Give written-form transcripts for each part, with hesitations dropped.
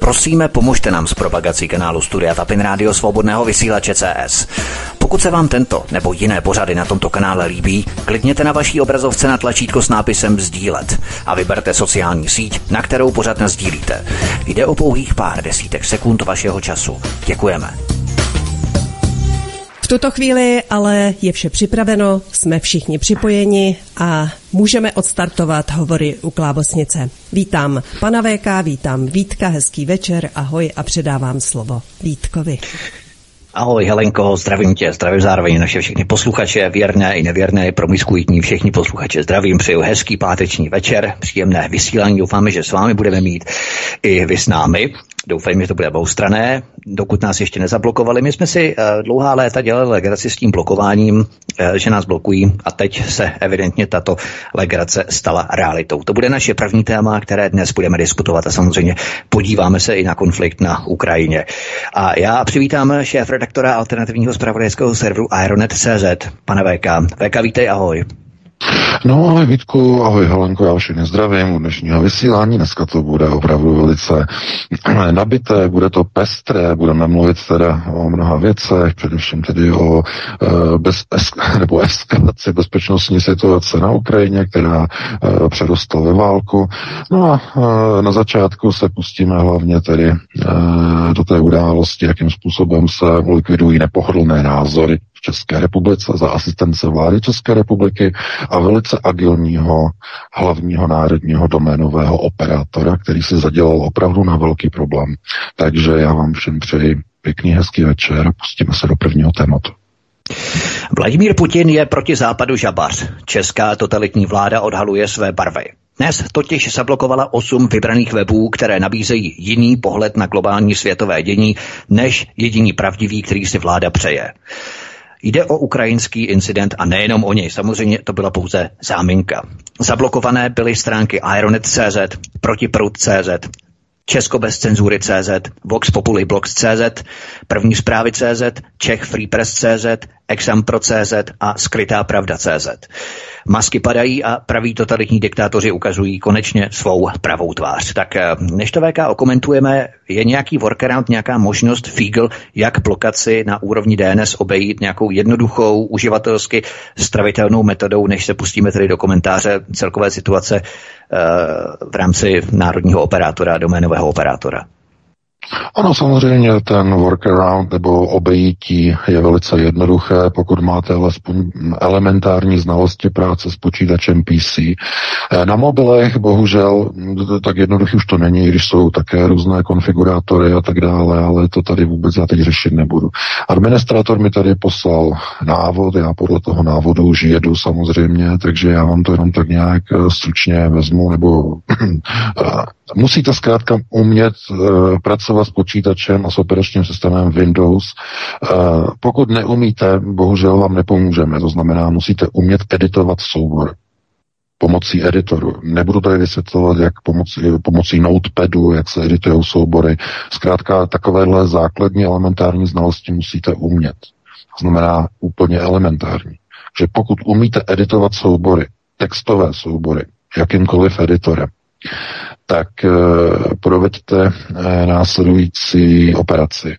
Prosíme, pomožte nám s propagací kanálu Studia Tapin Rádio Svobodného vysílače CS. Pokud se vám tento nebo jiné pořady na tomto kanále líbí, klikněte na vaší obrazovce na tlačítko s nápisem sdílet a vyberte sociální síť, na kterou pořad nasdílíte. Jde o pouhých pár desítek sekund vašeho času. Děkujeme. V tuto chvíli ale je vše připraveno, jsme všichni připojeni a můžeme odstartovat hovory u klávesnice. Vítám pana VK, vítám Vítka, hezký večer, ahoj a předávám slovo Vítkovi. Ahoj Helenko, zdravím tě, zdravím zároveň naše všechny posluchače, věrné i nevěrné, promiskuitní všechny posluchače, zdravím, přeju hezký páteční večer, příjemné vysílání, doufáme, že s vámi budeme mít i vy s námi. Doufejme, že to bude oboustranné, dokud nás ještě nezablokovali. My jsme si dlouhá léta dělali legraci s tím blokováním, že nás blokují a teď se evidentně tato legrace stala realitou. To bude naše první téma, které dnes budeme diskutovat a samozřejmě podíváme se i na konflikt na Ukrajině. A já přivítám šéfredaktora alternativního zpravodajského serveru Ironet.cz, pana VK. VK, vítej, ahoj. No, ahoj Vítku, ahoj Helenko, já všechny zdravím u dnešního vysílání. Dneska to bude opravdu velice nabité, bude to pestré, budeme mluvit teda o mnoha věcech, především tedy o eskalaci bezpečnostní situace na Ukrajině, která přerostla ve válku. No a na začátku se pustíme hlavně tedy do té události, jakým způsobem se likvidují nepohodlné názory v České republice za asistence vlády České republiky a velice agilního hlavního národního doménového operátora, který si zadělal opravdu na velký problém. Takže já vám všem přeji pěkný, hezký večer a pustíme se do prvního tématu. Vladimír Putin je proti západu žabař. Česká totalitní vláda odhaluje své barvy. Dnes totiž zablokovala 8 vybraných webů, které nabízejí jiný pohled na globální světové dění, než jediný pravdivý, který si vláda přeje. Jde o ukrajinský incident a nejenom o něj, samozřejmě to byla pouze záminka. Zablokované byly stránky Ironet.cz, Protiproud.cz, Česko bez cenzury.cz, Vox Populi Blogs.cz, První zprávy.cz, Czech Free Press.cz, Exampro.cz a Skrytá pravda.cz. Masky padají a praví totalitní diktátoři ukazují konečně svou pravou tvář. Tak než to VK okomentujeme, je nějaký workaround, nějaká možnost Fígl, jak blokaci na úrovni DNS obejít nějakou jednoduchou, uživatelsky stravitelnou metodou, než se pustíme tedy do komentáře celkové situace v rámci národního operátora, doménového operátora? Ano, samozřejmě ten workaround nebo obejítí je velice jednoduché, pokud máte alespoň elementární znalosti práce s počítačem PC. Na mobilech bohužel tak jednoduchý už to není, když jsou také různé konfigurátory a tak dále, ale to tady vůbec já teď řešit nebudu. Administrátor mi tady poslal návod, já podle toho návodu už jedu samozřejmě, takže já vám to jenom tak nějak stručně vezmu, nebo musíte zkrátka umět pracovat s počítačem a s operačním systémem Windows. Pokud neumíte, bohužel vám nepomůžeme. To znamená, musíte umět editovat soubor pomocí editoru. Nebudu tady vysvětlovat, jak pomocí notepadu, jak se editují soubory. Zkrátka takovéhle základní elementární znalosti musíte umět. To znamená úplně elementární. Že pokud umíte editovat soubory, textové soubory, jakýmkoliv editorem, tak proveďte následující operaci.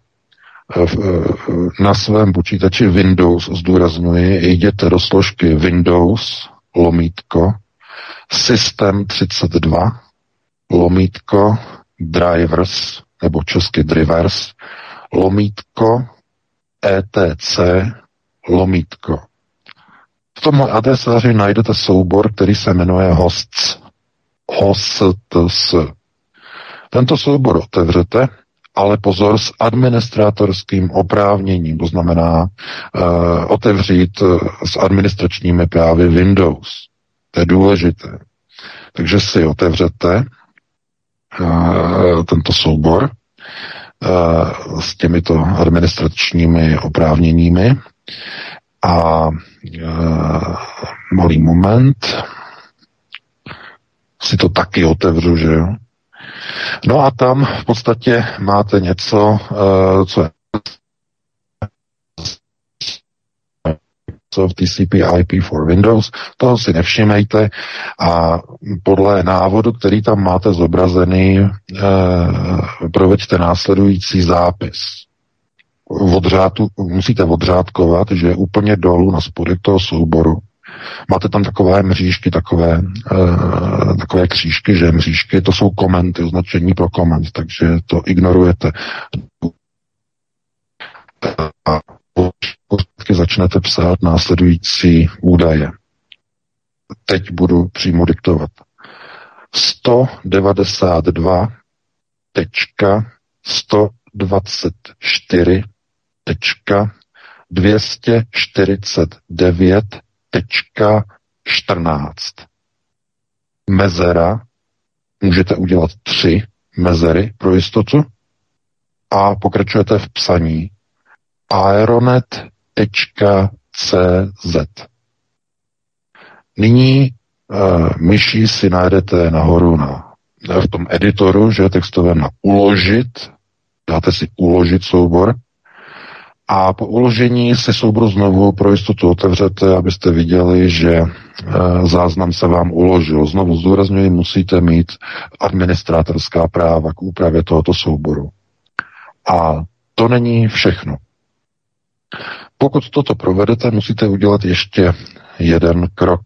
Na svém počítači Windows, zdůrazňuji, jděte do složky Windows, lomítko, System 32, lomítko, Drivers, nebo česky Drivers, lomítko, etc, lomítko. V tom adresáři najdete soubor, který se jmenuje hosts. Tento soubor otevřete, ale pozor, s administrátorským oprávněním, to znamená otevřít s administračními právy Windows. To je důležité. Takže si otevřete tento soubor s těmito administračními oprávněními a malý moment, si to taky otevřu, že jo. No a tam v podstatě máte něco, co je TCP/IP for Windows, toho si nevšimejte a podle návodu, který tam máte zobrazený, proveďte následující zápis. Musíte odřádkovat, že úplně dolů na spodek toho souboru máte tam takové mřížky, takové křížky, že mřížky to jsou komenty, označení pro koment, takže to ignorujete. A začnete psát následující údaje. Teď budu přímo diktovat. 192.124.249.14. Mezera. Můžete udělat 3 mezery pro jistotu a pokračujete v psaní aeronet.cz. Nyní myší si najdete nahoru v tom editoru, že je textové na uložit, dáte si uložit soubor a po uložení si soubor znovu pro jistotu otevřete, abyste viděli, že záznam se vám uložil. Znovu zdůrazňuji, musíte mít administrátorská práva k úpravě tohoto souboru. A to není všechno. Pokud toto provedete, musíte udělat ještě jeden krok.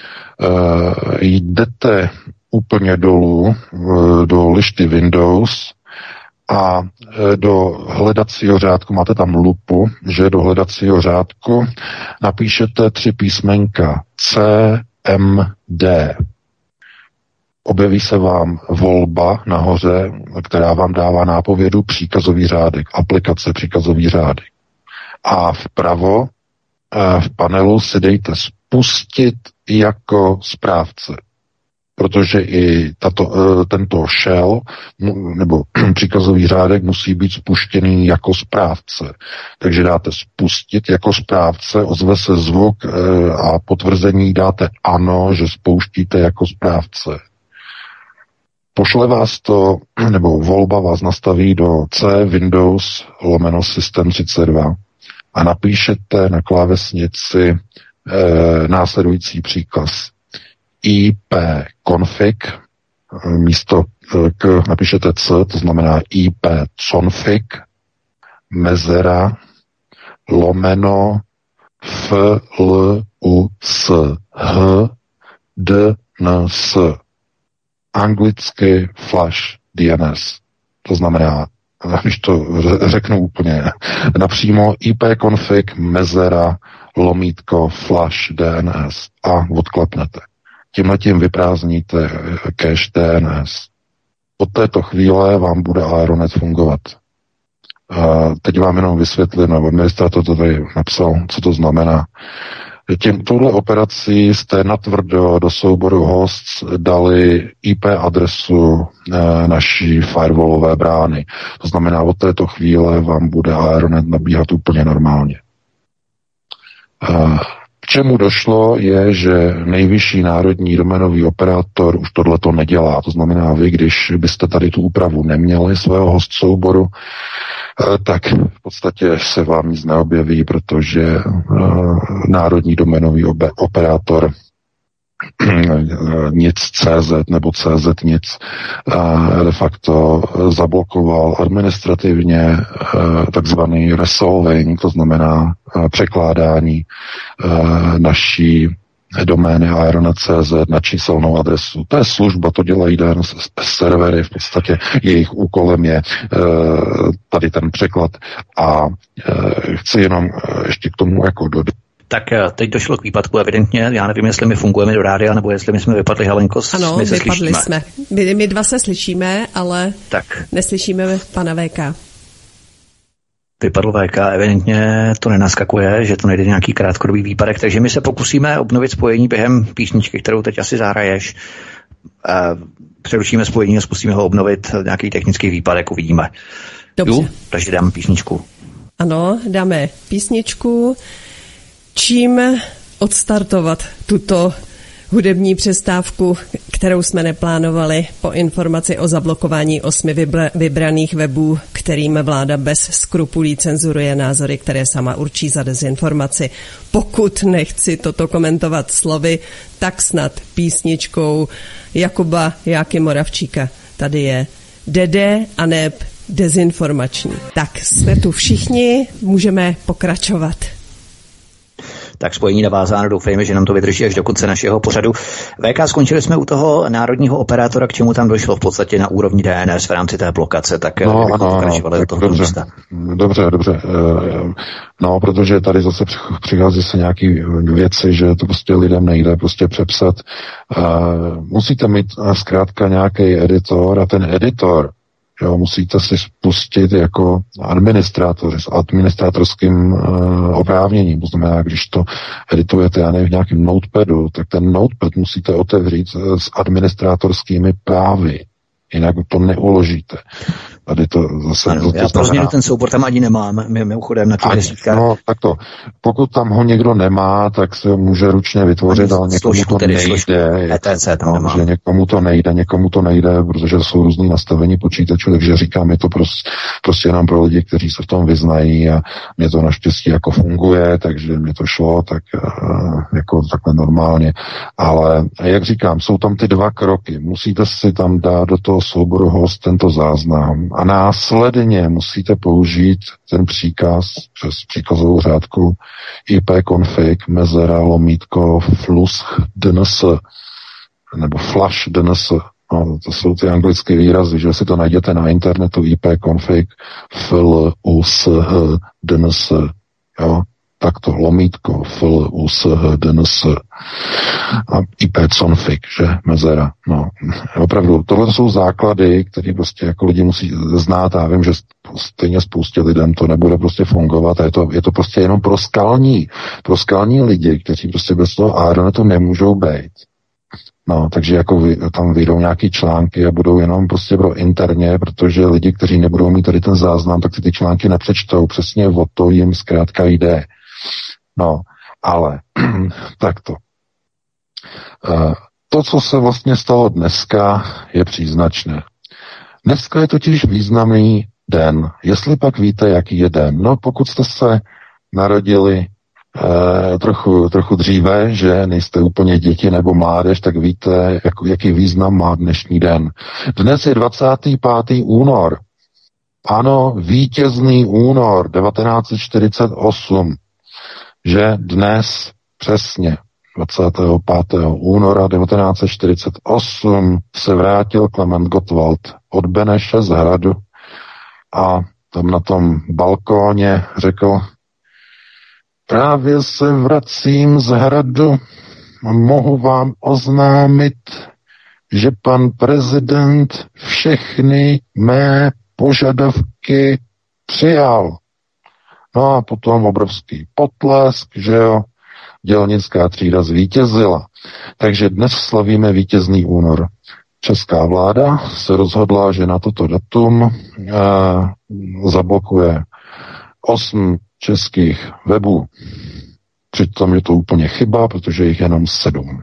Jdete úplně dolů do lišty Windows a do hledacího řádku, máte tam lupu, že do hledacího řádku napíšete 3 písmenka CMD. Objeví se vám volba nahoře, která vám dává nápovědu příkazový řádek, aplikace příkazový řádek. A vpravo v panelu si dejte spustit jako správce, protože i tento shell nebo příkazový řádek musí být spuštěný jako správce. Takže dáte spustit jako správce, ozve se zvuk a potvrzení dáte ano, že spouštíte jako správce. Pošle vás to, nebo volba vás nastaví do C Windows / System 32 a napíšete na klávesnici následující příkaz ipconfig, místo k napíšete C, to znamená ipconfig, mezera, lomeno, flus, dns, anglicky flash DNS. To znamená, když to řeknu úplně napřímo, ipconfig, mezera, lomítko, flash DNS a odklepnete. Tímhletím vyprázdníte cache DNS. Od této chvíle vám bude Aeronet fungovat. Teď vám jenom vysvětlím, nebo administrátor to tady napsal, co to znamená. Touhle operací jste natvrdo do souboru hosts dali IP adresu naší firewallové brány. To znamená, od této chvíle vám bude Aeronet nabíhat úplně normálně. K čemu došlo je, že nejvyšší národní doménový operátor už tohleto nedělá. To znamená, vy, když byste tady tu úpravu neměli svého host souboru, tak v podstatě se vám nic neobjeví, protože národní doménový operátor nic CZ nebo CZ nic de facto zablokoval administrativně takzvaný resolving, to znamená překládání naší domény Aeronet.cz na číselnou adresu. To je služba, to dělají DNS servery, v podstatě jejich úkolem je tady ten překlad a chci jenom ještě k tomu jako dodat. Tak teď došlo k výpadku evidentně. Já nevím, jestli my fungujeme do rádia, nebo jestli my jsme vypadli, Helenko. Ano, vypadli jsme. My dva se slyšíme, ale neslyšíme pana VK. Vypadl VK, evidentně to nenaskakuje, že to nejde nějaký krátkodobý výpadek, takže my se pokusíme obnovit spojení během písničky, kterou teď asi zahraješ. Přerušíme spojení a zkusíme ho obnovit, nějaký technický výpadek, uvidíme. Dobře. Takže dám písničku. Ano, dáme písničku. Čím odstartovat tuto hudební přestávku, kterou jsme neplánovali po informaci o zablokování 8 vybraných webů, kterým vláda bez skrupulí cenzuruje názory, které sama určí za dezinformaci. Pokud nechci toto komentovat slovy, tak snad písničkou Jakuba Jáky Moravčíka. Tady je Dede a neb dezinformační. Tak jsme tu všichni, můžeme pokračovat. Tak spojení navázáno, doufejme, že nám to vydrží až do konce našeho pořadu. VK, skončili jsme u toho národního operátora, k čemu tam došlo v podstatě na úrovni DNS v rámci té blokace, tak pokračovali do toho místa. Dobře. No, protože tady zase přichází se nějaký věci, že to prostě lidem nejde prostě přepsat. Musíte mít zkrátka nějaký editor a ten editor, jo, musíte si spustit jako administrátor s administrátorským oprávněním. To znamená, když to editujete, já nevím, v nějakém notepadu, tak ten notepad musíte otevřít s administrátorskými právy. Jinak to neuložíte. Tady to zase... Ano, já pro změnu ten soubor tam ani nemám, mimochodem na těch desítkách. No, tak to. Pokud tam ho někdo nemá, tak se může ručně vytvořit, ale někomu to nejde. ETC tam nemá. Že někomu to nejde, protože jsou různý nastavení počítačů, takže říkám, je to prostě jenom pro lidi, kteří se v tom vyznají a mě to naštěstí jako funguje, takže mě to šlo tak jako takhle normálně. Ale jak říkám, jsou tam ty 2 kroky. Musíte si tam dát do toho souboru host tento záznam a následně musíte použít ten příkaz přes příkazovou řádku ipconfig /flus dns nebo flash dns. No, to jsou ty anglické výrazy, že si to najdete na internetu ipconfig flus dns. Jo? Takto lomítko flus dns a ipconfig, že mezera. No, opravdu, tohle jsou základy, které prostě jako lidi musí znát a já vím, že stejně spoustě lidem to nebude prostě fungovat a je to prostě jenom pro skalní lidi, kteří prostě bez toho Aeronetu nemůžou být. No, takže jako tam vyjdou nějaký články a budou jenom prostě pro interně, protože lidi, kteří nebudou mít tady ten záznam, tak si ty články nepřečtou. Přesně o to jim zkrátka jde. No, ale takto. To, co se vlastně stalo dneska, je příznačné. Dneska je totiž významný den. Jestli pak víte, jaký je den? No, pokud jste se narodili trochu dříve, že nejste úplně děti nebo mládež, tak víte, jaký význam má dnešní den. Dnes je 25. únor. Ano, vítězný únor 1948. Že dnes přesně 25. února 1948 se vrátil Klement Gottwald od Beneše z Hradu a tam na tom balkóně řekl: právě se vracím z Hradu a mohu vám oznámit, že pan prezident všechny mé požadavky přijal. No a potom obrovský potlesk, že jo, dělnická třída zvítězila. Takže dnes slavíme vítězný únor. Česká vláda se rozhodla, že na toto datum zablokuje 8 českých webů. Přitom je to úplně chyba, protože jich jenom 7.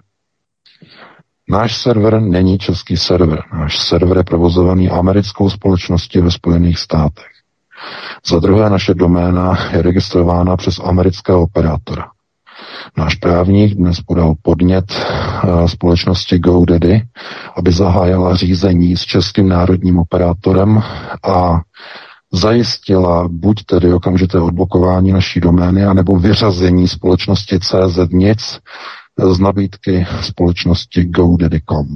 Náš server není český server. Náš server je provozovaný americkou společností ve Spojených státech. Za druhé, naše doména je registrována přes amerického operátora. Náš právník dnes podal podnět společnosti GoDaddy, aby zahájila řízení s českým národním operátorem a zajistila buď tedy okamžité odblokování naší domény, anebo vyřazení společnosti CZ-Nic z nabídky společnosti GoDaddy.com.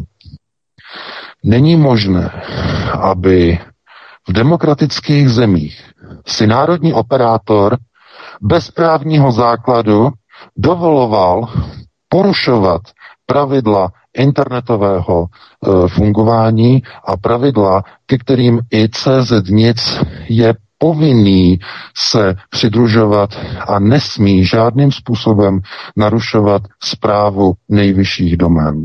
Není možné, aby v demokratických zemích si národní operátor bez právního základu dovoloval porušovat pravidla internetového fungování a pravidla, ke kterým i CZ-Nic je povinný se přidružovat a nesmí žádným způsobem narušovat správu nejvyšších domén.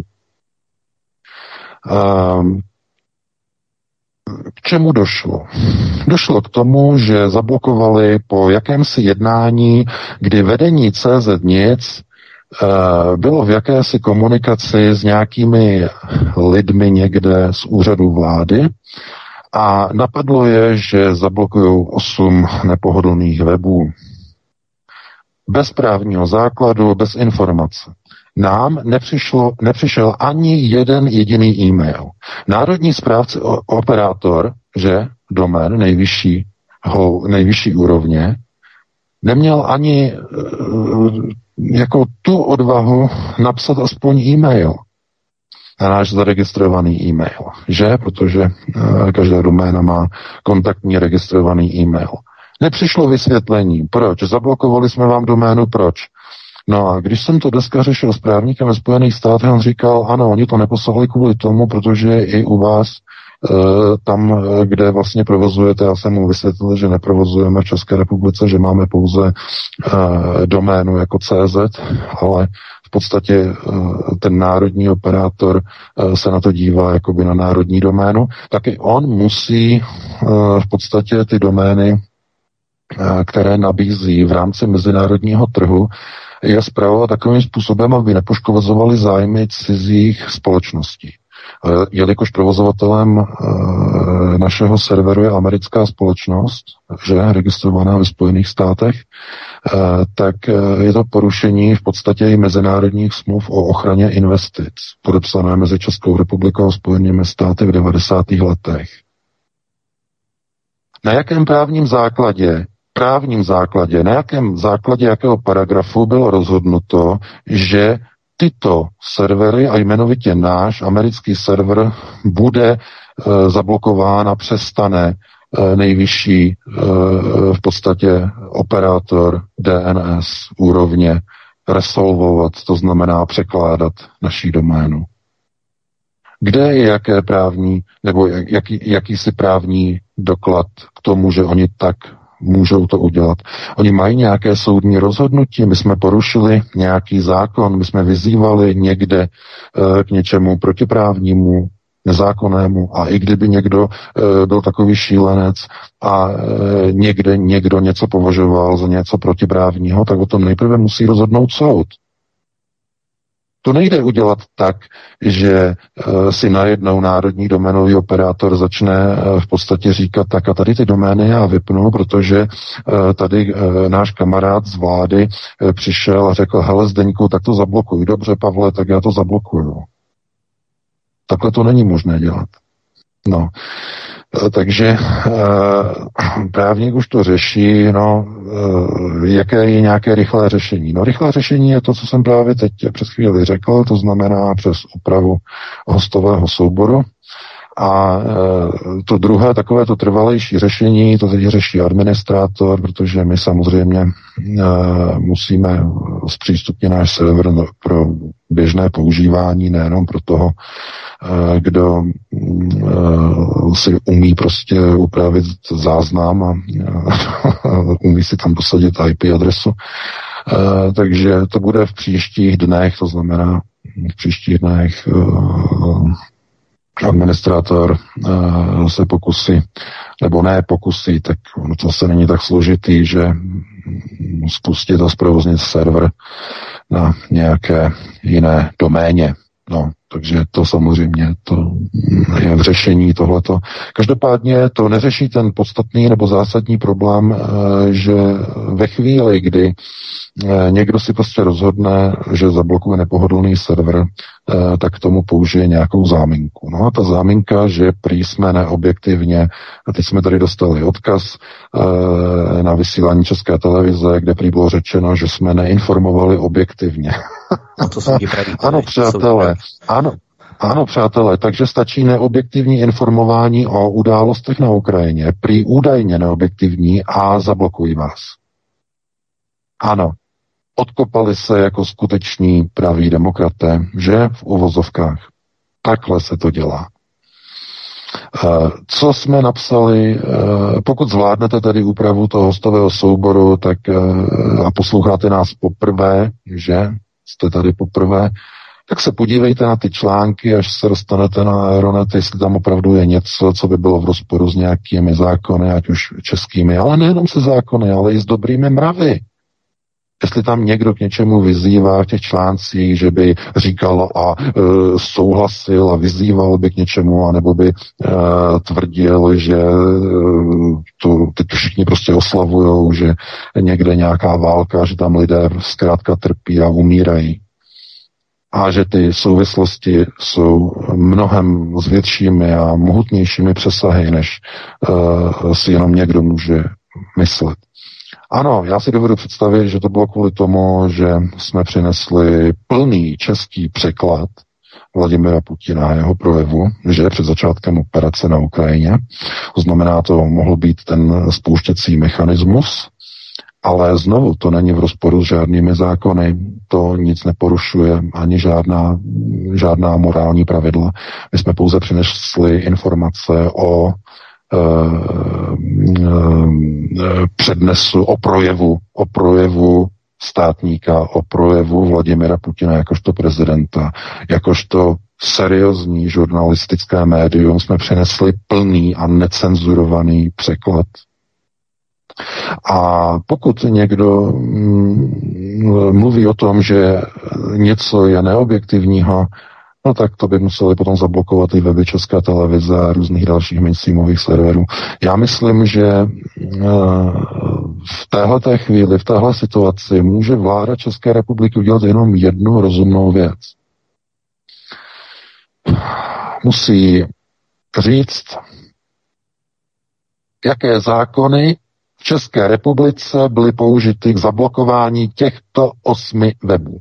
K čemu došlo? Došlo k tomu, že zablokovali po jakémsi jednání, kdy vedení CZ-Nic bylo v jakési komunikaci s nějakými lidmi někde z úřadu vlády a napadlo je, že zablokují 8 nepohodlných webů. Bez právního základu, bez informace. Nám nepřišel ani jeden jediný e-mail. Národní správce operátor, že domén nejvyšší úrovně, neměl ani jako tu odvahu napsat aspoň e-mail na náš zaregistrovaný e-mail, že? Protože každá doména má kontaktní registrovaný e-mail. Nepřišlo vysvětlení, proč? Zablokovali jsme vám doménu, proč? No a když jsem to dneska řešil s právníkem ve Spojených státech, on říkal, ano, oni to neposlali kvůli tomu, protože i u vás tam, kde vlastně provozujete, já jsem mu vysvětlil, že neprovozujeme v České republice, že máme pouze doménu jako CZ, ale v podstatě ten národní operátor se na to dívá jakoby na národní doménu, tak i on musí v podstatě ty domény, které nabízí v rámci mezinárodního trhu, je spravovat takovým způsobem, aby nepoškozovaly zájmy cizích společností. Jelikož provozovatelem našeho serveru je americká společnost, že registrovaná ve Spojených státech, tak je to porušení v podstatě i mezinárodních smluv o ochraně investic, podepsané mezi Českou republikou a Spojenými státy v 90. letech. Na jakém právním základě, na jakém základě jakého paragrafu bylo rozhodnuto, že tyto servery a jmenovitě náš americký server bude zablokován a přestane nejvyšší v podstatě operátor DNS úrovně resolvovat, to znamená překládat naší doménu. Kde je jaké právní, nebo jakýsi právní doklad k tomu, že oni tak můžou to udělat. Oni mají nějaké soudní rozhodnutí, my jsme porušili nějaký zákon, my jsme vyzývali někde k něčemu protiprávnímu, nezákonnému a i kdyby někdo byl takový šílenec a někde někdo něco považoval za něco protiprávního, tak o tom nejprve musí rozhodnout soud. To nejde udělat tak, že si najednou národní doménový operátor začne v podstatě říkat, tak a tady ty domény já vypnu, protože tady náš kamarád z vlády přišel a řekl, hele Zdeňku, tak to zablokuj. Dobře, Pavle, tak já to zablokuju. Takhle to není možné dělat. No. Takže právník už to řeší, jaké je nějaké rychlé řešení. No rychlé řešení je to, co jsem právě teď před chvíli řekl, to znamená přes úpravu hostového souboru. A to druhé, takové to trvalejší řešení, to teď řeší administrátor, protože my samozřejmě musíme zpřístupnit náš server pro běžné používání, nejenom pro toho, kdo si umí prostě upravit záznam a umí si tam dosadit IP adresu. Takže to bude v příštích dnech, to znamená v příštích dnech administrátor se pokusí, nebo ne pokusí, tak to se není tak složitý, že spustit a zprovoznit server na nějaké jiné doméně. No, takže to samozřejmě to je v řešení tohleto. Každopádně to neřeší ten podstatný nebo zásadní problém, že ve chvíli, kdy někdo si prostě rozhodne, že zablokuje nepohodlný server, tak k tomu použije nějakou záminku. No a ta záminka, že prý jsme neobjektivně, a teď jsme tady dostali odkaz na vysílání České televize, kde prý bylo řečeno, že jsme neinformovali objektivně. A to jsou praví, ano, přátelé, ano, přátelé, takže stačí neobjektivní informování o událostech na Ukrajině, prý údajně neobjektivní a zablokují vás. Ano, odkopali se jako skuteční praví demokraté, že v uvozovkách. Takhle se to dělá. Co jsme napsali, pokud zvládnete tedy úpravu toho hostového souboru, tak a posloucháte nás poprvé, že jste tady poprvé, tak se podívejte na ty články, až se dostanete na Aeronet, jestli tam opravdu je něco, co by bylo v rozporu s nějakými zákony, ať už českými, ale nejenom se zákony, ale i s dobrými mravy. Jestli tam někdo k něčemu vyzývá v těch článcích, že by říkal a souhlasil a vyzýval by k něčemu, anebo by tvrdil, že to teď všichni prostě oslavujou, že někde nějaká válka, že tam lidé zkrátka trpí a umírají. A že ty souvislosti jsou mnohem s většími a mohutnějšími přesahy, než si jenom někdo může myslet. Ano, já si dovedu představit, že to bylo kvůli tomu, že jsme přinesli plný český překlad Vladimira Putina a jeho projevu, že před začátkem operace na Ukrajině. To znamená, to mohl být ten spouštěcí mechanismus, ale znovu to není v rozporu s žádnými zákony, to nic neporušuje, ani žádná morální pravidla. My jsme pouze přinesli informace o přednesu, o projevu státníka, o projevu Vladimira Putina jakožto prezidenta, jakožto seriózní žurnalistické médium jsme přinesli plný a necenzurovaný překlad. A pokud někdo mluví o tom, že něco je neobjektivního, no tak to by museli potom zablokovat i weby České televize a různých dalších mainstreamových serverů. Já myslím, že v téhleté chvíli, v téhle situaci může vláda České republiky udělat jenom jednu rozumnou věc. Musí říct, jaké zákony v České republice byly použity k zablokování těchto 8 webů.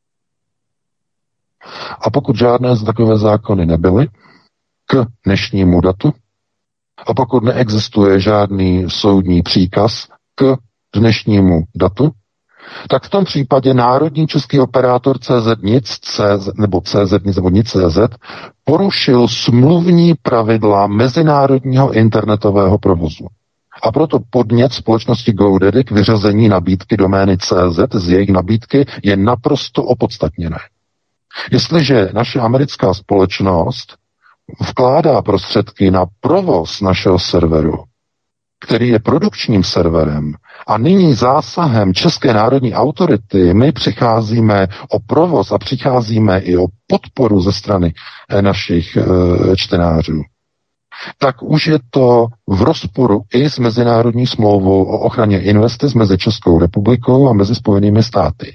A pokud žádné z takové zákony nebyly k dnešnímu datu, a pokud neexistuje žádný soudní příkaz k dnešnímu datu, tak v tom případě národní český operátor CZ porušil smluvní pravidla mezinárodního internetového provozu. A proto podnět společnosti GoDaddy k vyřazení nabídky domény CZ z jejich nabídky je naprosto opodstatněné. Jestliže naše americká společnost vkládá prostředky na provoz našeho serveru, který je produkčním serverem, a nyní zásahem České národní autority my přicházíme o provoz a přicházíme i o podporu ze strany našich čtenářů, tak už je to v rozporu i s mezinárodní smlouvou o ochraně investic mezi Českou republikou a mezi Spojenými státy.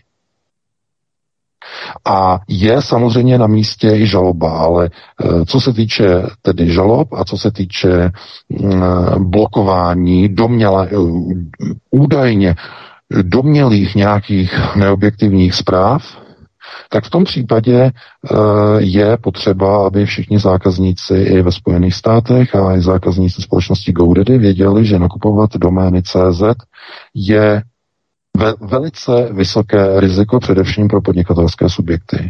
A je samozřejmě na místě i žaloba, ale co se týče tedy žalob a co se týče blokování údajně domnělých nějakých neobjektivních zpráv, tak v tom případě je potřeba, aby všichni zákazníci i ve Spojených státech a i zákazníci společnosti GoDaddy věděli, že nakupovat domény CZ je velice vysoké riziko, především pro podnikatelské subjekty.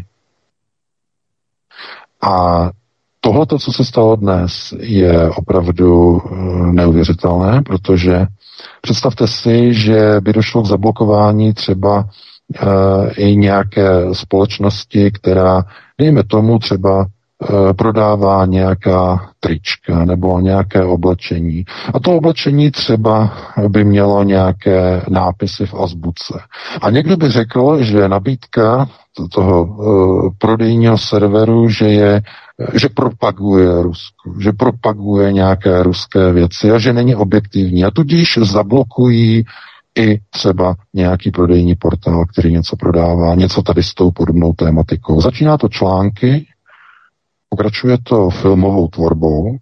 A tohleto, co se stalo dnes, je opravdu neuvěřitelné, protože představte si, že by došlo k zablokování třeba i nějaké společnosti, která, dejme tomu, třeba prodává nějaká trička nebo nějaké oblečení. A to oblečení třeba by mělo nějaké nápisy v azbuce. A někdo by řekl, že nabídka toho prodejního serveru, že propaguje Rusko, že propaguje nějaké ruské věci a že není objektivní. A tudíž zablokují i třeba nějaký prodejní portál, který něco prodává, něco tady s tou podobnou tématikou. Začíná to články, pokračuje to filmovou tvorbou,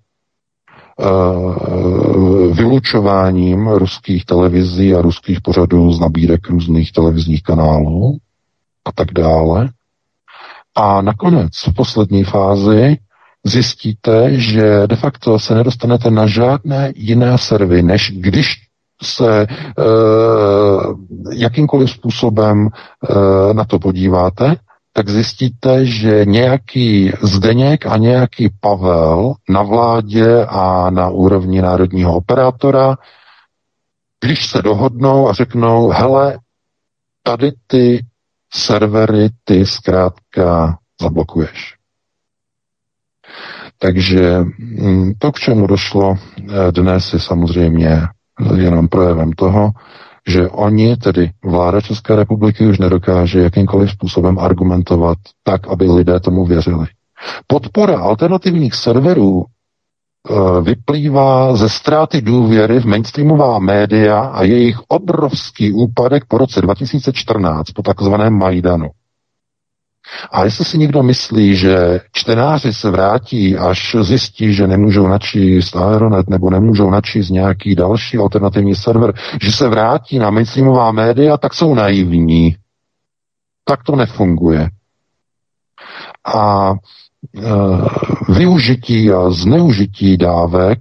vylučováním ruských televizí a ruských pořadů z nabídek různých televizních kanálů a tak dále. A nakonec v poslední fázi zjistíte, že de facto se nedostanete na žádné jiné servery, než když se jakýmkoliv způsobem na to podíváte, tak zjistíte, že nějaký Zdeněk a nějaký Pavel na vládě a na úrovni národního operátora, když se dohodnou a řeknou, hele, tady ty servery ty zkrátka zablokuješ. Takže to, k čemu došlo dnes, je samozřejmě jenom projevem toho, že oni, tedy vláda České republiky, už nedokáže jakýmkoliv způsobem argumentovat tak, aby lidé tomu věřili. Podpora alternativních serverů vyplývá ze ztráty důvěry v mainstreamová média a jejich obrovský úpadek po roce 2014, po takzvaném Majdanu. A jestli si někdo myslí, že čtenáři se vrátí, až zjistí, že nemůžou načíst Aeronet nebo nemůžou načíst nějaký další alternativní server, že se vrátí na mainstreamová média, tak jsou naivní. Tak to nefunguje. A využití a zneužití dávek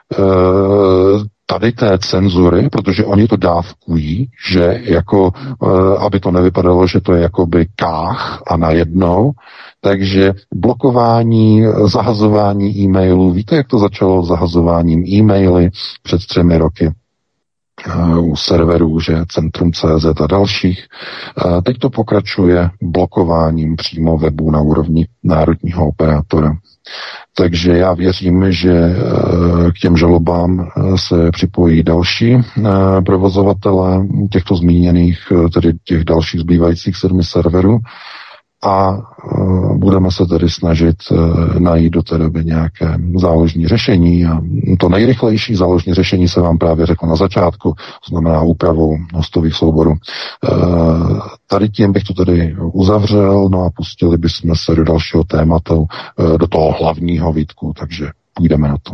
tady té cenzury, protože oni to dávkují, že jako, aby to nevypadalo, že to je jakoby kách a najednou, takže blokování, zahazování e-mailů, víte, jak to začalo zahazováním e-maily před 3 roky u serverů, že Centrum.cz a dalších. Teď to pokračuje blokováním přímo webu na úrovni národního operátora. Takže já věřím, že k těm žalobám se připojí další provozovatelé těchto zmíněných, tedy těch dalších zbývajících 7 serverů a budeme se tedy snažit najít do té doby nějaké záložní řešení a to nejrychlejší záložní řešení se vám právě řekl na začátku, to znamená úpravou hostových souborů. Tady tím bych to tedy uzavřel, no a pustili bychom se do dalšího tématu, do toho hlavního, Vítku, takže půjdeme na to.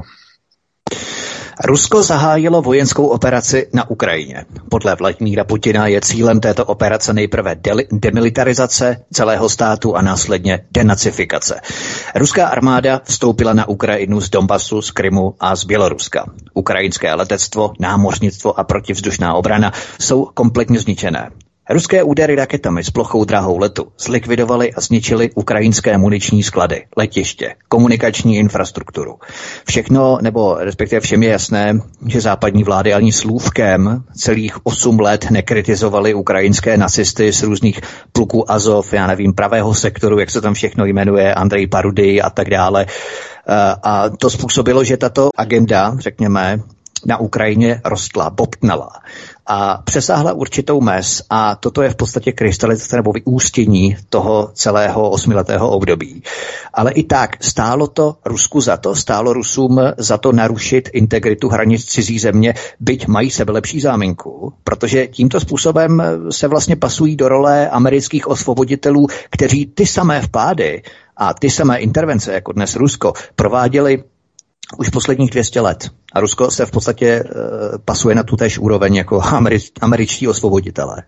Rusko zahájilo vojenskou operaci na Ukrajině. Podle Vladimíra Putina je cílem této operace nejprve demilitarizace celého státu a následně denacifikace. Ruská armáda vstoupila na Ukrajinu z Donbasu, z Krymu a z Běloruska. Ukrajinské letectvo, námořnictvo a protivzdušná obrana jsou kompletně zničené. Ruské údery raketami s plochou dráhou letu zlikvidovaly a zničily ukrajinské muniční sklady, letiště, komunikační infrastrukturu. Všechno, nebo respektive všem je jasné, že západní vlády ani slůvkem celých 8 let nekritizovaly ukrajinské nacisty z různých pluků Azov, já nevím, pravého sektoru, jak se tam všechno jmenuje, Andrej Parudy a tak dále. A to způsobilo, že tato agenda, řekněme, na Ukrajině rostla, bobtnala a přesáhla určitou mez a toto je v podstatě krystalizace nebo vyústění toho celého 8letého období. Ale i tak stálo to Rusku za to, stálo Rusům za to narušit integritu hranic cizí země, byť mají sebelepší záminku, protože tímto způsobem se vlastně pasují do role amerických osvoboditelů, kteří ty samé vpády a ty samé intervence, jako dnes Rusko, prováděli už posledních 200 let. A Rusko se v podstatě pasuje na tutéž úroveň jako američtí osvoboditelé.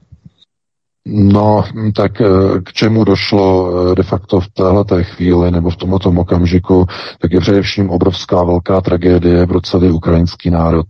No, tak k čemu došlo de facto v téhleté chvíli nebo v tomto okamžiku, tak je především obrovská velká tragédie pro celý ukrajinský národ.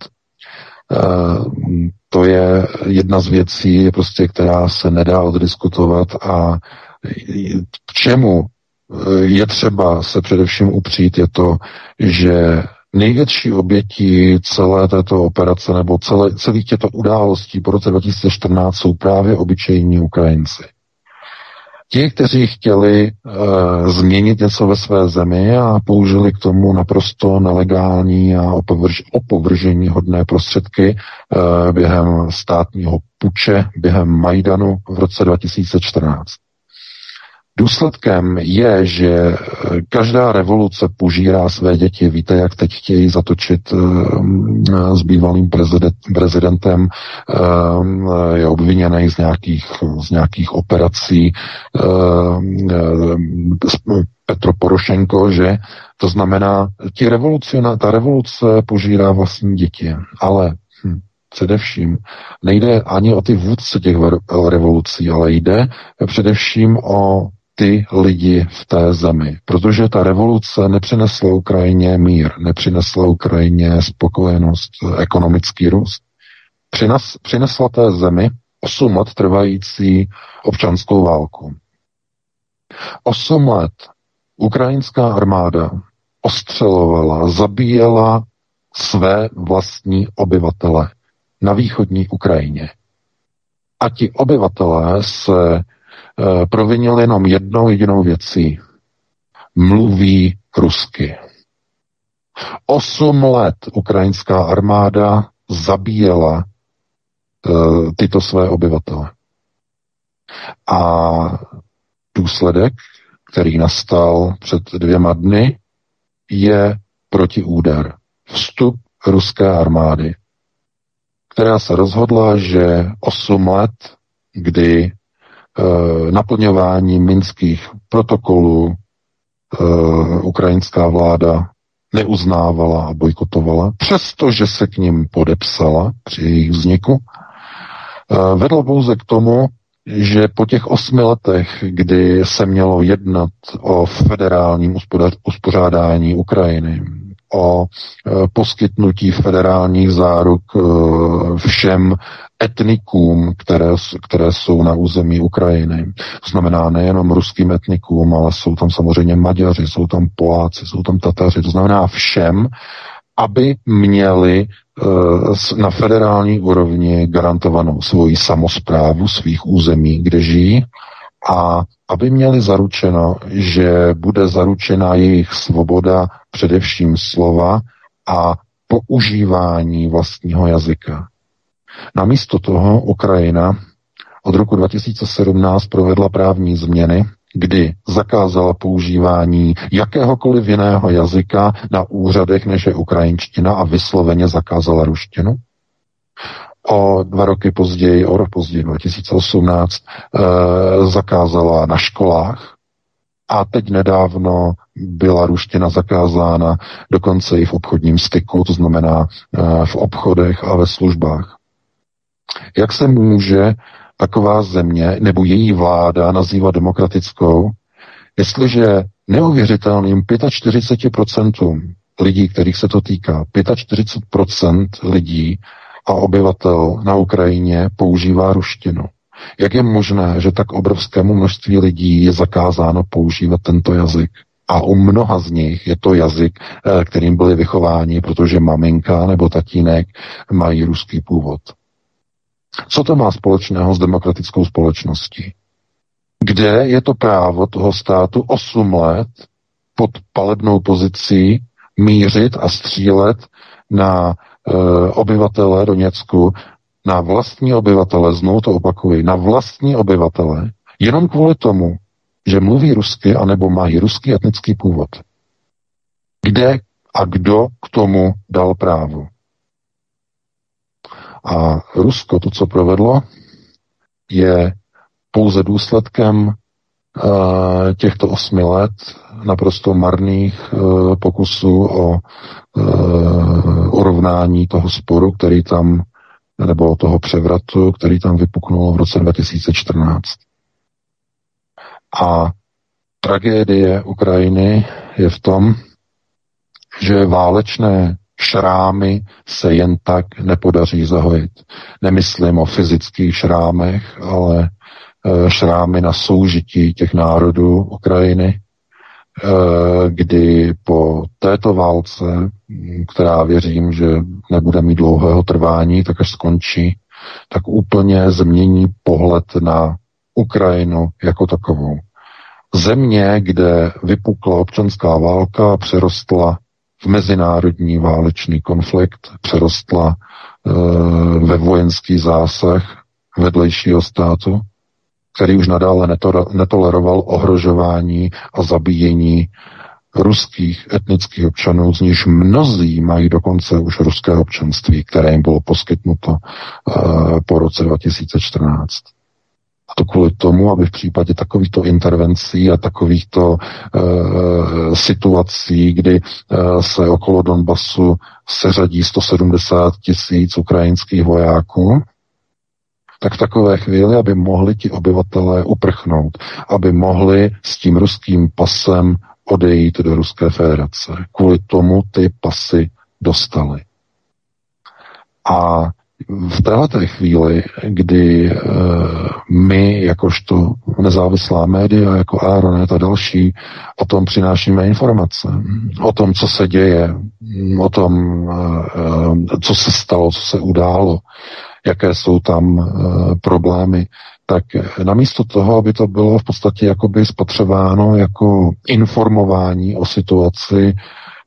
To je jedna z věcí, prostě, která se nedá oddiskutovat a k čemu je třeba se především upřít, je to, že největší obětí celé této operace nebo celých těchto událostí po roce 2014 jsou právě obyčejní Ukrajinci. Ti, kteří chtěli změnit něco ve své zemi a použili k tomu naprosto nelegální a opovržení hodné prostředky během státního puče, během Majdanu v roce 2014. Důsledkem je, že každá revoluce požírá své děti. Víte, jak teď chtějí zatočit s bývalým prezidentem, je obviněný z nějakých operací Petro Porošenko, že? To znamená, ta revoluce požírá vlastní děti, ale především nejde ani o ty vůdce těch revolucí, ale jde především o ty lidi v té zemi, protože ta revoluce nepřinesla Ukrajině mír, nepřinesla Ukrajině spokojenost, ekonomický růst. Přinesla té zemi 8 let trvající občanskou válku. 8 let ukrajinská armáda ostřelovala, zabíjela své vlastní obyvatele na východní Ukrajině. A ti obyvatelé se provinili jenom jednou jedinou věcí. Mluví rusky. 8 let ukrajinská armáda zabíjela tyto své obyvatele. A důsledek, který nastal před 2 dny, je protiúder. Vstup ruské armády, která se rozhodla, že 8 let, kdy naplňování minských protokolů ukrajinská vláda neuznávala a bojkotovala, přestože se k nim podepsala při jejich vzniku, vedlo pouze k tomu, že po těch 8 letech, kdy se mělo jednat o federálním uspořádání Ukrajiny, o poskytnutí federálních záruk všem etnikům, které jsou na území Ukrajiny. To znamená nejenom ruským etnikům, ale jsou tam samozřejmě Maďaři, jsou tam Poláci, jsou tam Tataři, to znamená všem, aby měli na federální úrovni garantovanou svoji samosprávu svých území, kde žijí, a aby měli zaručeno, že bude zaručena jejich svoboda především slova a používání vlastního jazyka. Namísto toho Ukrajina od roku 2017 provedla právní změny, kdy zakázala používání jakéhokoliv jiného jazyka na úřadech, než je ukrajinština, a vysloveně zakázala ruštinu. O 2 roky později, 2018, zakázala na školách a teď nedávno byla ruština zakázána dokonce i v obchodním styku, to znamená v obchodech a ve službách. Jak se může taková země nebo její vláda nazývat demokratickou, jestliže neuvěřitelným 45% lidí, kterých se to týká, 45% lidí a obyvatel na Ukrajině používá ruštinu. Jak je možné, že tak obrovskému množství lidí je zakázáno používat tento jazyk? A u mnoha z nich je to jazyk, kterým byli vychováni, protože maminka nebo tatínek mají ruský původ. Co to má společného s demokratickou společností? Kde je to právo toho státu 8 let pod palebnou pozicí mířit a střílet na obyvatele Doněcku, na vlastní obyvatele, znovu to opakuji, na vlastní obyvatele, jenom kvůli tomu, že mluví rusky anebo mají ruský etnický původ? Kde a kdo k tomu dal právo? A Rusko to, co provedlo, je pouze důsledkem těchto 8 let naprosto marných pokusů o urovnání toho sporu, který tam, nebo toho převratu, který tam vypuknul v roce 2014. A tragédie Ukrajiny je v tom, že válečné šrámy se jen tak nepodaří zahojit. Nemyslím o fyzických šrámech, ale šrámy na soužití těch národů Ukrajiny, kdy po této válce, která věřím, že nebude mít dlouhého trvání, tak až skončí, tak úplně změní pohled na Ukrajinu jako takovou. Země, kde vypukla občanská válka, přerostla v mezinárodní válečný konflikt, přerostla ve vojenský zásah vedlejšího státu, který už nadále netoleroval ohrožování a zabíjení ruských etnických občanů, z nichž mnozí mají dokonce už ruské občanství, které jim bylo poskytnuto po roce 2014. A to kvůli tomu, aby v případě takovýchto intervencí a takovýchto situací, kdy se okolo Donbasu seřadí 170 000 ukrajinských vojáků, tak v takové chvíli, aby mohli ti obyvatelé uprchnout, aby mohli s tím ruským pasem odejít do Ruské federace. Kvůli tomu ty pasy dostali. A v této chvíli, kdy my, jakožto nezávislá média, jako Aeronet a další, o tom přinášíme informace, o tom, co se děje, o tom, co se stalo, co se událo, jaké jsou tam problémy, tak namísto toho, aby to bylo v podstatě jakoby spatřováno jako informování o situaci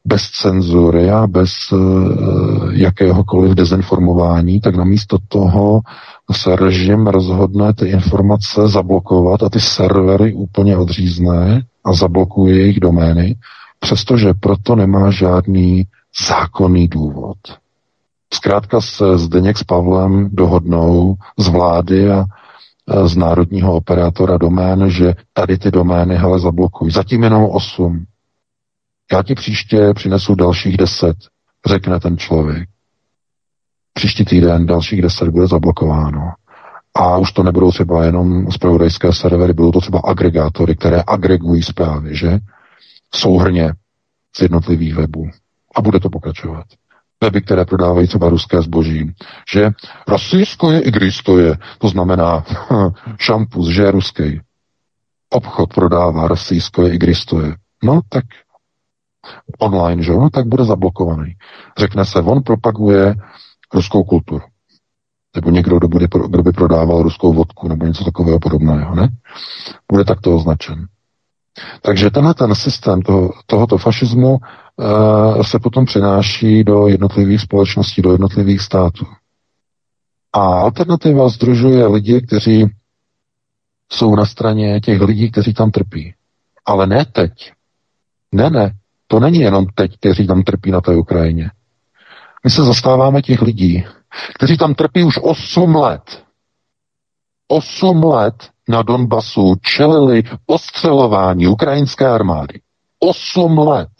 bez cenzury a bez jakéhokoliv dezinformování, tak namísto toho se režim rozhodne ty informace zablokovat a ty servery úplně odřízne a zablokuje jejich domény, přestože proto nemá žádný zákonný důvod. Zkrátka se Zdeněk s Pavlem dohodnou z vlády a z národního operátora domén, že tady ty domény, hele, zablokuj. Zatím jenom 8. Já ti příště přinesu dalších 10, řekne ten člověk. Příští týden dalších 10 bude zablokováno. A už to nebudou třeba jenom zpravodajské servery, budou to třeba agregátory, které agregují zprávy, že? Souhrně z jednotlivých webů. A bude to pokračovat. Weby, které prodávají třeba ruské zboží, že rasijsko je, i když to je, to znamená šampus, že je ruský. Obchod prodává rasijsko je, i když to je. No tak online, že? No tak bude zablokovaný. Řekne se, on propaguje ruskou kulturu. Nebo někdo, kdo by prodával ruskou vodku, nebo něco takového podobného, ne? Bude takto označen. Takže tenhle ten systém tohoto fašismu se potom přináší do jednotlivých společností, do jednotlivých států. A alternativa sdružuje lidi, kteří jsou na straně těch lidí, kteří tam trpí. Ale ne teď. Ne, to není jenom teď, kteří tam trpí na té Ukrajině. My se zastáváme těch lidí, kteří tam trpí už 8 let. 8 let na Donbasu čelili ostřelování ukrajinské armády. 8 let.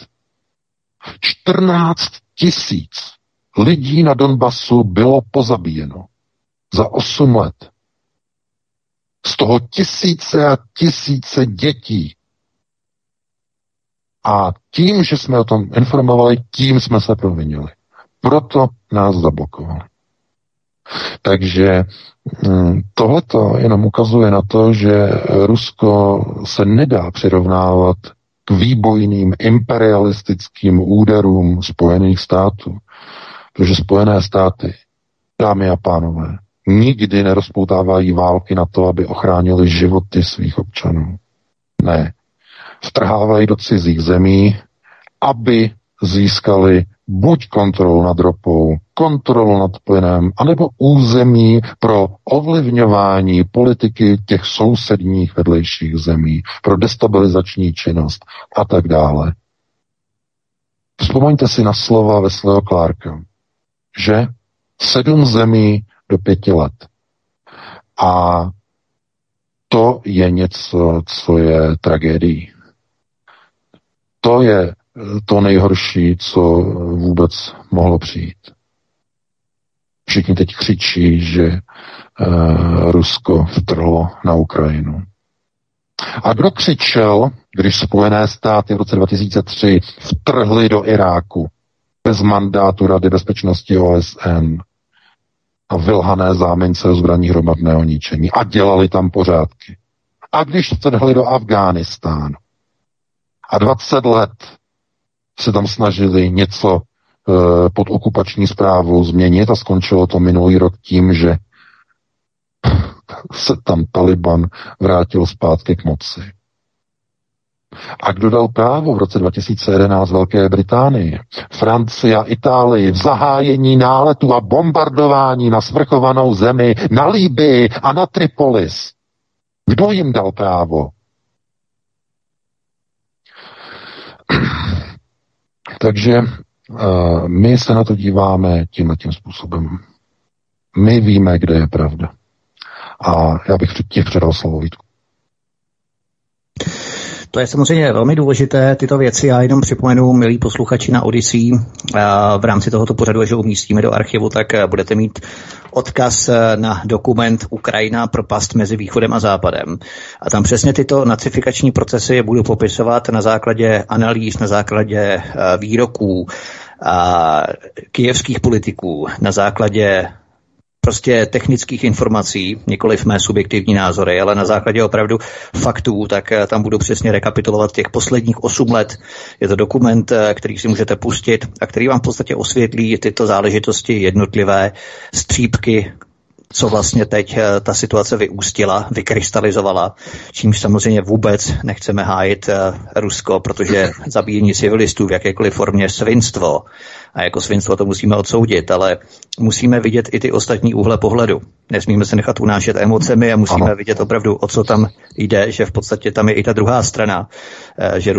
14 000 lidí na Donbasu bylo pozabíjeno za 8 let. Z toho tisíce a tisíce dětí. A tím, že jsme o tom informovali, tím jsme se provinili. Proto nás zablokovali. Takže tohleto jenom ukazuje na to, že Rusko se nedá přirovnávat k výbojným imperialistickým úderům Spojených států. Protože Spojené státy, dámy a pánové, nikdy nerozpoutávají války na to, aby ochránili životy svých občanů. Ne. Vtrhávají do cizích zemí, aby získali buď kontrolu nad ropou, kontrolu nad plynem, anebo území pro ovlivňování politiky těch sousedních vedlejších zemí, pro destabilizační činnost a tak dále. Vzpomeňte si na slova Wesleyho Clarka, že 7 zemí do 5 let. A to je něco, co je tragédií. To je to nejhorší, co vůbec mohlo přijít. Všichni teď křičí, že Rusko vtrhlo na Ukrajinu. A kdo křičel, když Spojené státy v roce 2003 vtrhly do Iráku bez mandátu Rady bezpečnosti OSN a vylhané zámince o zbraní hromadného ničení a dělali tam pořádky. A když vtrhli do Afghánistánu a 20 let se tam snažili něco pod okupační správou změnit a skončilo to minulý rok tím, že se tam Taliban vrátil zpátky k moci. A kdo dal právo v roce 2011 Velké Británii, Francii a Itálii v zahájení náletu a bombardování na svrchovanou zemi, na Libyi a na Tripolis? Kdo jim dal právo? Takže my se na to díváme tímhletím způsobem. My víme, kde je pravda. A já bych ti předal slovo, Vítku. To je samozřejmě velmi důležité, tyto věci. Já jenom připomenu, milí posluchači na Odyssey, v rámci tohoto pořadu, že umístíme do archivu, tak budete mít odkaz na dokument Ukrajina propast mezi východem a západem. A tam přesně tyto nacifikační procesy budu popisovat na základě analýz, na základě výroků kyjevských politiků, na základě prostě technických informací, nikoliv mé subjektivní názory, ale na základě opravdu faktů, tak tam budu přesně rekapitulovat těch posledních 8 let. Je to dokument, který si můžete pustit a který vám v podstatě osvětlí tyto záležitosti jednotlivé střípky co vlastně teď ta situace vyústila, vykrystalizovala, čímž samozřejmě vůbec nechceme hájit Rusko, protože zabíjení civilistů v jakékoliv formě je svinstvo. A jako svinstvo to musíme odsoudit, ale musíme vidět i ty ostatní úhle pohledu. Nesmíme se nechat unášet emocemi a musíme vidět opravdu, o co tam jde, že v podstatě tam je i ta druhá strana, že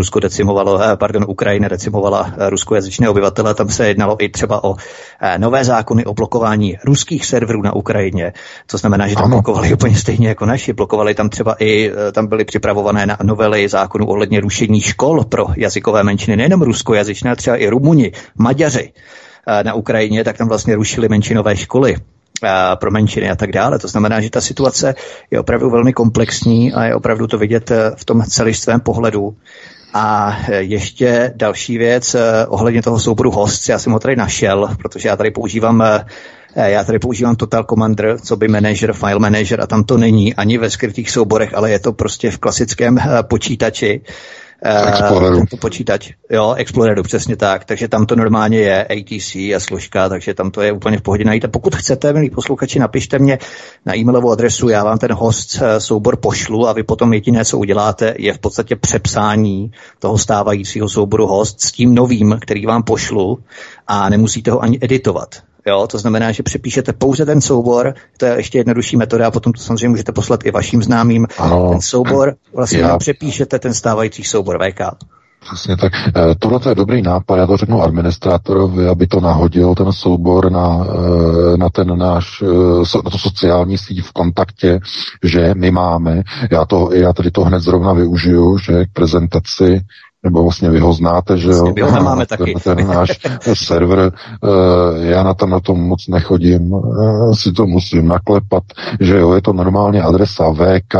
Ukrajina decimovala ruskojazyčné obyvatele, tam se jednalo i třeba o nové zákony o blokování ruských serverů na Ukrajině, co znamená, že tam blokovali úplně stejně jako naši, blokovali tam třeba i, tam byly připravované na novely zákonů ohledně rušení škol pro jazykové menšiny, nejenom ruskojazyčné, třeba i Rumuni, Maďaři na Ukrajině, tak tam vlastně rušili menšinové školy pro menšiny a tak dále. To znamená, že ta situace je opravdu velmi komplexní a je opravdu to vidět v tom celistvém pohledu. A ještě další věc ohledně toho souboru Hosts, já jsem ho tady našel, protože já tady používám Total Commander, co by manager, file manager a tam to není ani ve skrytých souborech, ale je to prostě v klasickém počítači. Exploreru. Počítač, jo, Exploreru, přesně tak, takže tam to normálně je ATC a složka, takže tam to je úplně v pohodě najít. A pokud chcete, milí posluchači, napište mě na e-mailovou adresu, já vám ten host soubor pošlu a vy potom jediné, co uděláte, je v podstatě přepsání toho stávajícího souboru host s tím novým, který vám pošlu a nemusíte ho ani editovat. Jo, to znamená, že přepíšete pouze ten soubor, to je ještě jednodušší metoda a potom to samozřejmě můžete poslat i vašim známým. Ano, ten soubor, vlastně přepíšete ten stávající soubor VK. Přesně tak. Tohle je dobrý nápad, já to řeknu administrátorovi, aby to nahodil ten soubor na ten náš na to sociální síť v kontaktě, že my máme, já tady to hned zrovna využiju, že k prezentaci, nebo vlastně vy ho znáte, že jo, máme taky. Ten náš server, já na to moc nechodím, si to musím naklepat, že jo, je to normálně adresa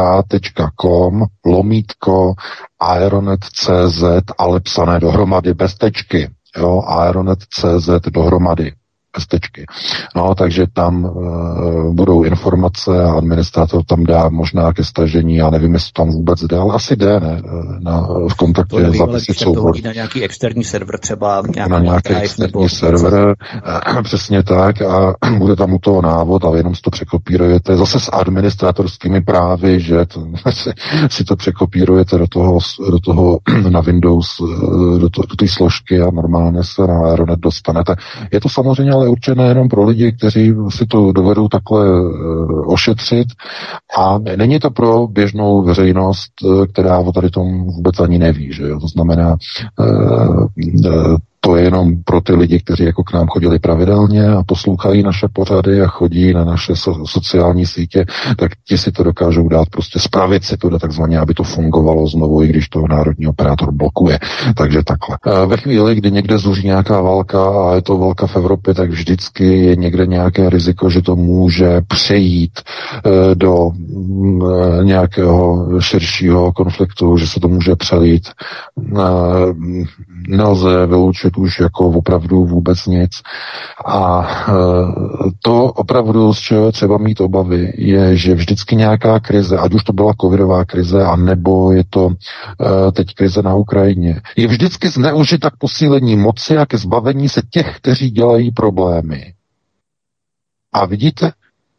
vk.com/aeronet.cz, ale psané dohromady bez tečky, jo, aeronet.cz dohromady. Pestečky. No, takže tam budou informace a administrátor tam dá možná ke stažení, já nevím, jestli tam vůbec jde, ale asi jde, ne? V kontaktě zapisit soubor. Na nějaký externí server třeba. Na nějaký externí server, přesně tak, a bude tam u toho návod, ale jenom si to překopírujete zase s administrátorskými právy, že si to překopírujete do toho na Windows, do té složky a normálně se na Aeronet dostanete. Je to samozřejmě ale určené jenom pro lidi, kteří si to dovedou takhle ošetřit a není to pro běžnou veřejnost, která o tady tom vůbec ani neví, že jo? To znamená, to je jenom pro ty lidi, kteří jako k nám chodili pravidelně a poslouchají naše pořady a chodí na naše sociální sítě, tak ti si to dokážou dát, prostě spravit si to takzvaně, aby to fungovalo znovu, i když to národní operátor blokuje. Takže takhle. Ve chvíli, kdy někde zuří nějaká válka a je to válka v Evropě, tak vždycky je někde nějaké riziko, že to může přejít do nějakého širšího konfliktu, že se to může přelít. Nelze vyloučit už jako opravdu vůbec nic. A to opravdu, z čeho je třeba mít obavy, je, že vždycky nějaká krize, ať už to byla covidová krize, anebo je to teď krize na Ukrajině, je vždycky zneužita k posílení moci a ke zbavení se těch, kteří dělají problémy. A vidíte,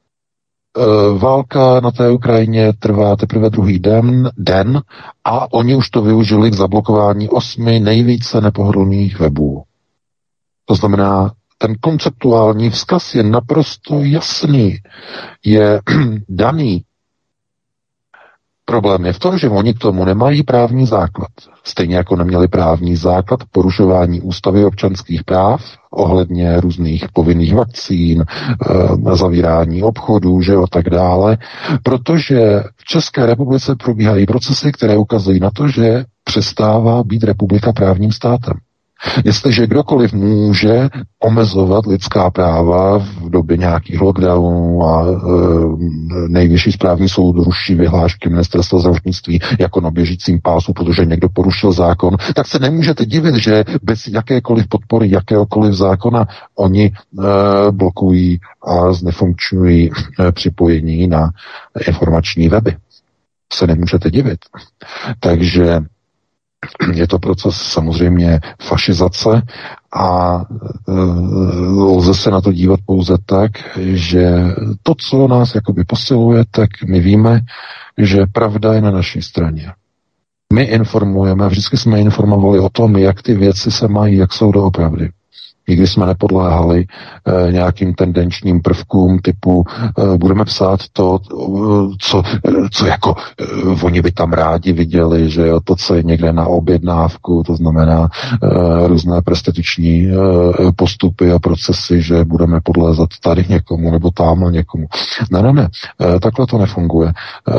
válka na té Ukrajině trvá teprve druhý den a oni už to využili k zablokování 8 nejvíce nepohodlných webů. To znamená, ten konceptuální vzkaz je naprosto jasný, je daný. Problém je v tom, že oni k tomu nemají právní základ. Stejně jako neměli právní základ porušování ústavy občanských práv ohledně různých povinných vakcín, zavírání obchodů, že jo, tak dále, protože v České republice probíhají procesy, které ukazují na to, že přestává být republika právním státem. Jestliže kdokoliv může omezovat lidská práva v době nějakých lockdownů a nejvyšší správní soud ruší vyhlášky ministerstva zdravotnictví jako na běžícím pásu, protože někdo porušil zákon, tak se nemůžete divit, že bez jakékoliv podpory, jakéhokoliv zákona oni blokují a znefunkčují připojení na informační weby. Se nemůžete divit. Takže Je to proces samozřejmě fašizace a lze se na to dívat pouze tak, že to, co nás jakoby posiluje, tak my víme, že pravda je na naší straně. My informujeme, vždycky jsme informovali o tom, jak ty věci se mají, jak jsou doopravdy. Nikdy jsme nepodléhali nějakým tendenčním prvkům typu budeme psát to, co jako oni by tam rádi viděli, že jo, to, co je někde na objednávku, to znamená různé prestituční postupy a procesy, že budeme podlézat tady někomu nebo tamhle někomu. Ne, takhle to nefunguje.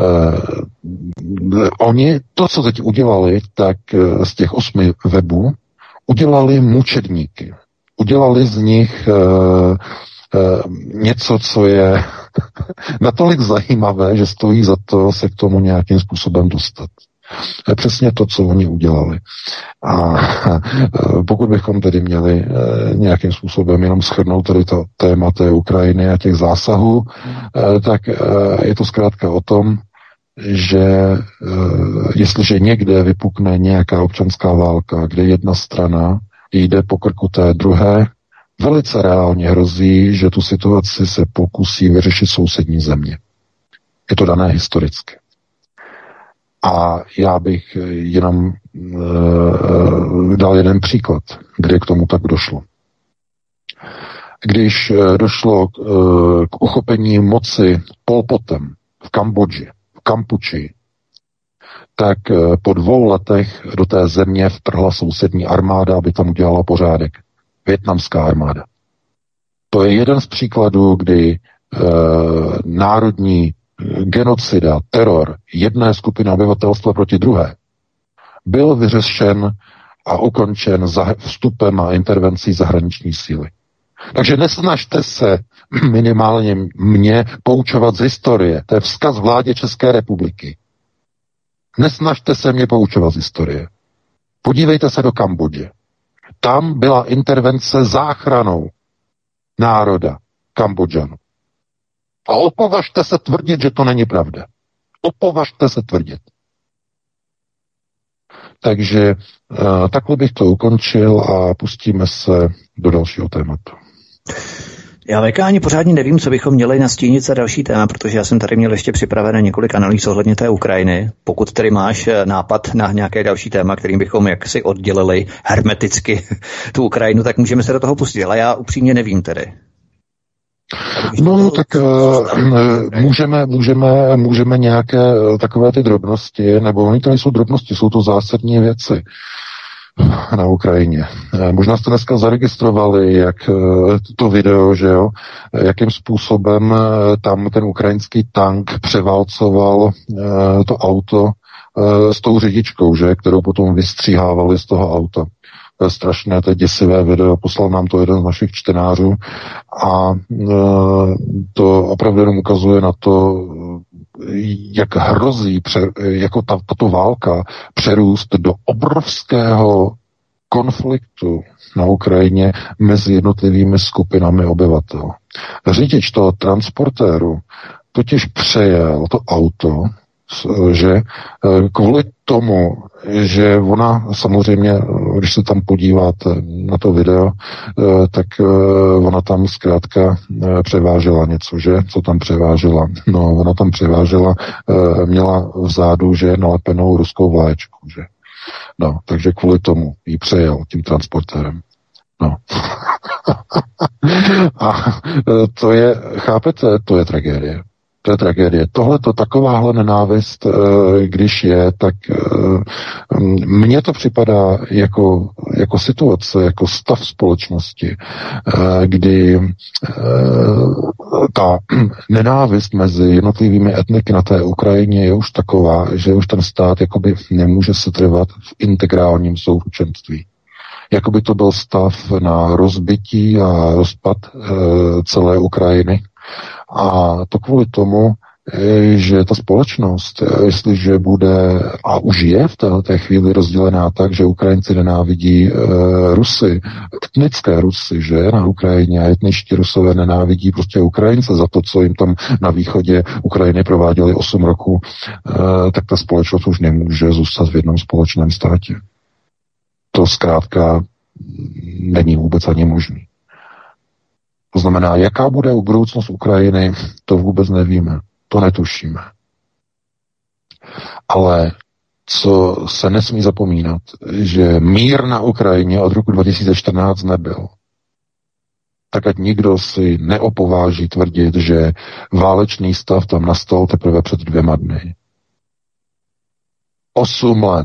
Oni to, co teď udělali, tak z těch 8 webů udělali mučedníky. Udělali z nich něco, co je natolik zajímavé, že stojí za to se k tomu nějakým způsobem dostat. To je přesně to, co oni udělali. A pokud bychom tedy měli nějakým způsobem jenom shrnout tady to téma té Ukrajiny a těch zásahů, tak je to zkrátka o tom, že jestliže někde vypukne nějaká občanská válka, kde jedna strana jde po krku té druhé, velice reálně hrozí, že tu situaci se pokusí vyřešit sousední země. Je to dané historicky. A já bych jenom dal jeden příklad, kdy k tomu tak došlo. Když došlo k uchopení moci Pol Potem v Kambodži, v Kampuči, tak po 2 letech do té země vtrhla sousední armáda, aby tam udělala pořádek. Vietnamská armáda. To je jeden z příkladů, kdy národní genocida, teror jedné skupiny obyvatelstva proti druhé byl vyřešen a ukončen za vstupem a intervencí zahraniční síly. Takže nesnažte se minimálně mě poučovat z historie. To je vzkaz vládě České republiky. Nesnažte se mě poučovat z historie. Podívejte se do Kambodže. Tam byla intervence záchranou národa Kambodžanů. A opovažte se tvrdit, že to není pravda. Opovažte se tvrdit. Takže takhle bych to ukončil a pustíme se do dalšího tématu. Já VK ani pořádně nevím, co bychom měli nastínit za další téma, protože já jsem tady měl ještě připravené několik analýz ohledně té Ukrajiny. Pokud tedy máš nápad na nějaké další téma, kterým bychom jaksi oddělili hermeticky tu Ukrajinu, tak můžeme se do toho pustit, ale já upřímně nevím tedy. No, tak můžeme nějaké takové ty drobnosti, nebo oni to nejsou drobnosti, jsou to zásadní věci na Ukrajině. Možná jste dneska zaregistrovali, jak to video, že jo, jakým způsobem tam ten ukrajinský tank převálcoval to auto s tou řidičkou, že, kterou potom vystříhávali z toho auta. To je strašné, to je děsivé video, poslal nám to jeden z našich čtenářů a to opravdu jenom ukazuje na to, jak hrozí jako tato válka přerůst do obrovského konfliktu na Ukrajině mezi jednotlivými skupinami obyvatel. Řidič toho transportéru totiž přejel to auto, že kvůli tomu, že ona samozřejmě, když se tam podíváte na to video, tak ona tam zkrátka převážela něco, že? Co tam převážela? No, ona tam převážela, měla vzadu, že nalepenou ruskou vlaječku, že? No, takže kvůli tomu jí přejel tím transportérem. No. A to je, chápete, to je tragédie. To je tragédie. Tohleto, takováhle nenávist, když je, tak mně to připadá jako situace, jako stav společnosti, kdy ta nenávist mezi jednotlivými etniky na té Ukrajině je už taková, že už ten stát jakoby nemůže se trvat v integrálním souručenství. Jakoby to byl stav na rozbití a rozpad celé Ukrajiny. A to kvůli tomu, že ta společnost, jestliže bude, a už je v té chvíli rozdělená tak, že Ukrajinci nenávidí Rusy, etnické Rusy, že na Ukrajině a etničtí Rusové nenávidí prostě Ukrajince za to, co jim tam na východě Ukrajiny prováděli 8 roků, tak ta společnost už nemůže zůstat v jednom společném státě. To zkrátka není vůbec ani možný. To znamená, jaká bude budoucnost Ukrajiny, to vůbec nevíme, to netušíme. Ale co se nesmí zapomínat, že mír na Ukrajině od roku 2014 nebyl. Tak ať nikdo si neopováží tvrdit, že válečný stav tam nastal teprve před 2 dny. 8 let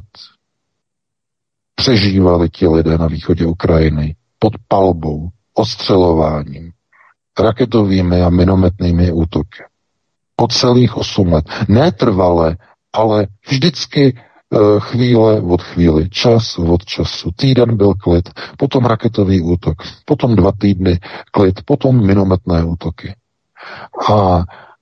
přežívali ti lidé na východě Ukrajiny pod palbou, ostřelováním, raketovými a minometnými útoky. Po celých 8 let. Ne trvale, ale vždycky chvíle od chvíli, čas od času. Týden byl klid, potom raketový útok, potom 2 týdny klid, potom minometné útoky. A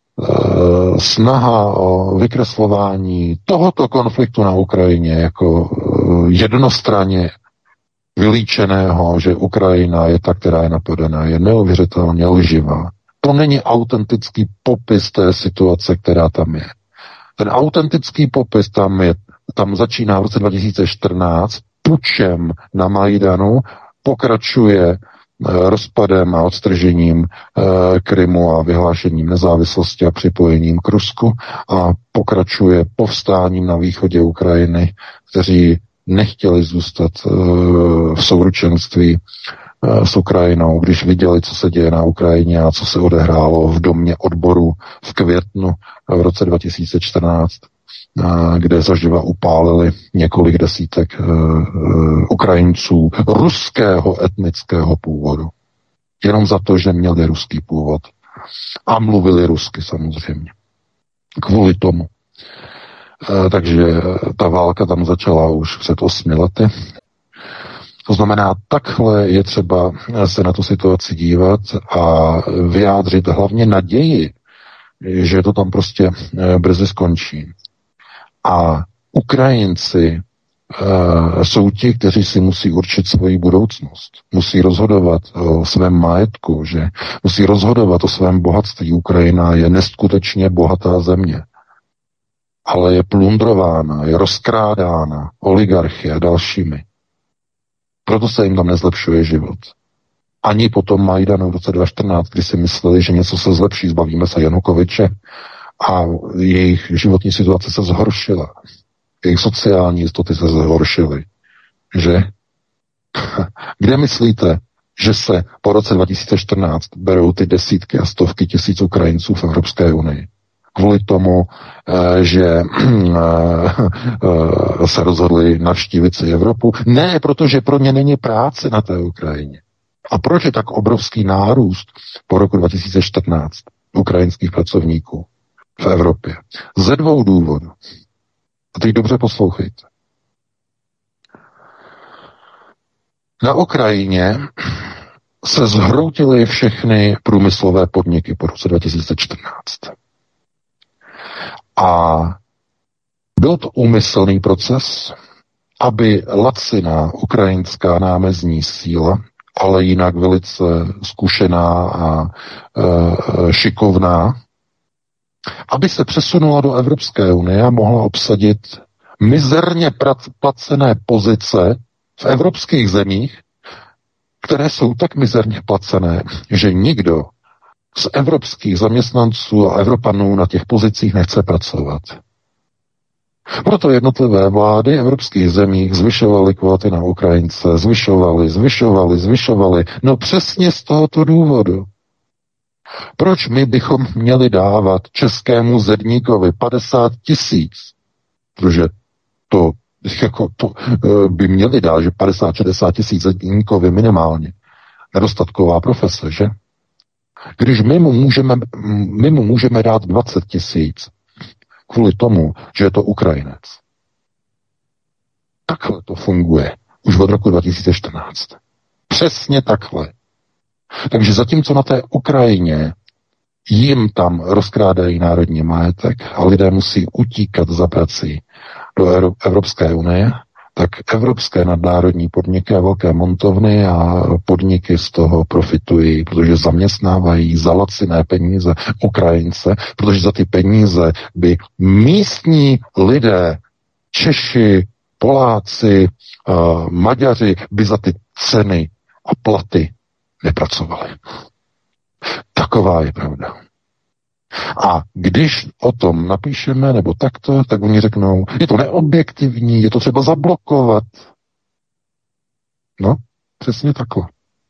snaha o vykreslování tohoto konfliktu na Ukrajině jako jednostranně vylíčeného, že Ukrajina je ta, která je napadená, je neuvěřitelně lživá. To není autentický popis té situace, která tam je. Ten autentický popis tam začíná v roce 2014 pučem na Majdanu, pokračuje rozpadem a odstržením Krymu a vyhlášením nezávislosti a připojením k Rusku a pokračuje povstáním na východě Ukrajiny, kteří nechtěli zůstat v souručenství s Ukrajinou, když viděli, co se děje na Ukrajině a co se odehrálo v domě odboru v květnu v roce 2014, kde zaživa upálili několik desítek Ukrajinců ruského etnického původu. Jenom za to, že měli ruský původ. A mluvili rusky samozřejmě. Kvůli tomu. Takže ta válka tam začala už před 8 lety. To znamená, takhle je třeba se na tu situaci dívat a vyjádřit hlavně naději, že to tam prostě brzy skončí. A Ukrajinci jsou ti, kteří si musí určit svoji budoucnost. Musí rozhodovat o svém majetku, že musí rozhodovat o svém bohatství. Ukrajina je neskutečně bohatá země, ale je plundrována, je rozkrádána oligarchy a dalšími. Proto se jim tam nezlepšuje život. Ani po tom Majdanu v roce 2014, kdy si mysleli, že něco se zlepší, zbavíme se Janukovyče a jejich životní situace se zhoršila. Jejich sociální jistoty se zhoršily. Že? Kde myslíte, že se po roce 2014 berou ty desítky a stovky tisíc Ukrajinců v Evropské unii? Kvůli tomu, že se rozhodli navštívit si Evropu? Ne, protože pro ně není práce na té Ukrajině. A proč je tak obrovský nárůst po roku 2014 ukrajinských pracovníků v Evropě? Ze 2 důvodů. A teď dobře poslouchejte. Na Ukrajině se zhroutily všechny průmyslové podniky po roce 2014. A byl to úmyslný proces, aby laciná ukrajinská námezní síla, ale jinak velice zkušená a šikovná, aby se přesunula do Evropské unie a mohla obsadit mizerně placené pozice v evropských zemích, které jsou tak mizerně placené, že nikdo z evropských zaměstnanců a Evropanů na těch pozicích nechce pracovat. Proto jednotlivé vlády evropských zemí zvyšovaly kvóty na Ukrajince, zvyšovaly. No přesně z tohoto důvodu. Proč my bychom měli dávat českému zedníkovi 50 000? Protože to by měli dát, že 50-60 000 zedníkovi minimálně. Nedostatková profese, že? Když my mu můžeme dát 20 000 kvůli tomu, že je to Ukrajinec. Takhle to funguje už od roku 2014. Přesně takhle. Takže zatímco na té Ukrajině jim tam rozkrádají národní majetek a lidé musí utíkat za prací do Evropské unie, tak evropské nadnárodní podniky a velké montovny a podniky z toho profitují, protože zaměstnávají za laciné peníze Ukrajince, protože za ty peníze by místní lidé, Češi, Poláci, Maďaři by za ty ceny a platy nepracovali. Taková je pravda. A když o tom napíšeme, nebo takto, tak oni řeknou, je to neobjektivní, je to třeba zablokovat. No, přesně takhle.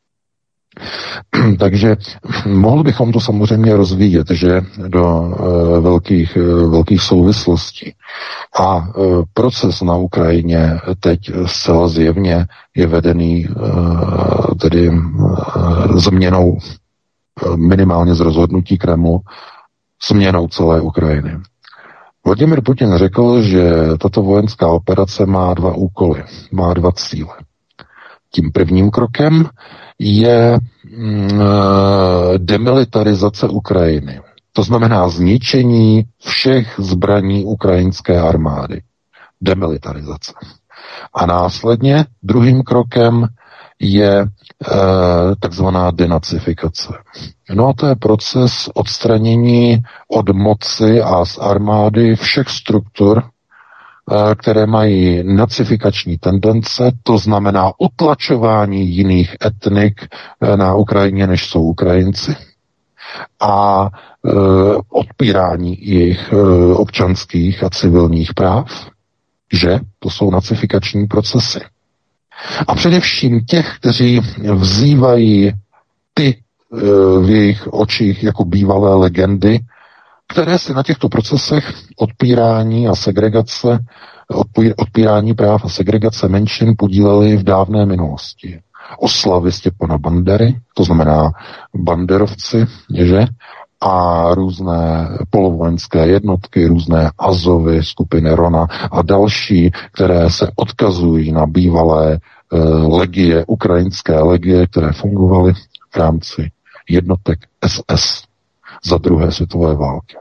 Takže mohli bychom to samozřejmě rozvíjet, že do velkých souvislostí. A proces na Ukrajině teď zcela zjevně je vedený tedy změnou minimálně z rozhodnutí Kremlu, změnou celé Ukrajiny. Vladimir Putin řekl, že tato vojenská operace má 2 úkoly, má 2 cíle. Tím prvním krokem je demilitarizace Ukrajiny. To znamená zničení všech zbraní ukrajinské armády. Demilitarizace. A následně druhým krokem je takzvaná denacifikace. No a to je proces odstranění od moci a z armády všech struktur, které mají nacifikační tendence, to znamená utlačování jiných etnik na Ukrajině, než jsou Ukrajinci, a odpírání jejich občanských a civilních práv, že to jsou nacifikační procesy. A především těch, kteří vzývají ty v jejich očích jako bývalé legendy, které se na těchto procesech odpírání a segregace, odpírání práv a segregace menšin podílely v dávné minulosti. Oslavy Stěpana Bandery, to znamená banderovci, že? A různé polovojenské jednotky, různé Azovy, skupiny Rona a další, které se odkazují na bývalé legie, ukrajinské legie, které fungovaly v rámci jednotek SS za druhé světové války.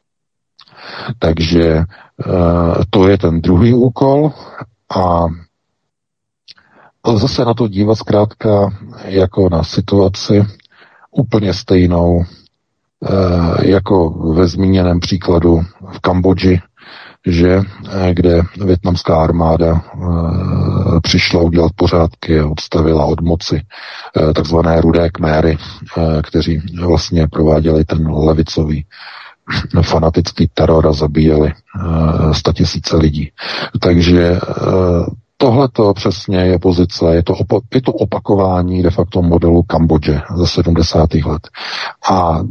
Takže to je ten druhý úkol a lze se na to dívat zkrátka jako na situaci úplně stejnou jako ve zmíněném příkladu v Kambodži, že kde vietnamská armáda přišla udělat pořádky a odstavila od moci takzvané rudé kméry, kteří vlastně prováděli ten levicový fanatický teror a zabíjeli 100 000 lidí. Takže tohleto přesně je pozice, je to opakování de facto modelu Kambodže ze 70. let. A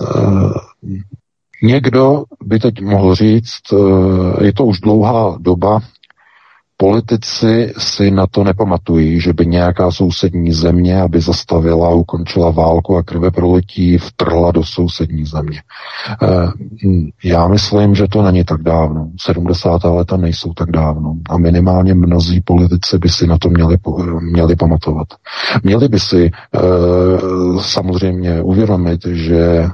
někdo by teď mohl říct, je to už dlouhá doba, politici si na to nepamatují, že by nějaká sousední země, aby zastavila a ukončila válku a krveprolití, vtrhla do sousední země. Já myslím, že to není tak dávno. 70. léta nejsou tak dávno. A minimálně mnozí politici by si na to měli pamatovat. Měli by si samozřejmě uvědomit, že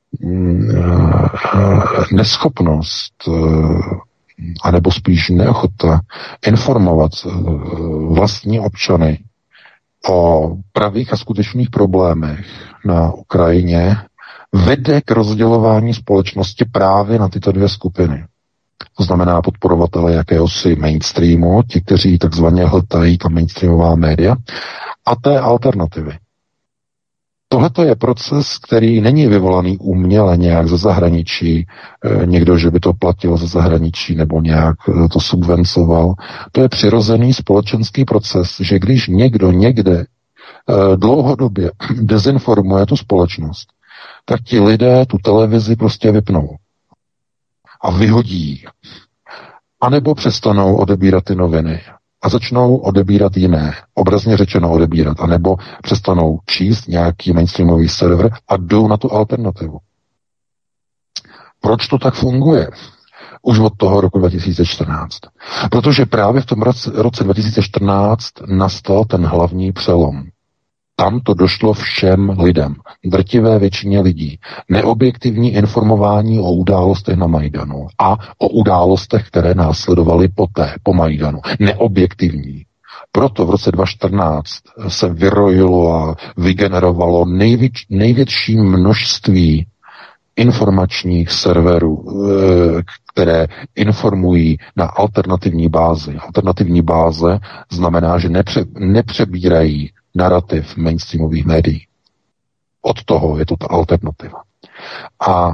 neschopnost anebo spíš neochota informovat vlastní občany o pravých a skutečných problémech na Ukrajině vede k rozdělování společnosti právě na tyto 2 skupiny. To znamená podporovatele jakéhosi mainstreamu, ti, kteří takzvaně hltají ta mainstreamová média, a té alternativy. Tohleto je proces, který není vyvolaný uměle nějak ze zahraničí, někdo, že by to platil ze zahraničí nebo nějak to subvencoval. To je přirozený společenský proces, že když někdo někde dlouhodobě dezinformuje tu společnost, tak ti lidé tu televizi prostě vypnou a vyhodí. A nebo přestanou odebírat ty noviny a začnou odebírat jiné, obrazně řečeno odebírat, anebo přestanou číst nějaký mainstreamový server a jdou na tu alternativu. Proč to tak funguje? Už od toho roku 2014. Protože právě v tom roce 2014 nastal ten hlavní přelom. Tam to došlo všem lidem, drtivé většině lidí. Neobjektivní informování o událostech na Majdanu a o událostech, které následovaly poté, po Majdanu. Neobjektivní. Proto v roce 2014 se vyrojilo a vygenerovalo největší množství informačních serverů, které informují na alternativní bázi. Alternativní báze znamená, že nepřebírají narrativ mainstreamových médií. Od toho je to ta alternativa. A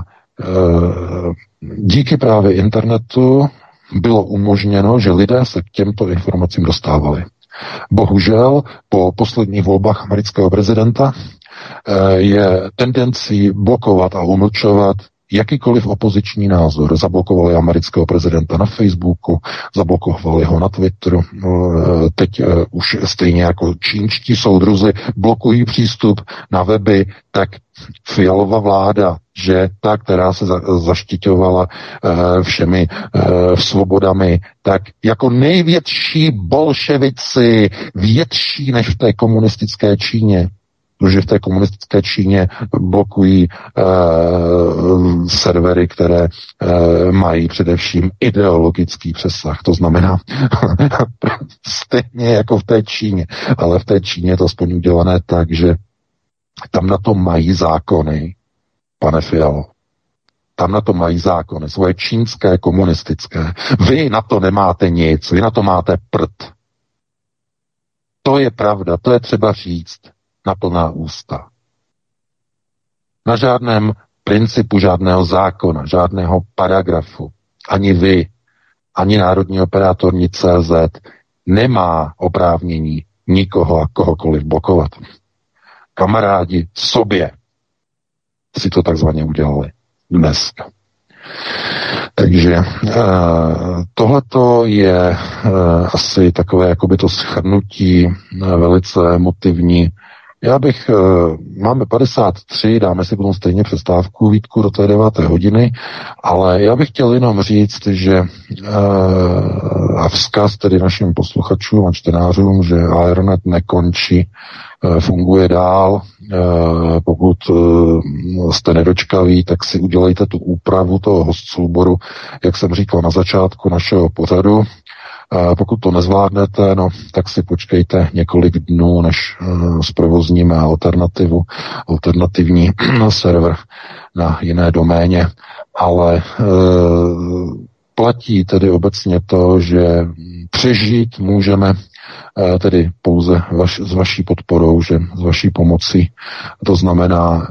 díky právě internetu bylo umožněno, že lidé se k těmto informacím dostávali. Bohužel po posledních volbách amerického prezidenta je tendencí blokovat a umlčovat jakýkoliv opoziční názor. Zablokovali amerického prezidenta na Facebooku, zablokovali ho na Twitteru, teď už stejně jako čínští soudruzi blokují přístup na weby, tak Fialova vláda, že ta, která se zaštiťovala všemi svobodami, tak jako největší bolševici, větší než v té komunistické Číně, protože v té komunistické Číně blokují servery, které mají především ideologický přesah. To znamená stejně jako v té Číně. Ale v té Číně je to aspoň udělané tak, že tam na to mají zákony, pane Fialo. Tam na to mají zákony, svoje čínské, komunistické. Vy na to nemáte nic, vy na to máte prd. To je pravda, to je třeba říct na plná ústa. Na žádném principu, žádného zákona, žádného paragrafu, ani vy, ani Národní operátor, ni CZ nemá oprávnění nikoho a kohokoliv blokovat. Kamarádi sobě si to takzvaně udělali dneska. Takže tohleto je asi takové jakoby to shrnutí velice emotivní. Já bych, máme 53, dáme si potom stejně přestávku, Vítku, do té 9. hodiny, ale já bych chtěl jenom říct, že a vzkaz tedy našim posluchačům a čtenářům, že Aeronet nekončí, funguje dál. Pokud jste nedočkaví, tak si udělejte tu úpravu toho hostsouboru, jak jsem říkal na začátku našeho pořadu. Pokud to nezvládnete, no, tak si počkejte několik dnů, než zprovozníme alternativní server na jiné doméně, ale platí tedy obecně to, že přežít můžeme tedy pouze s vaší podporou, že s vaší pomocí. To znamená,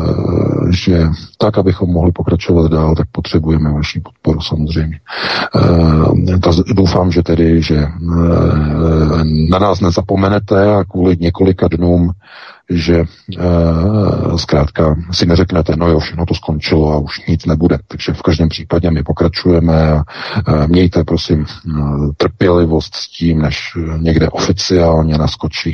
že tak, abychom mohli pokračovat dál, tak potřebujeme vaši podporu samozřejmě. Doufám, že tedy, že na nás nezapomenete a kvůli několika dnům, že zkrátka si neřeknete, no jo, všechno to skončilo a už nic nebude. Takže v každém případě my pokračujeme a mějte, prosím, trpělivost s tím, než někde oficiálně naskočí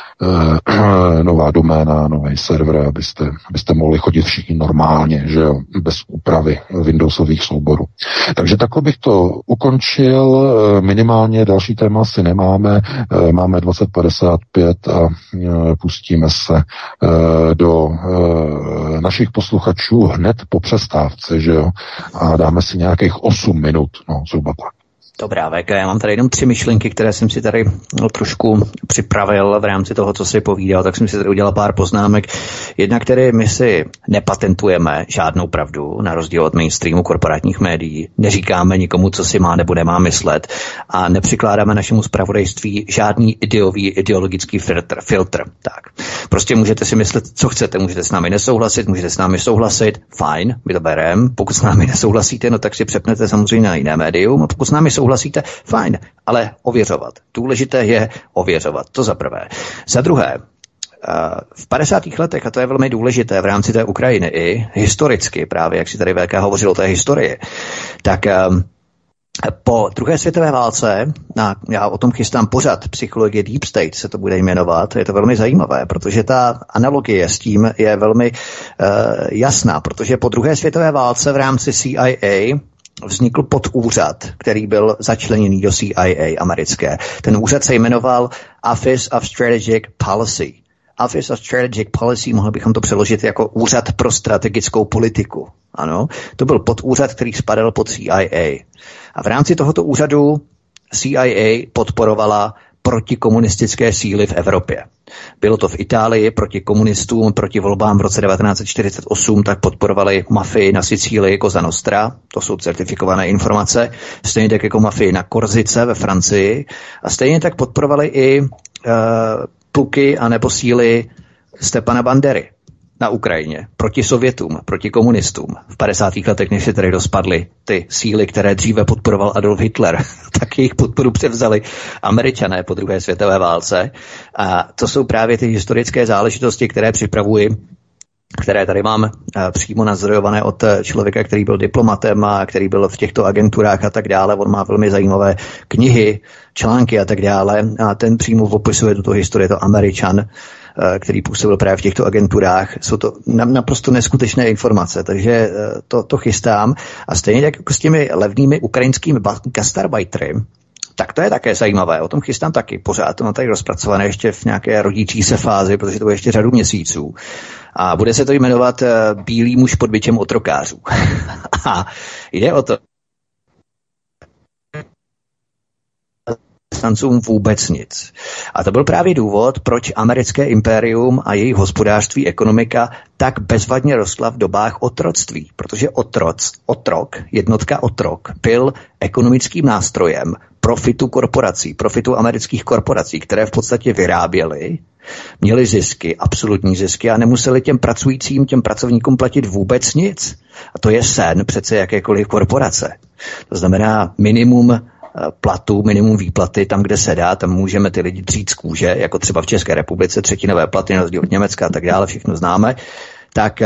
nová doména, nový server, abyste mohli chodit všichni normálně, že jo, bez úpravy Windowsových souborů. Takže takhle bych to ukončil, minimálně další téma si nemáme, máme 2055 a pustíme se do našich posluchačů hned po přestávce, že jo, a dáme si nějakých 8 minut, no, zhruba tak. Dobrá, VK, já mám tady jenom 3 myšlenky, které jsem si tady trošku připravil v rámci toho, co si povídal, tak jsem si tady udělal pár poznámek. Jedna, které my si nepatentujeme žádnou pravdu, na rozdíl od mainstreamu korporátních médií. Neříkáme nikomu, co si má nebo nemá myslet a nepřikládáme našemu zpravodajství žádný ideologický filtr. Tak. Prostě můžete si myslet, co chcete, můžete s námi nesouhlasit, můžete s námi souhlasit, fajn, my to bereme. Pokud s námi nesouhlasíte, no tak si přepnete samozřejmě na jiné médium, a pokud s námi souhlasíte, fajn, ale ověřovat. Důležité je ověřovat, to za prvé. Za druhé, v 50. letech, a to je velmi důležité v rámci té Ukrajiny i historicky, právě jak si tady VK hovořil o té historii, tak po druhé světové válce, já o tom chystám pořad Psychologie Deep State, se to bude jmenovat, je to velmi zajímavé, protože ta analogie s tím je velmi jasná, protože po druhé světové válce v rámci CIA vznikl podúřad, který byl začleněný do CIA americké. Ten úřad se jmenoval Office of Strategic Policy. Office of Strategic Policy, mohli bychom to přeložit jako Úřad pro strategickou politiku. Ano, to byl podúřad, který spadal pod CIA. A v rámci tohoto úřadu CIA podporovala protikomunistické síly v Evropě. Bylo to v Itálii proti komunistům, proti volbám v roce 1948, tak podporovali mafii na Sicílii Cosa Nostra, to jsou certifikované informace, stejně tak jako mafii na Korzice ve Francii a stejně tak podporovali i pluky a nebo síly Stepana Bandery na Ukrajině, proti Sovětům, proti komunistům. V 50. letech, než se tady rozpadly ty síly, které dříve podporoval Adolf Hitler, tak jejich podporu převzali Američané po druhé světové válce. A to jsou právě ty historické záležitosti, které připravuji, které tady mám přímo nazdrojované od člověka, který byl diplomatem a který byl v těchto agenturách a tak dále. On má velmi zajímavé knihy, články a tak dále. A ten přímo popisuje tuto historii, to Američan, který působil právě v těchto agenturách. Jsou to naprosto neskutečné informace, takže to chystám. A stejně tak jako s těmi levnými ukrajinskými gastarbeitery, tak to je také zajímavé. O tom chystám taky. Pořád to mám tady rozpracované ještě v nějaké rodící se fázi, protože to bude ještě řadu měsíců. A bude se to jmenovat Bílý muž pod bičem otrokářů. A jde o to, Francům vůbec nic. A to byl právě důvod, proč americké impérium a jejich hospodářství, ekonomika tak bezvadně rostla v dobách otroctví. Protože jednotka otrok, byl ekonomickým nástrojem profitu korporací, profitu amerických korporací, které v podstatě vyráběly, měli zisky, absolutní zisky a nemuseli těm pracujícím, těm pracovníkům platit vůbec nic. A to je sen přece jakékoliv korporace. To znamená minimum platu, minimum výplaty, tam, kde se dá, tam můžeme ty lidi dřít z kůže, jako třeba v České republice, třetinové platy na rozdíl od Německa a tak dále, všechno známe, tak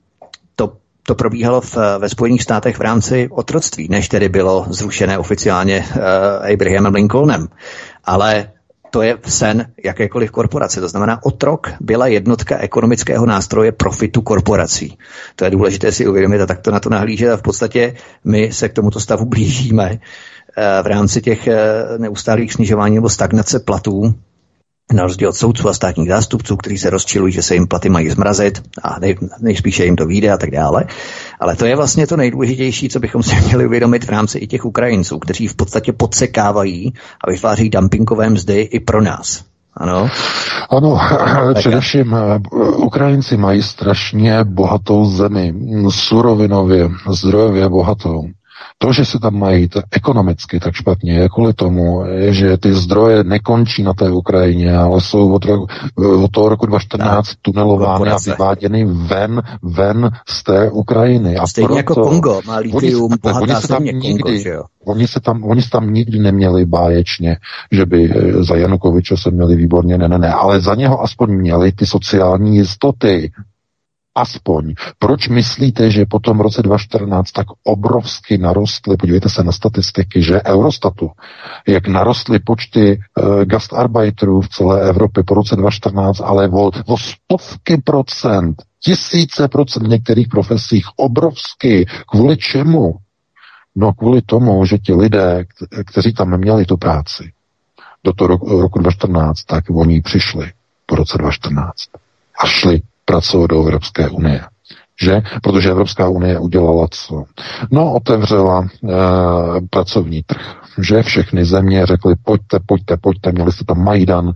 to probíhalo ve Spojených státech v rámci otroctví, než tedy bylo zrušené oficiálně Abrahamem Lincolnem. Ale to je sen jakékoliv korporace. To znamená, otrok byla jednotka ekonomického nástroje profitu korporací. To je důležité si uvědomit a takto na to nahlížet a v podstatě my se k tomuto stavu blížíme v rámci těch neustálých snižování nebo stagnace platů, na rozdíl od soudců a státních zástupců, kteří se rozčilují, že se jim platy mají zmrazit a nejspíše jim to vyjde a tak dále. Ale to je vlastně to nejdůležitější, co bychom si měli uvědomit v rámci i těch Ukrajinců, kteří v podstatě podsekávají a vytváří dumpingové mzdy i pro nás. Ano, především Ukrajinci mají strašně bohatou zemi, surovinově, zdrojově bohatou. To, že se tam mají ekonomicky tak špatně, je kvůli tomu, že ty zdroje nekončí na té Ukrajině, ale jsou od toho roku 2014 tunelovány a vyváděny ven z té Ukrajiny. A stejně jako Kongo má litium, bohatá země Kongo, že jo? Oni se tam nikdy neměli báječně, že by za Janukoviče se měli výborně, ne, ale za něho aspoň měli ty sociální jistoty. Aspoň. Proč myslíte, že po tom roce 2014 tak obrovsky narostly, podívejte se na statistiky, že Eurostatu, jak narostly počty gastarbeiterů v celé Evropě po roce 2014, ale o stovky procent, tisíce procent v některých profesích, obrovsky. Kvůli čemu? No kvůli tomu, že ti lidé, kteří tam měli tu práci do toho roku 2014, tak oni přišli po roce 2014 a šli pracovat do Evropské unie. Že? Protože Evropská unie udělala co? No, otevřela pracovní trh. Že? Všechny země řekly, pojďte, měli jste tam Majdan,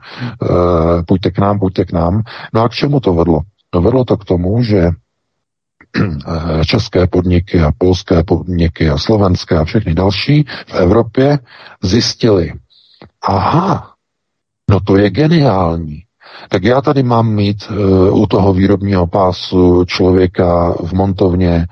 pojďte k nám. No a k čemu to vedlo? No vedlo to k tomu, že české podniky a polské podniky a slovenské a všechny další v Evropě zjistili, aha, no to je geniální. Tak já tady mám mít u toho výrobního pásu člověka v montovně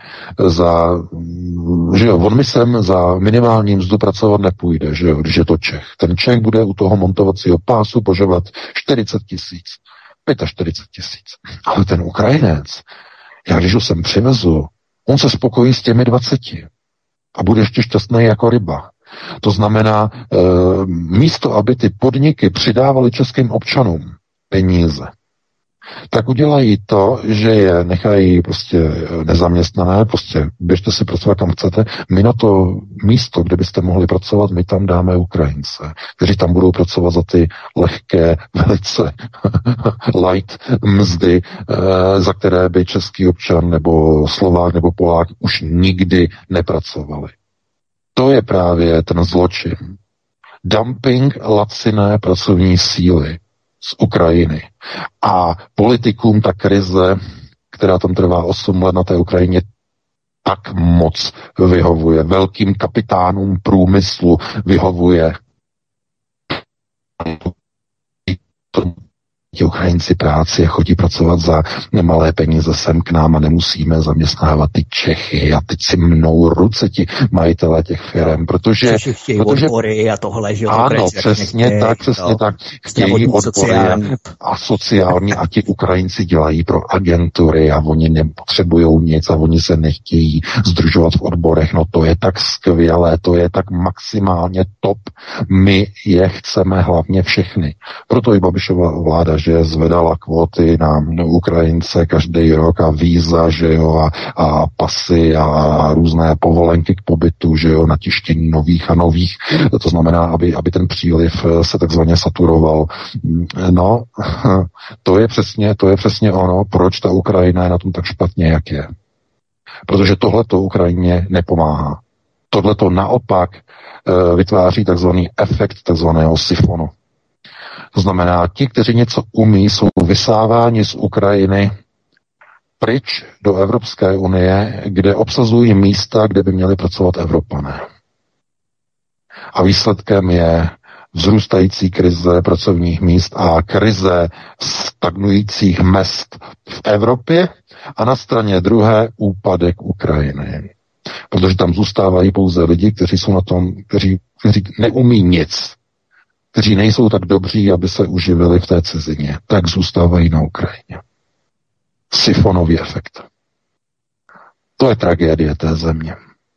že jo, on mi sem za minimální mzdu pracovat nepůjde, že jo, když je to Čech. Ten Čech bude u toho montovacího pásu požadovat 40 000, 45 000. Ale ten Ukrajinec, já když ho sem přivezu, on se spokojí s těmi 20 a bude ještě šťastný jako ryba. To znamená, místo, aby ty podniky přidávaly českým občanům peníze, tak udělají to, že je nechají prostě nezaměstnané, prostě běžte si pracovat kam chcete, my na to místo, kde byste mohli pracovat, my tam dáme Ukrajince, kteří tam budou pracovat za ty lehké, velice light mzdy, za které by český občan nebo Slovák nebo Polák už nikdy nepracovali. To je právě ten zločin. dumping laciné pracovní síly z Ukrajiny. A politikům ta krize, která tam trvá 8 let na té Ukrajině, tak moc vyhovuje. Velkým kapitánům průmyslu vyhovuje. Ti Ukrajinci práci a chodí pracovat za nemalé peníze sem k nám a nemusíme zaměstnávat ty Čechy a teď si mnou ruce ti majitelé těch firm, protože odbory a tohle, že ano, přesně tak. Chtějí odbory a sociální a ti Ukrajinci dělají pro agentury a oni nepotřebují nic a oni se nechtějí sdružovat v odborech. No to je tak skvělé, to je tak maximálně top. My je chceme hlavně všechny. Proto i Babišova vláda, že zvedala kvóty na Ukrajince každý rok a víza, že jo, a pasy a různé povolenky k pobytu, že jo, na tištění nových a nových. To znamená, aby ten příliv se takzvaně saturoval. No, to je přesně ono, proč ta Ukrajina je na tom tak špatně, jak je. Protože tohleto Ukrajině nepomáhá. Tohleto naopak vytváří takzvaný efekt takzvaného sifonu. To znamená, ti, kteří něco umí, jsou vysáváni z Ukrajiny pryč do Evropské unie, kde obsazují místa, kde by měli pracovat Evropané. A výsledkem je vzrůstající krize pracovních míst a krize stagnujících mezd v Evropě a na straně druhé úpadek Ukrajiny. Protože tam zůstávají pouze lidi, kteří jsou na tom, kteří neumí nic, kteří nejsou tak dobří, aby se uživili v té cizině, tak zůstávají na Ukrajině. Sifonový efekt. To je tragédie té země.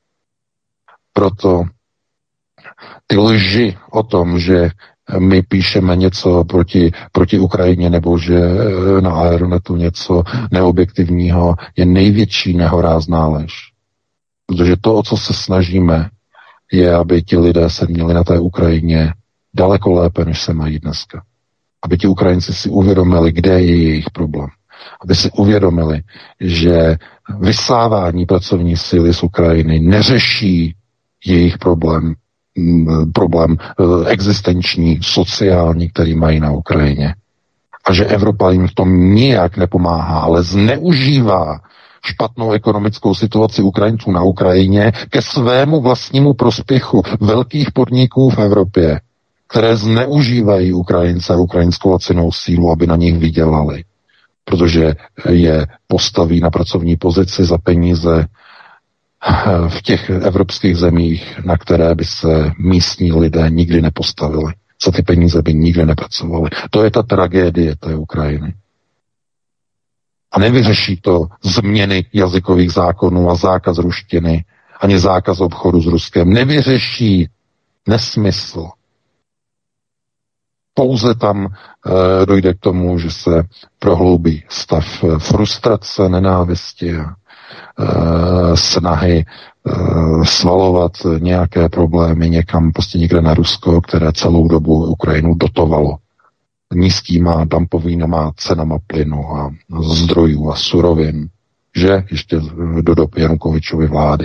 Proto ty lži o tom, že my píšeme něco proti Ukrajině nebo že na Aeronetu něco neobjektivního, je největší nehorázná lež. Protože to, o co se snažíme, je, aby ti lidé se měli na té Ukrajině daleko lépe, než se mají dneska. Aby ti Ukrajinci si uvědomili, kde je jejich problém. Aby si uvědomili, že vysávání pracovní síly z Ukrajiny neřeší jejich problém existenční, sociální, který mají na Ukrajině. A že Evropa jim v tom nijak nepomáhá, ale zneužívá špatnou ekonomickou situaci Ukrajinců na Ukrajině ke svému vlastnímu prospěchu velkých podniků v Evropě, které zneužívají Ukrajince a ukrajinskou lacinou sílu, aby na nich vydělali. Protože je postaví na pracovní pozici za peníze v těch evropských zemích, na které by se místní lidé nikdy nepostavili. Za ty peníze by nikdy nepracovali. To je ta tragédie té Ukrajiny. A nevyřeší to změny jazykových zákonů a zákaz ruštiny, ani zákaz obchodu s Ruskem. Nevyřeší nesmysl. Pouze tam dojde k tomu, že se prohloubí stav frustrace, nenávisti a snahy svalovat nějaké problémy někam, prostě někde na Rusko, které celou dobu Ukrajinu dotovalo nízkýma dumpovými cenama plynu a zdrojů a surovin, že ještě do doby Janukovyčovy vlády.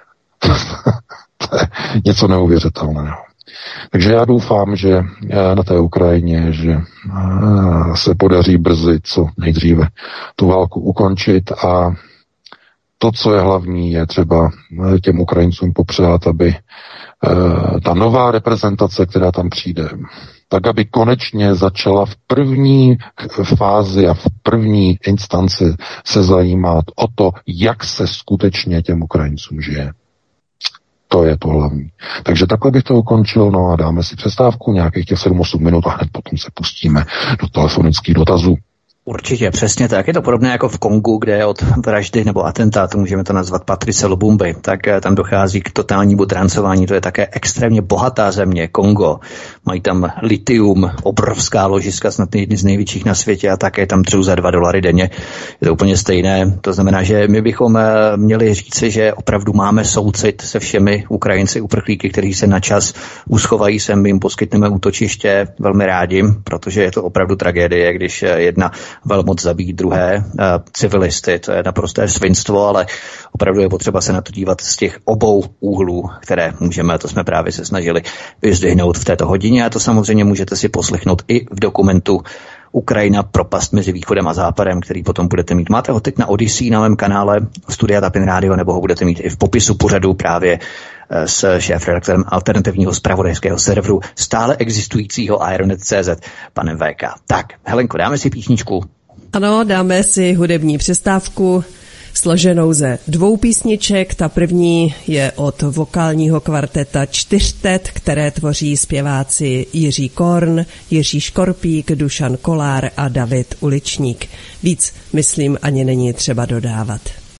To je něco neuvěřitelného. Takže já doufám, že na té Ukrajině, že se podaří brzy co nejdříve tu válku ukončit a to, co je hlavní, je třeba těm Ukrajincům popřát, aby ta nová reprezentace, která tam přijde, tak aby konečně začala v první fázi a v první instanci se zajímat o to, jak se skutečně těm Ukrajincům žije. To je to hlavní. Takže takhle bych to ukončil, no a dáme si přestávku nějakých těch 7-8 minut a hned potom se pustíme do telefonických dotazů. Určitě, přesně tak. Je to podobné jako v Kongu, kde od vraždy nebo atentátu, můžeme to nazvat Patrice Lumumby, tak tam dochází k totálnímu drancování. To je také extrémně bohatá země, Kongo. Mají tam litium, obrovská ložiska, snad jedny z největších na světě a také tam třou za $2 denně. Je to úplně stejné. To znamená, že my bychom měli říci, že opravdu máme soucit se všemi Ukrajinci, uprchlíky, kteří se na čas uschovají sem, jim poskytneme útočiště velmi rádi, protože je to opravdu tragédie, když jedna velmoc zabít druhé civilisty. To je naprosté svinstvo, ale opravdu je potřeba se na to dívat z těch obou úhlů, které můžeme, a to jsme právě se snažili vyzdvihnout v této hodině, a to samozřejmě můžete si poslechnout i v dokumentu Ukrajina, propast mezi východem a západem, který potom budete mít. Máte ho teď na Odyssey, na mém kanále Studia Tapin Radio, nebo ho budete mít i v popisu pořadu právě s šéfredaktorem alternativního zpravodajského serveru stále existujícího Ironet.cz, panem VK. Tak, Helenko, dáme si písničku? Ano, dáme si hudební přestávku složenou ze 2 písniček. Ta první je od vokálního kvarteta Čtyřtet, které tvoří zpěváci Jiří Korn, Jiří Škorpík, Dušan Kolár a David Uličník. Víc, myslím, ani není třeba dodávat.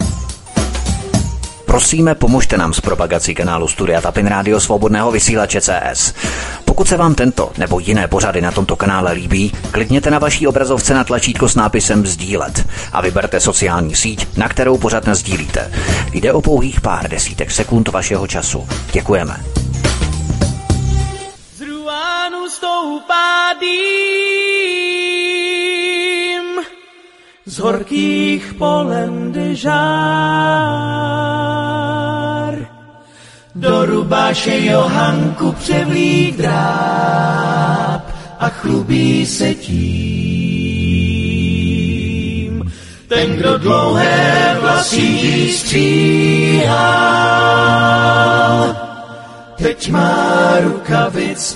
Prosíme, pomožte nám s propagací kanálu Studia Tapin Radio Svobodného vysílače CS. Pokud se vám tento nebo jiné pořady na tomto kanále líbí, klikněte na vaší obrazovce na tlačítko s nápisem sdílet a vyberte sociální síť, na kterou pořad nasdílíte. Jde o pouhých pár desítek sekund vašeho času. Děkujeme. Z Ruánu stoupá dým, z horkých polen jde žár, do rubáše Johanku převlík dráp a chlubí se tím. Ten, kdo dlouhé vlasy stříhal, teď má rukavic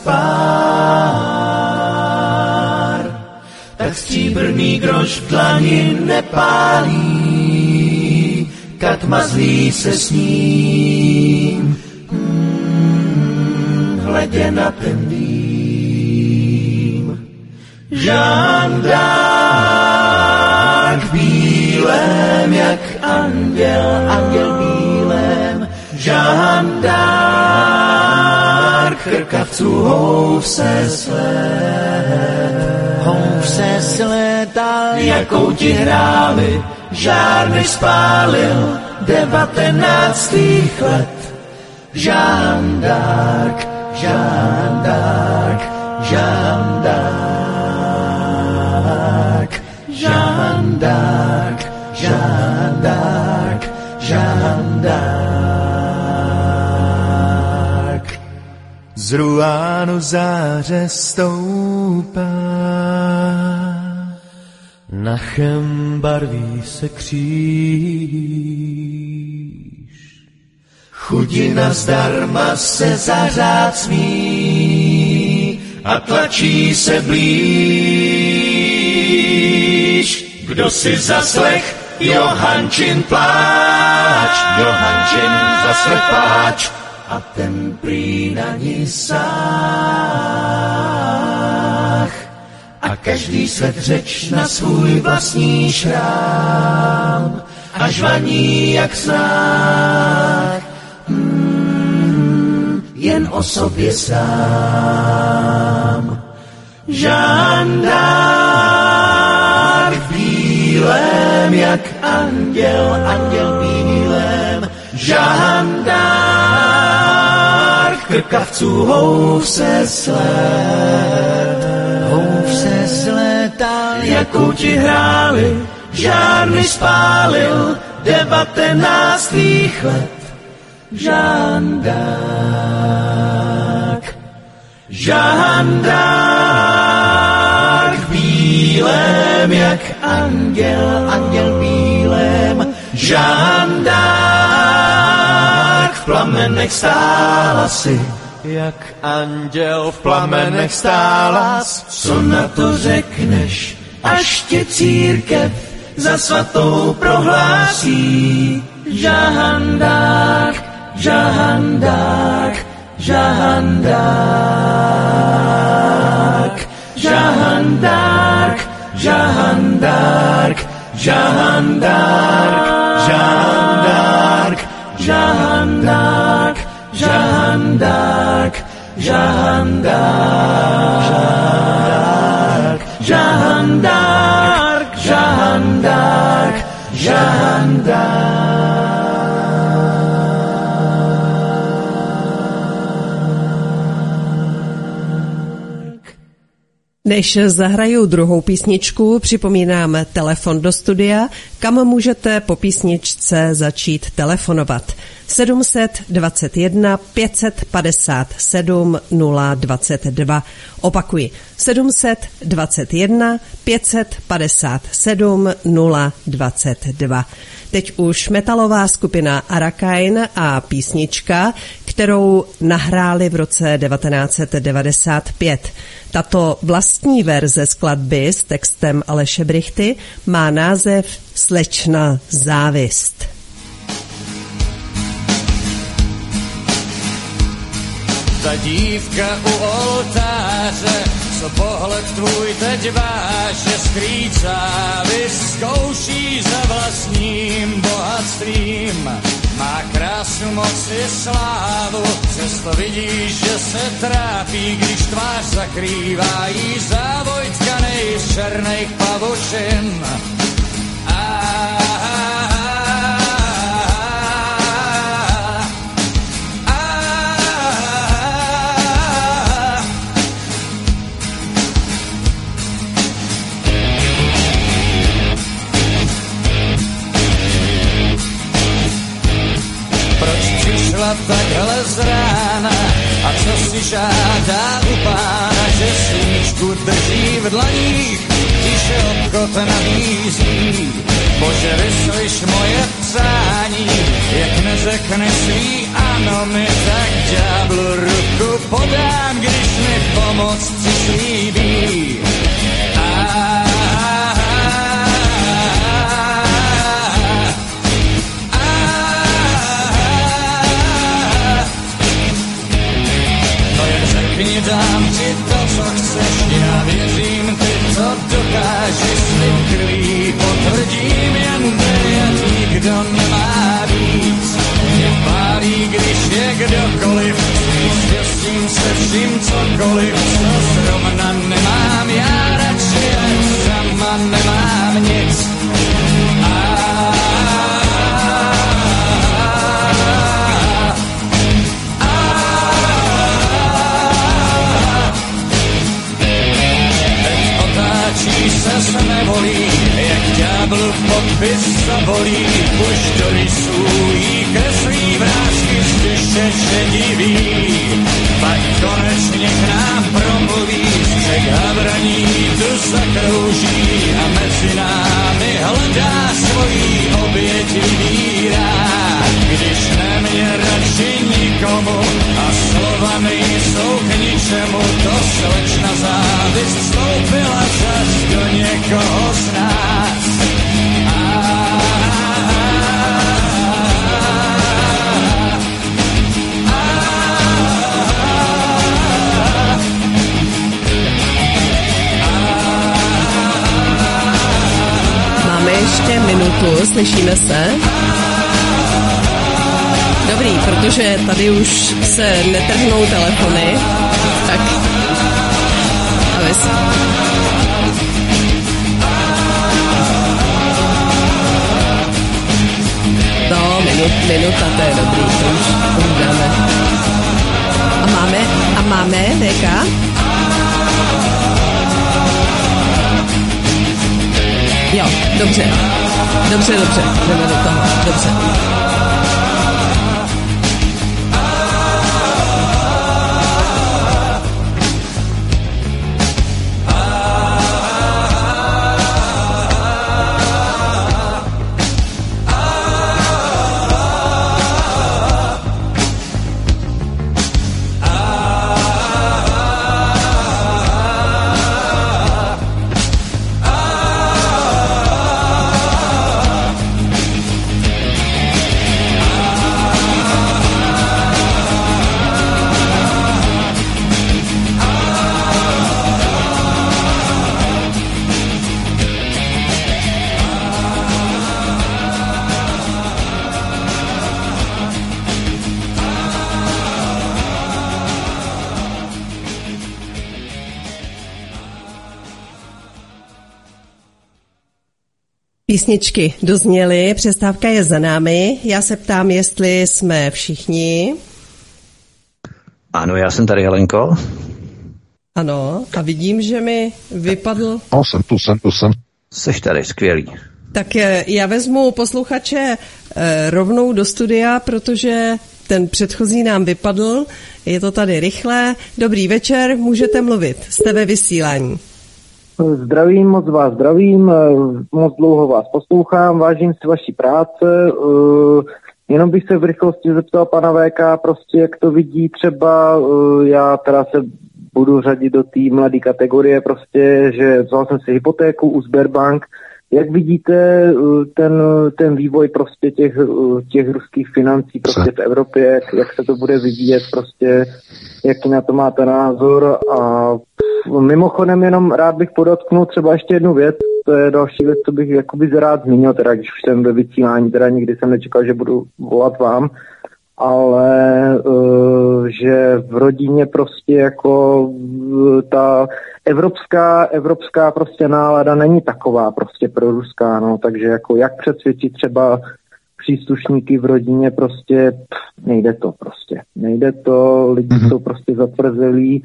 pár, tak stříbrný groš v dlani nepálí, kad mazlí se s ním. Hledě na ten dým. Jeanne d'Arc v bílém jak anděl, anděl bílém. Jeanne d'Arc krkavců houv se slétal, jakou ti hráli, žár než spálil 19. let. Jeanne d'Arc, Jeanne d'Arc, Jeanne d'Arc, Jeanne d'Arc, Jeanne d'Arc, Jeanne d'Arc. Z Ruánu záře stoupá, nachem barví se kříž. Chudina zdarma se zařád smí a tlačí se blíž. Kdo si zaslech Johančin pláč, Johančin zaslech pláč, a ten prý na ní sáh. A každý svět řeč na svůj vlastní šrám a žvaní jak snách. Jen o sobě sám. Jeanne d'Arc v bílém jak anděl, anděl bílém. Jeanne d'Arc krkavců houv se slétal, jakou ti hráli, žárny spálil 19. let. Jeanne d'Arc, Jeanne d'Arc v bílém jak anděl, anděl bílém. Jeanne d'Arc v plamenech stála si, jak anděl v plamenech stála. Co na to řekneš, až tě církev za svatou prohlásí? Jeanne d'Arc, Jeanne d'Arc, Jeanne d'Arc, Jeanne d'Arc, Jeanne d'Arc, Jeanne d'Arc, Jeanne d'Arc, Jeanne d'Arc, Jeanne d'Arc, Jeanne d'Arc, Jeanne d'Arc, Jeanne d'Arc, Jeanne d'Arc. Než zahraju druhou písničku, připomínám telefon do studia, kam můžete po písničce začít telefonovat. 721 557 022. Opakuji, 721 557 022. Teď už metalová skupina Arakain a písnička, kterou nahráli v roce 1995. Tato vlastní verze skladby s textem Aleše Brychty má název Slečna závist. Ta dívka u oltáře, co pohled tvůj teď váže, skrýt závist zkouší za vlastním bohatstvím. Má krásu, moc i slávu, přesto vidíš, že se trápí, když tvář zakrývá jí závoj tkanej z černých pavučin. Takhle z rána a co si žádá u pána, že svíčku drží v dlaních, tiše obchod nabízí. Bože, vyslyš moje přání, jak neřekne svý ano mi, tak ďáblu ruku podám, když mi pomoc přislíbí. Dám ti to, co chceš, já věřím, ty to dokážeš, sliklý potvrdím, jen ať nikdo nemá víc. Mě pálí, když je kdokoliv, štěstím se vším cokoliv, co zrovna nemám, já radši jen sama nemám nic. Se nevolí, jak ďáblu podpis zabolí, už do rysů jí kreslí vrásky z duše šediví. Pak konečně k nám promluví, střech habraní tu zakrouží a mezi námi hledá svojí oběti vírá. Když nemě radši nikomu a slova nejsou k ničemu, to slečna závist vstoupila zas do někoho z nás. Máme ještě minutu, slyšíme se? Dobrý, protože tady už se netrhnou telefony, tak no, minuta, to je dobrý, to už dáme. A máme, VK? Jo, dobře, jdeme do toho, dobře. Písničky dozněly, přestávka je za námi. Já se ptám, jestli jsme všichni. Ano, já jsem tady, Helenko. Ano, a vidím, že mi vypadl... No, jsem tu. Seš tady, skvělý. Tak já vezmu posluchače rovnou do studia, protože ten předchozí nám vypadl. Je to tady rychle. Dobrý večer, můžete mluvit. Jste ve vysílání. Zdravím, moc vás zdravím, moc dlouho vás poslouchám, vážím si vaší práce. Jenom bych se v rychlosti zeptal pana VK, prostě jak to vidí třeba, já teda se budu řadit do té mladé kategorie, prostě, že vzal jsem si hypotéku u Sberbank. Jak vidíte ten vývoj prostě těch ruských financí prostě v Evropě, jak se to bude vyvíjet, prostě, jaký na to máte názor? A mimochodem jenom rád bych podotknul třeba ještě jednu věc, to je další věc, co bych jakoby rád zmínil, teda když už jsem ve vysílání, teda nikdy jsem nečekal, že budu volat vám, ale že v rodině prostě jako ta evropská prostě nálada není taková prostě proruská, no, takže jako jak přesvědčit třeba příslušníky v rodině prostě nejde to, lidi jsou prostě zatvrzelí,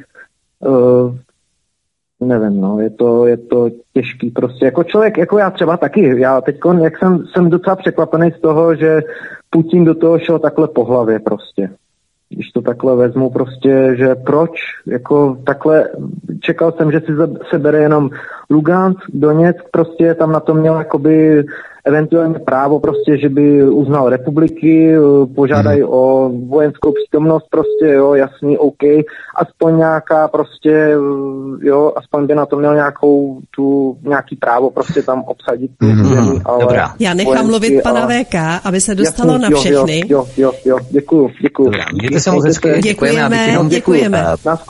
nevím, no, je to těžký prostě, jako člověk, jako já třeba taky, já teďko, jak jsem docela překvapený z toho, že Putin do toho šel takhle po hlavě prostě. Když to takhle vezmu prostě, že proč, jako takhle, čekal jsem, že si sebere jenom Lugansk, Doněck, prostě tam na to měl jakoby eventuálně právo prostě, že by uznal republiky, požádají o vojenskou přítomnost prostě, jo, jasný, OK, aspoň nějaká prostě, jo, aspoň by na to měl nějaký právo prostě tam obsadit zemi, ale... Dobrá. Já nechám mluvit pana VK, aby se dostalo jasný, na všechny. Jo, děkuju. Dobrá, mějte se moc hezky. Děkujeme.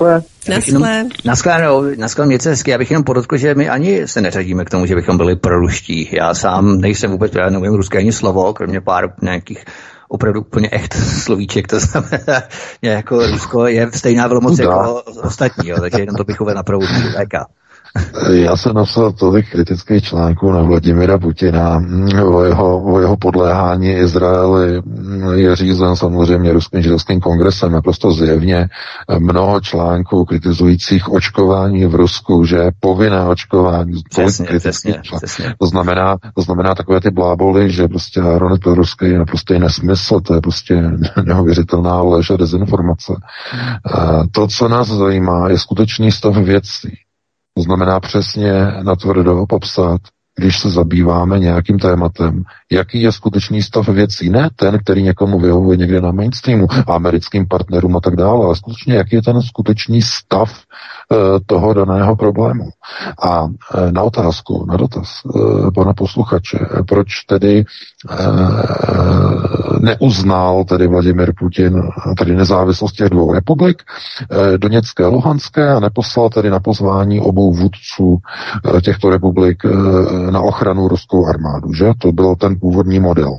Naschle, mějte se hezky. Já bych jenom podotkl, že my ani se neřadíme k tomu, že bychom byli proruští. Já sám nejsem vůbec, já nevím ruské ani slovo, kromě pár nějakých opravdu úplně echt slovíček, to znamená, jako Rusko je stejná velmoc jako ostatní, jo, takže jenom to bych uvedl na pravou VK. Já jsem napsal tolik kritických článků na Vladimira Putina, o jeho podléhání Izraeli je řízen samozřejmě Ruským židovským kongresem, naprosto zjevně mnoho článků kritizujících očkování v Rusku, že je povinné očkování. Přesně. To znamená takové ty bláboly, že prostě národnost pro Rusko je naprosto nesmysl, to je prostě neuvěřitelná lež a dezinformace. To, co nás zajímá, je skutečný stav věcí. To znamená přesně natvrdo popsat, když se zabýváme nějakým tématem, jaký je skutečný stav věcí. Ne ten, který někomu vyhovuje někde na mainstreamu, americkým partnerům a tak dále, ale skutečně, jaký je ten skutečný stav toho daného problému. A na otázku, na dotaz pana posluchače, proč tedy neuznal tedy Vladimir Putin tedy nezávislost těch dvou republik, Doněcké a Luhanské, a neposlal tedy na pozvání obou vůdců těchto republik na ochranu ruskou armádu, že? To byl ten původní model.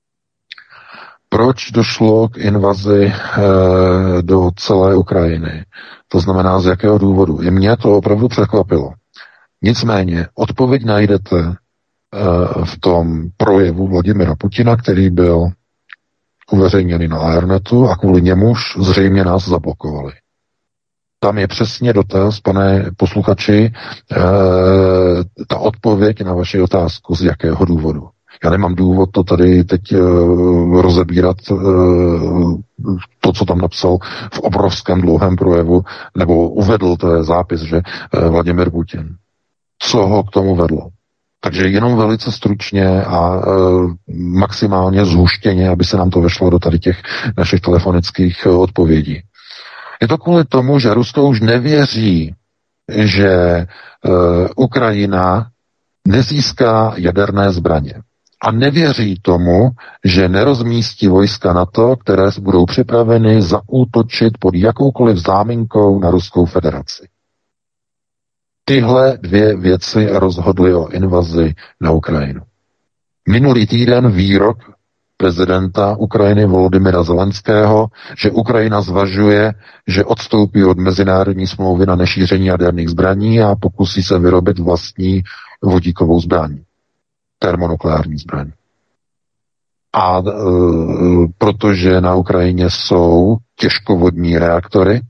Proč došlo k invazi do celé Ukrajiny? To znamená, z jakého důvodu? I mě to opravdu překvapilo. Nicméně, odpověď najdete v tom projevu Vladimira Putina, který byl uveřejněný na Airnetu a kvůli němuž zřejmě nás zablokovali. Tam je přesně dotaz, pane posluchači, ta odpověď na vaši otázku, z jakého důvodu. Já nemám důvod to tady teď rozebírat, to, co tam napsal v obrovském dlouhém projevu, nebo uvedl, to je zápis, že Vladimir Putin. Co ho k tomu vedlo? Takže jenom velice stručně a maximálně zhuštěně, aby se nám to vešlo do tady těch našich telefonických odpovědí. Je to kvůli tomu, že Rusko už nevěří, že Ukrajina nezíská jaderné zbraně. A nevěří tomu, že nerozmístí vojska NATO, které budou připraveny zaútočit pod jakoukoliv záminkou na Ruskou federaci. Tyhle dvě věci rozhodly o invazi na Ukrajinu. Minulý týden výrok prezidenta Ukrajiny Volodymyra Zelenského, že Ukrajina zvažuje, že odstoupí od mezinárodní smlouvy na nešíření jaderných zbraní a pokusí se vyrobit vlastní vodíkovou zbraň. Termonukleární zbraň. A protože na Ukrajině jsou těžkovodní reaktory,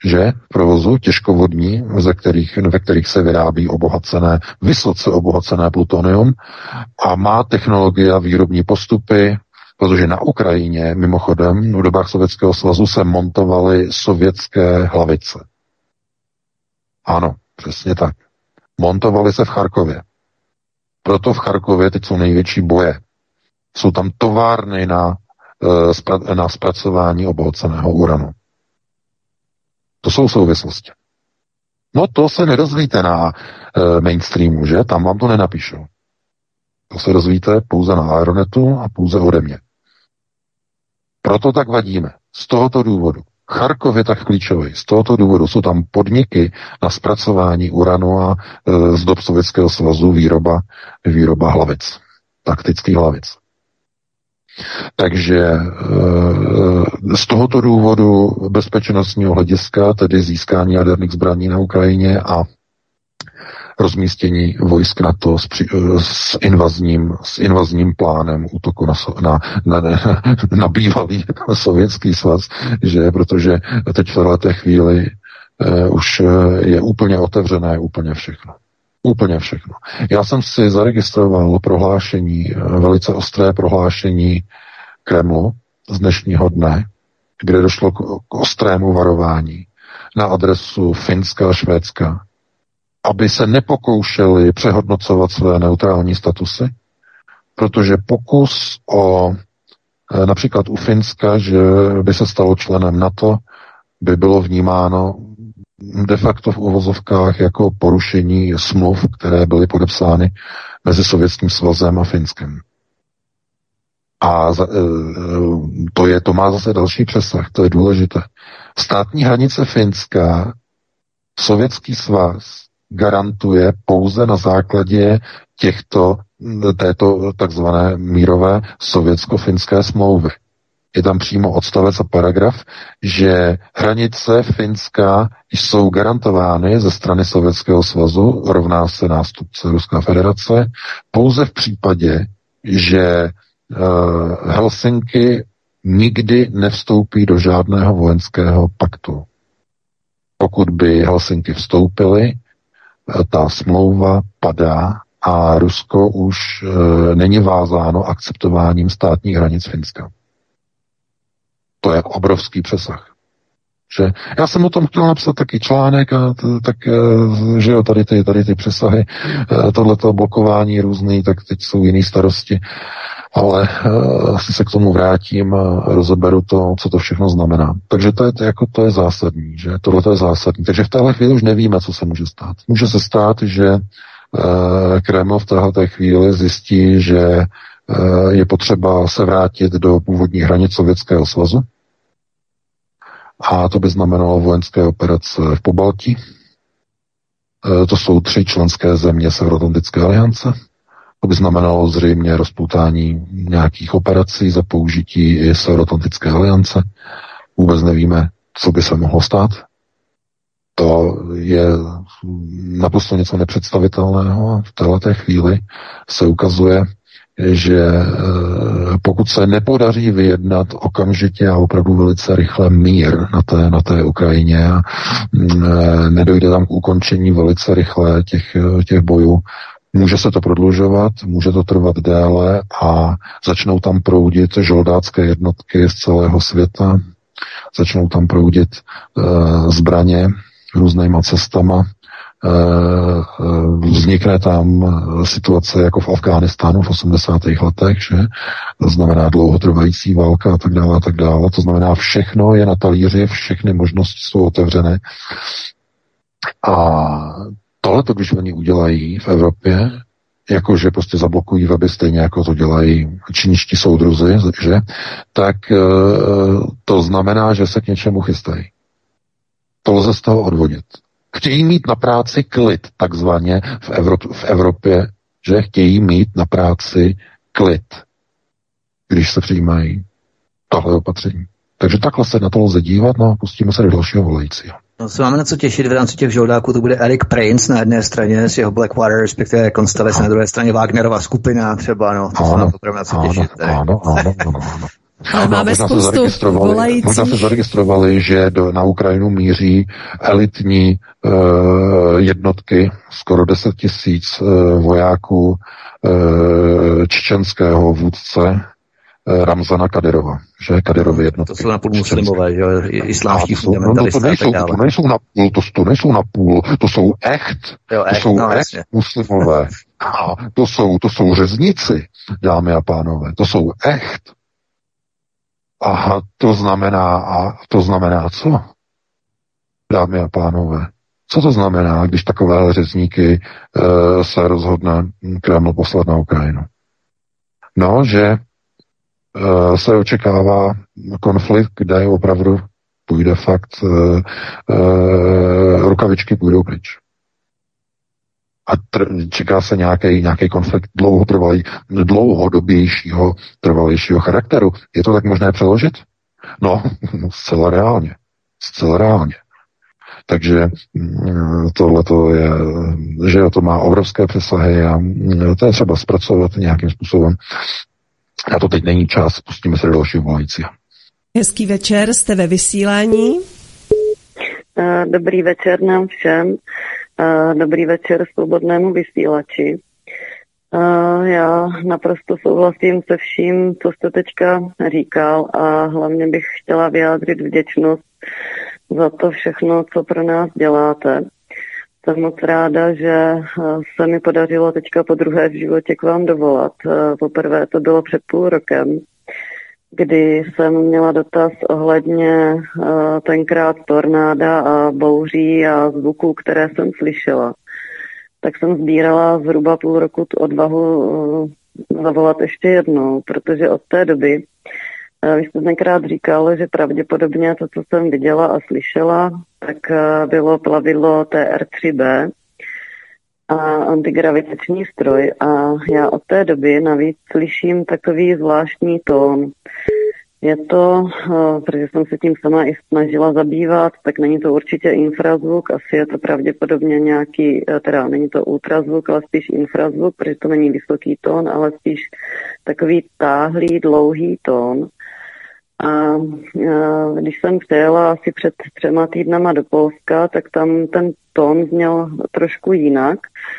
že v provozu těžkovodní, ve kterých se vyrábí vysoce obohacené plutonium a má technologie a výrobní postupy, protože na Ukrajině, mimochodem, v dobách Sovětského svazu se montovaly sovětské hlavice. Ano, přesně tak. Montovaly se v Charkově. Proto v Charkově teď jsou největší boje. Jsou tam továrny na zpracování obohaceného uranu. To jsou souvislosti. No to se nedozvíte na mainstreamu, že? Tam vám to nenapíšou. To se dozvíte pouze na Aeronetu a pouze ode mě. Proto tak vadíme. Z tohoto důvodu. Charkov je tak klíčový. Z tohoto důvodu jsou tam podniky na zpracování uranu a z dob Sovětského svazu výroba hlavic. Taktických hlavic. Takže z tohoto důvodu bezpečnostního hlediska, tedy získání jaderných zbraní na Ukrajině a rozmístění vojsk NATO s invazním plánem útoku na bývalý Sovětský svaz, že protože teď v této chvíli už je úplně otevřené úplně všechno. Úplně všechno. Já jsem si zaregistroval velice ostré prohlášení Kremlu z dnešního dne, kde došlo k ostrému varování na adresu Finska a Švédska, aby se nepokoušeli přehodnocovat své neutrální statusy, protože pokus o například u Finska, že by se stalo členem NATO, by bylo vnímáno de facto v uvozovkách jako porušení smluv, které byly podepsány mezi Sovětským svazem a Finskem. A to má zase další přesah, to je důležité. Státní hranice Finska Sovětský svaz garantuje pouze na základě této takzvané mírové sovětsko-finské smlouvy. Je tam přímo odstavec a paragraf, že hranice Finska jsou garantovány ze strany Sovětského svazu, rovná se nástupce Ruská federace, pouze v případě, že Helsinki nikdy nevstoupí do žádného vojenského paktu. Pokud by Helsinki vstoupily, ta smlouva padá a Rusko už není vázáno akceptováním státních hranic Finska. To je obrovský přesah. Že já jsem o tom chtěl napsat taky článek a že jo, tady ty přesahy, tohleto blokování různý, tak teď jsou jiný starosti, ale asi se k tomu vrátím a rozeberu to, co to všechno znamená. Takže to je zásadní, že tohle je zásadní. Takže v téhle chvíli už nevíme, co se může stát. Může se stát, že Kreml v téhle chvíli zjistí, že je potřeba se vrátit do původních hranic Sovětského svazu. A to by znamenalo vojenské operace v Pobaltí. To jsou 3 členské země Severoatlantické aliance. To by znamenalo zřejmě rozpoutání nějakých operací za použití i Severoatlantické aliance. Vůbec nevíme, co by se mohlo stát. To je naprosto něco nepředstavitelného. V této chvíli se ukazuje, že pokud se nepodaří vyjednat okamžitě a opravdu velice rychle mír na té Ukrajině a nedojde tam k ukončení velice rychle těch bojů, může se to prodlužovat, může to trvat déle a začnou tam proudit žoldácké jednotky z celého světa, začnou tam proudit zbraně různýma cestama, vznikne tam situace jako v Afghánistánu v 80. letech, že? To znamená dlouhotrvající válka a tak dále, a tak dále. To znamená, všechno je na talíři, všechny možnosti jsou otevřené. A tohleto, když oni udělají v Evropě, jakože prostě zablokují weby stejně, jako to dělají čínští soudruzi, že? Tak to znamená, že se k něčemu chystají. To lze z toho odvodit. Chtějí mít na práci klid, takzvaně v Evropě, že chtějí mít na práci klid, když se přijímají tahle opatření. Takže takhle se na to lze dívat, no a pustíme se do dalšího volajícího. No, se máme na co těšit v rámci těch žoldáků, to bude Eric Prince na jedné straně s jeho Blackwater, respektive Constellation na druhé straně Wagnerova skupina třeba, no, to se na to na co těšit. Ano. Ale máme spoustu volajících. Možná se zaregistrovali, že na Ukrajinu míří elitní jednotky, skoro 10 000 vojáků čečenského vůdce Ramzana Kadyrova, že Kadyrovy jednotky. To jsou napůl muslimové, že islámští fundamentalisté. To nejsou napůl, to jsou echt muslimové. A to jsou řezníci, dámy a pánové, to jsou echt. A to znamená co? Dámy a pánové, co to znamená, když takové řezníky se rozhodne Kreml poslat na Ukrajinu? No, že se očekává konflikt, kde opravdu půjde fakt, rukavičky půjdou pryč. A čeká se nějaký konflikt dlouhodobějšího, trvalejšího charakteru. Je to tak možné přeložit? No, zcela reálně. Takže tohleto je, že to má obrovské přesahy a to je třeba zpracovat nějakým způsobem. A to teď není čas, pustíme se do dalšího volajícího. Hezký večer, jste ve vysílání. Dobrý večer nám všem. Dobrý večer svobodnému vysílači. Já naprosto souhlasím se vším, co jste teďka říkal a hlavně bych chtěla vyjádřit vděčnost za to všechno, co pro nás děláte. Jsem moc ráda, že se mi podařilo teďka po druhé v životě k vám dovolat. Poprvé to bylo před půl rokem, kdy jsem měla dotaz ohledně tenkrát tornáda a bouří a zvuků, které jsem slyšela. Tak jsem sbírala zhruba půl roku tu odvahu zavolat ještě jednou, protože od té doby, vy jste tenkrát říkal, že pravděpodobně to, co jsem viděla a slyšela, tak bylo plavidlo TR-3B a antigravitační stroj a já od té doby navíc slyším takový zvláštní tón. Je to, protože jsem se tím sama i snažila zabývat, tak není to určitě infrazvuk, asi je to pravděpodobně nějaký, teda není to ultrazvuk, ale spíš infrazvuk, protože to není vysoký tón, ale spíš takový táhlý, dlouhý tón. A když jsem přijela asi před 3 týdnama do Polska, tak tam ten tón zněl trošku jinak.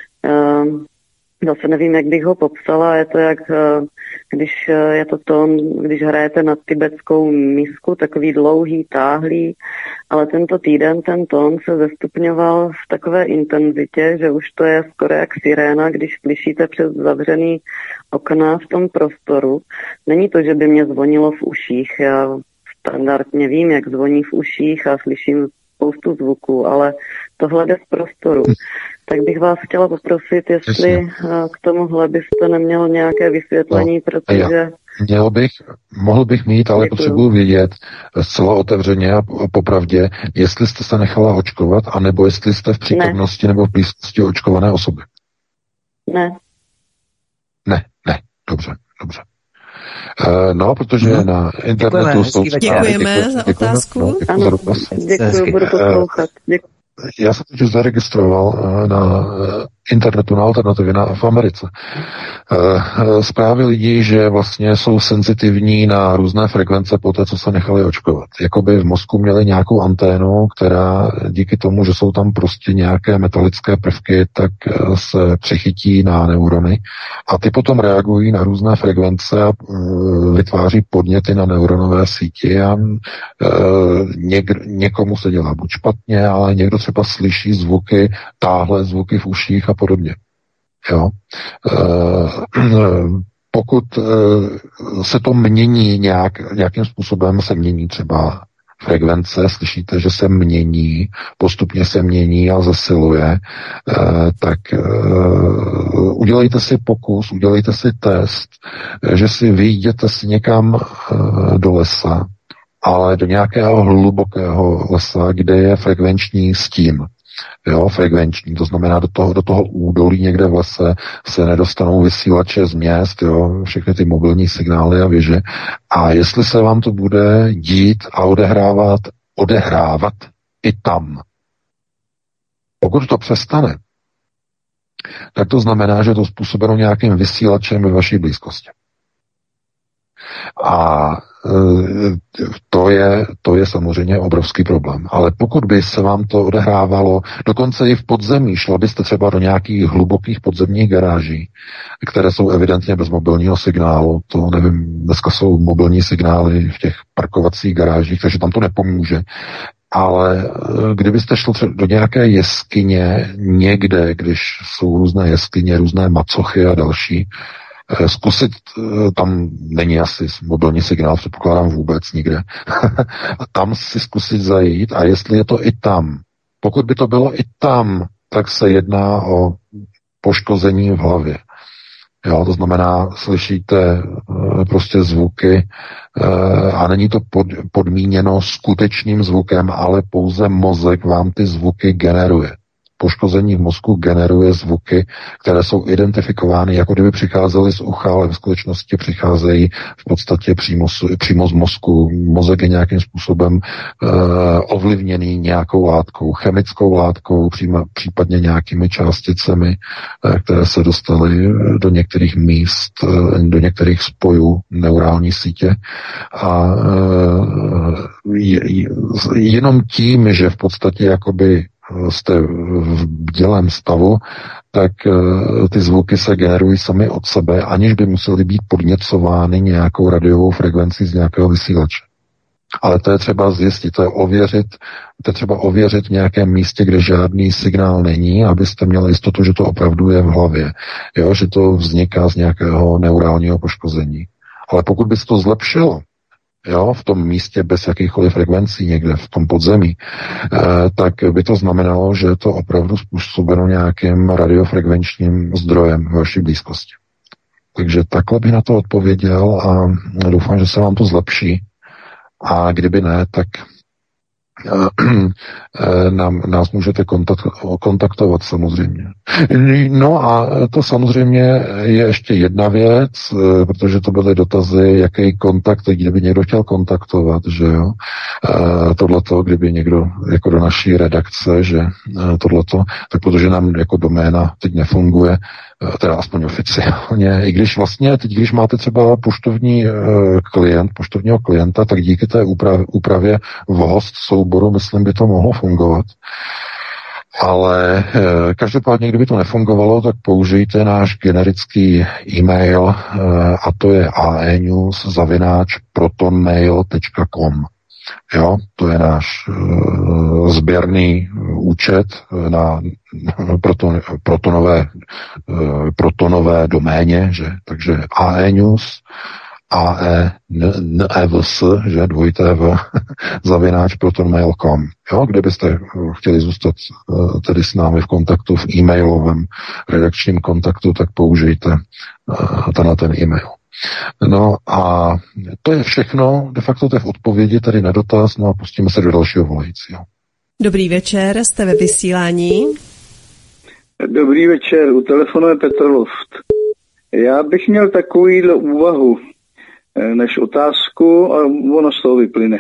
Zase nevím, jak bych ho popsala, je to jak, když je to tón, když hrajete na tibetskou misku, takový dlouhý, táhlý, ale tento týden ten tón se zestupňoval v takové intenzitě, že už to je skoro jak siréna, když slyšíte přes zavřený okna v tom prostoru. Není to, že by mě zvonilo v uších, já standardně vím, jak zvoní v uších a slyším spoustu zvuků, ale tohle jde z prostoru. Tak bych vás chtěla poprosit, jestli k tomuhle byste neměl nějaké vysvětlení, protože... Mohl bych mít, ale potřebuji vědět zcela otevřeně a popravdě, jestli jste se nechala očkovat, anebo jestli jste v přítomnosti nebo v blízkosti očkované osoby. Ne, dobře. No, protože na internetu jsou... Děkujeme za otázku. Ano, děkuji, budu poslouchat. Já jsem teď zaregistroval na internetu, na alternativě v Americe. Zprávy lidí, že vlastně jsou senzitivní na různé frekvence po té, co se nechali očkovat. Jakoby v mozku měli nějakou anténu, která díky tomu, že jsou tam prostě nějaké metalické prvky, tak se přechytí na neurony a ty potom reagují na různé frekvence a vytváří podněty na neuronové síti a někomu se dělá buď špatně, ale někdo třeba slyší zvuky, táhle zvuky v uších a podobně. Jo. Pokud se to mění nějakým způsobem, se mění třeba frekvence, slyšíte, že se mění, postupně se mění a zesiluje, tak udělejte si pokus, udělejte si test, že si vyjděte si někam do lesa, ale do nějakého hlubokého lesa, kde je frekvenční stín. Jo, frekvenční, to znamená do toho údolí někde v lese se nedostanou vysílače z měst, jo, všechny ty mobilní signály a věže. A jestli se vám to bude dít a odehrávat i tam. Pokud to přestane, tak to znamená, že je to způsobeno nějakým vysílačem ve vaší blízkosti. A to je samozřejmě obrovský problém. Ale pokud by se vám to odehrávalo dokonce i v podzemí, šla byste třeba do nějakých hlubokých podzemních garáží, které jsou evidentně bez mobilního signálu, to nevím, dneska jsou mobilní signály v těch parkovacích garážích, takže tam to nepomůže. Ale kdybyste šli do nějaké jeskyně někde, když jsou různé jeskyně, různé macochy a další, zkusit, tam není asi mobilní signál, předpokládám vůbec nikde, a tam si zkusit zajít a jestli je to i tam. Pokud by to bylo i tam, tak se jedná o poškození v hlavě. Jo, to znamená, slyšíte prostě zvuky a není to podmíněno skutečným zvukem, ale pouze mozek vám ty zvuky generuje. Poškození v mozku generuje zvuky, které jsou identifikovány, jako kdyby přicházely z ucha, ale v skutečnosti přicházejí v podstatě přímo z mozku. Mozek je nějakým způsobem ovlivněný nějakou látkou, chemickou látkou, případně nějakými částicemi, které se dostaly do některých míst, do některých spojů neurální sítě. A jenom tím, že v podstatě jakoby jste v bdělém stavu, tak ty zvuky se generují sami od sebe, aniž by musely být podněcovány nějakou radiovou frekvencí z nějakého vysílače. Ale to je třeba zjistit, to je třeba ověřit v nějakém místě, kde žádný signál není, abyste měli jistotu, že to opravdu je v hlavě, jo, že to vzniká z nějakého neurálního poškození. Ale pokud by se to zlepšilo, jo, v tom místě bez jakýchkoliv frekvencí někde v tom podzemí, tak by to znamenalo, že je to opravdu způsobeno nějakým radiofrekvenčním zdrojem v vaší blízkosti. Takže takhle bych na to odpověděl a doufám, že se vám to zlepší. A kdyby ne, tak nás můžete kontaktovat samozřejmě. No a to samozřejmě je ještě jedna věc, protože to byly dotazy, jaký kontakt, kdyby někdo chtěl kontaktovat, že jo, tohleto, kdyby někdo jako do naší redakce, že tohleto, tak protože nám jako doména teď nefunguje, teda aspoň oficiálně, i když vlastně teď, když máte třeba poštovního klienta, tak díky té úpravě v host souboru, myslím, by to mohlo fungovat. Ale každopádně, kdyby to nefungovalo, tak použijte náš generický e-mail a to je aenews@protonmail.com. Jo, to je náš sběrný účet na protonové doméně, že? Takže aenews, že dvojité v @protonmail.com. Jo, kde byste chtěli zůstat tedy s námi v kontaktu, v e-mailovém redakčním kontaktu, tak použijte ten e-mail. No a to je všechno, de facto to je v odpovědi tady na dotaz, no a pustíme se do dalšího volajícího. Dobrý večer, jste ve vysílání. Dobrý večer, u telefonu je Petr Loft. Já bych měl takovýhle úvahu než otázku a ono z toho vyplyne.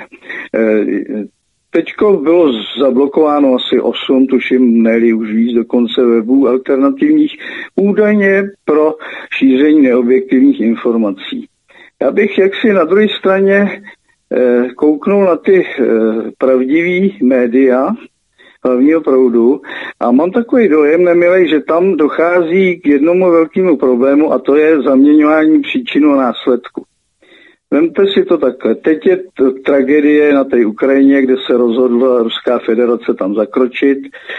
Teďko bylo zablokováno asi 8, tuším, ne-li už víc, dokonce webů alternativních, údajně pro šíření neobjektivních informací. Já bych jaksi na druhé straně kouknul na ty pravdivý média hlavního proudu a mám takový dojem nemilej, že tam dochází k jednomu velkému problému a to je zaměňování příčinu a následku. Vemte si to takhle. Teď je tragédie na té Ukrajině, kde se rozhodla Ruská federace tam zakročit.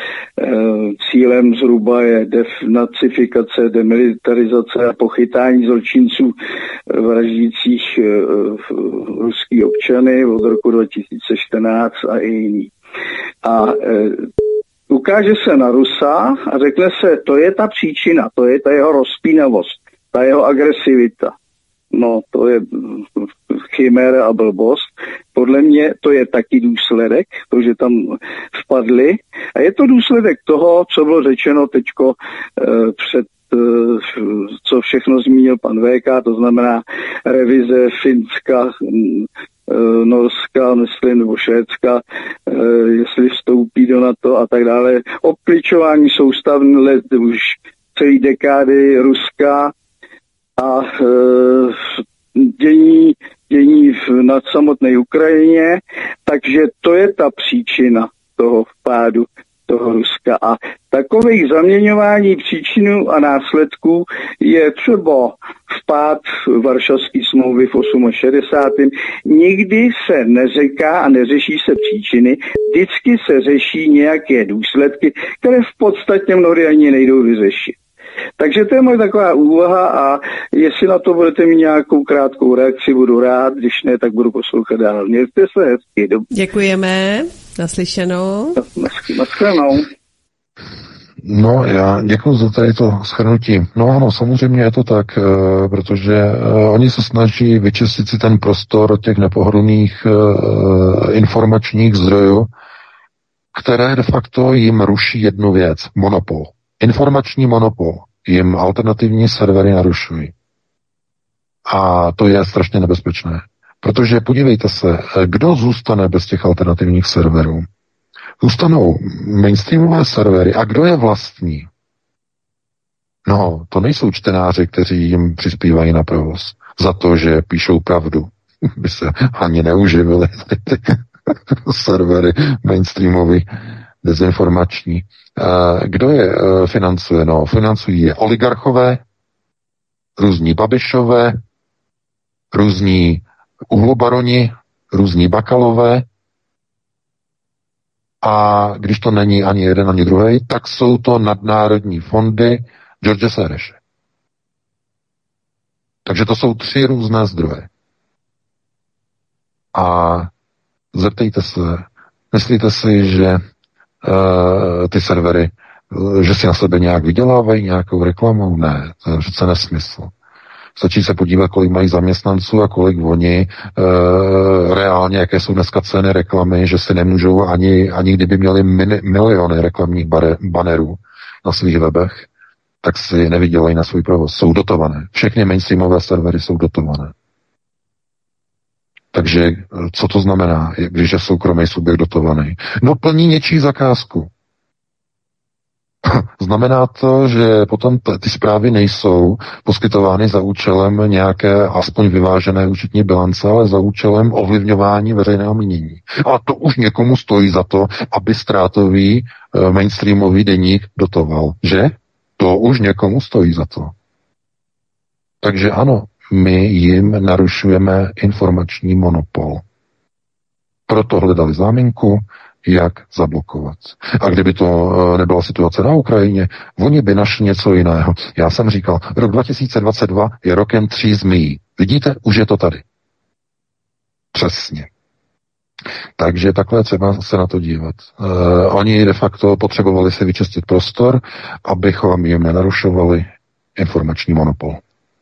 Cílem zhruba je denacifikace, demilitarizace a pochytání zločinců vraždících ruský občany od roku 2014 a i jiný. A ukáže se na Rusa a řekne se, to je ta příčina, to je ta jeho rozpínavost, ta jeho agresivita. No, to je chiméra a blbost. Podle mě to je taky důsledek, protože tam vpadli. A je to důsledek toho, co bylo řečeno teďko před, co všechno zmínil pan VK, to znamená revize Finska, Norska, myslím, nebo Švédska, jestli vstoupí do NATO a tak dále. Obkličování soustavní let už celý dekády Ruska a dění dění na samotné Ukrajině, takže to je ta příčina toho vpádu toho Ruska. A takových zaměňování příčinů a následků je třeba vpád Varšavské smlouvy v 68. Nikdy se neříká a neřeší se příčiny, vždycky se řeší nějaké důsledky, které v podstatě mnohdy ani nejdou vyřešit. Takže to je moje taková úvaha a jestli na to budete mít nějakou krátkou reakci, budu rád, když ne, tak budu poslouchat dál. Mějte se hezky. Děkujeme, naslyšenou. Naschledanou. No, já děkuji za tady to shrnutí. No ano, samozřejmě je to tak, protože oni se snaží vyčistit si ten prostor těch nepohodlných informačních zdrojů, které de facto jim ruší jednu věc, monopol. Informační monopol jim alternativní servery narušují. A to je strašně nebezpečné. Protože podívejte se, kdo zůstane bez těch alternativních serverů? Zůstanou mainstreamové servery. A kdo je vlastní? No, to nejsou čtenáři, kteří jim přispívají na provoz. Za to, že píšou pravdu. By se ani neuživili ty servery mainstreamové, dezinformační. Kdo je financuje? No, financují je oligarchové, různí Babišové, různí uhlobaroni, různí Bakalové, a když to není ani jeden, ani druhý, tak jsou to nadnárodní fondy George Soreše. Takže to jsou 3 různé zdroje. A zeptejte se, myslíte si, že ty servery, že si na sebe nějak vydělávají nějakou reklamou? Ne, to je přece nesmysl. Stačí se podívat, kolik mají zaměstnanců a kolik oni reálně, jaké jsou dneska ceny reklamy, že si nemůžou ani kdyby měli miliony reklamních banerů na svých webech, tak si nevydělají na svůj provoz. Jsou dotované. Všechny mainstreamové servery jsou dotované. Takže co to znamená, když je soukromý subjekt dotovaný? No plní něčí zakázku. Znamená to, že potom ty zprávy nejsou poskytovány za účelem nějaké aspoň vyvážené účetní bilance, ale za účelem ovlivňování veřejného mínění. A to už někomu stojí za to, aby ztrátový mainstreamový deník dotoval. Že? To už někomu stojí za to. Takže ano, my jim narušujeme informační monopol. Proto hledali záminku, jak zablokovat. A kdyby to nebyla situace na Ukrajině, oni by našli něco jiného. Já jsem říkal, rok 2022 je rokem 3 zmijí. Vidíte, už je to tady. Přesně. Takže takhle třeba se na to dívat. Oni de facto potřebovali si vyčistit prostor, abychom jim nenarušovali informační monopol.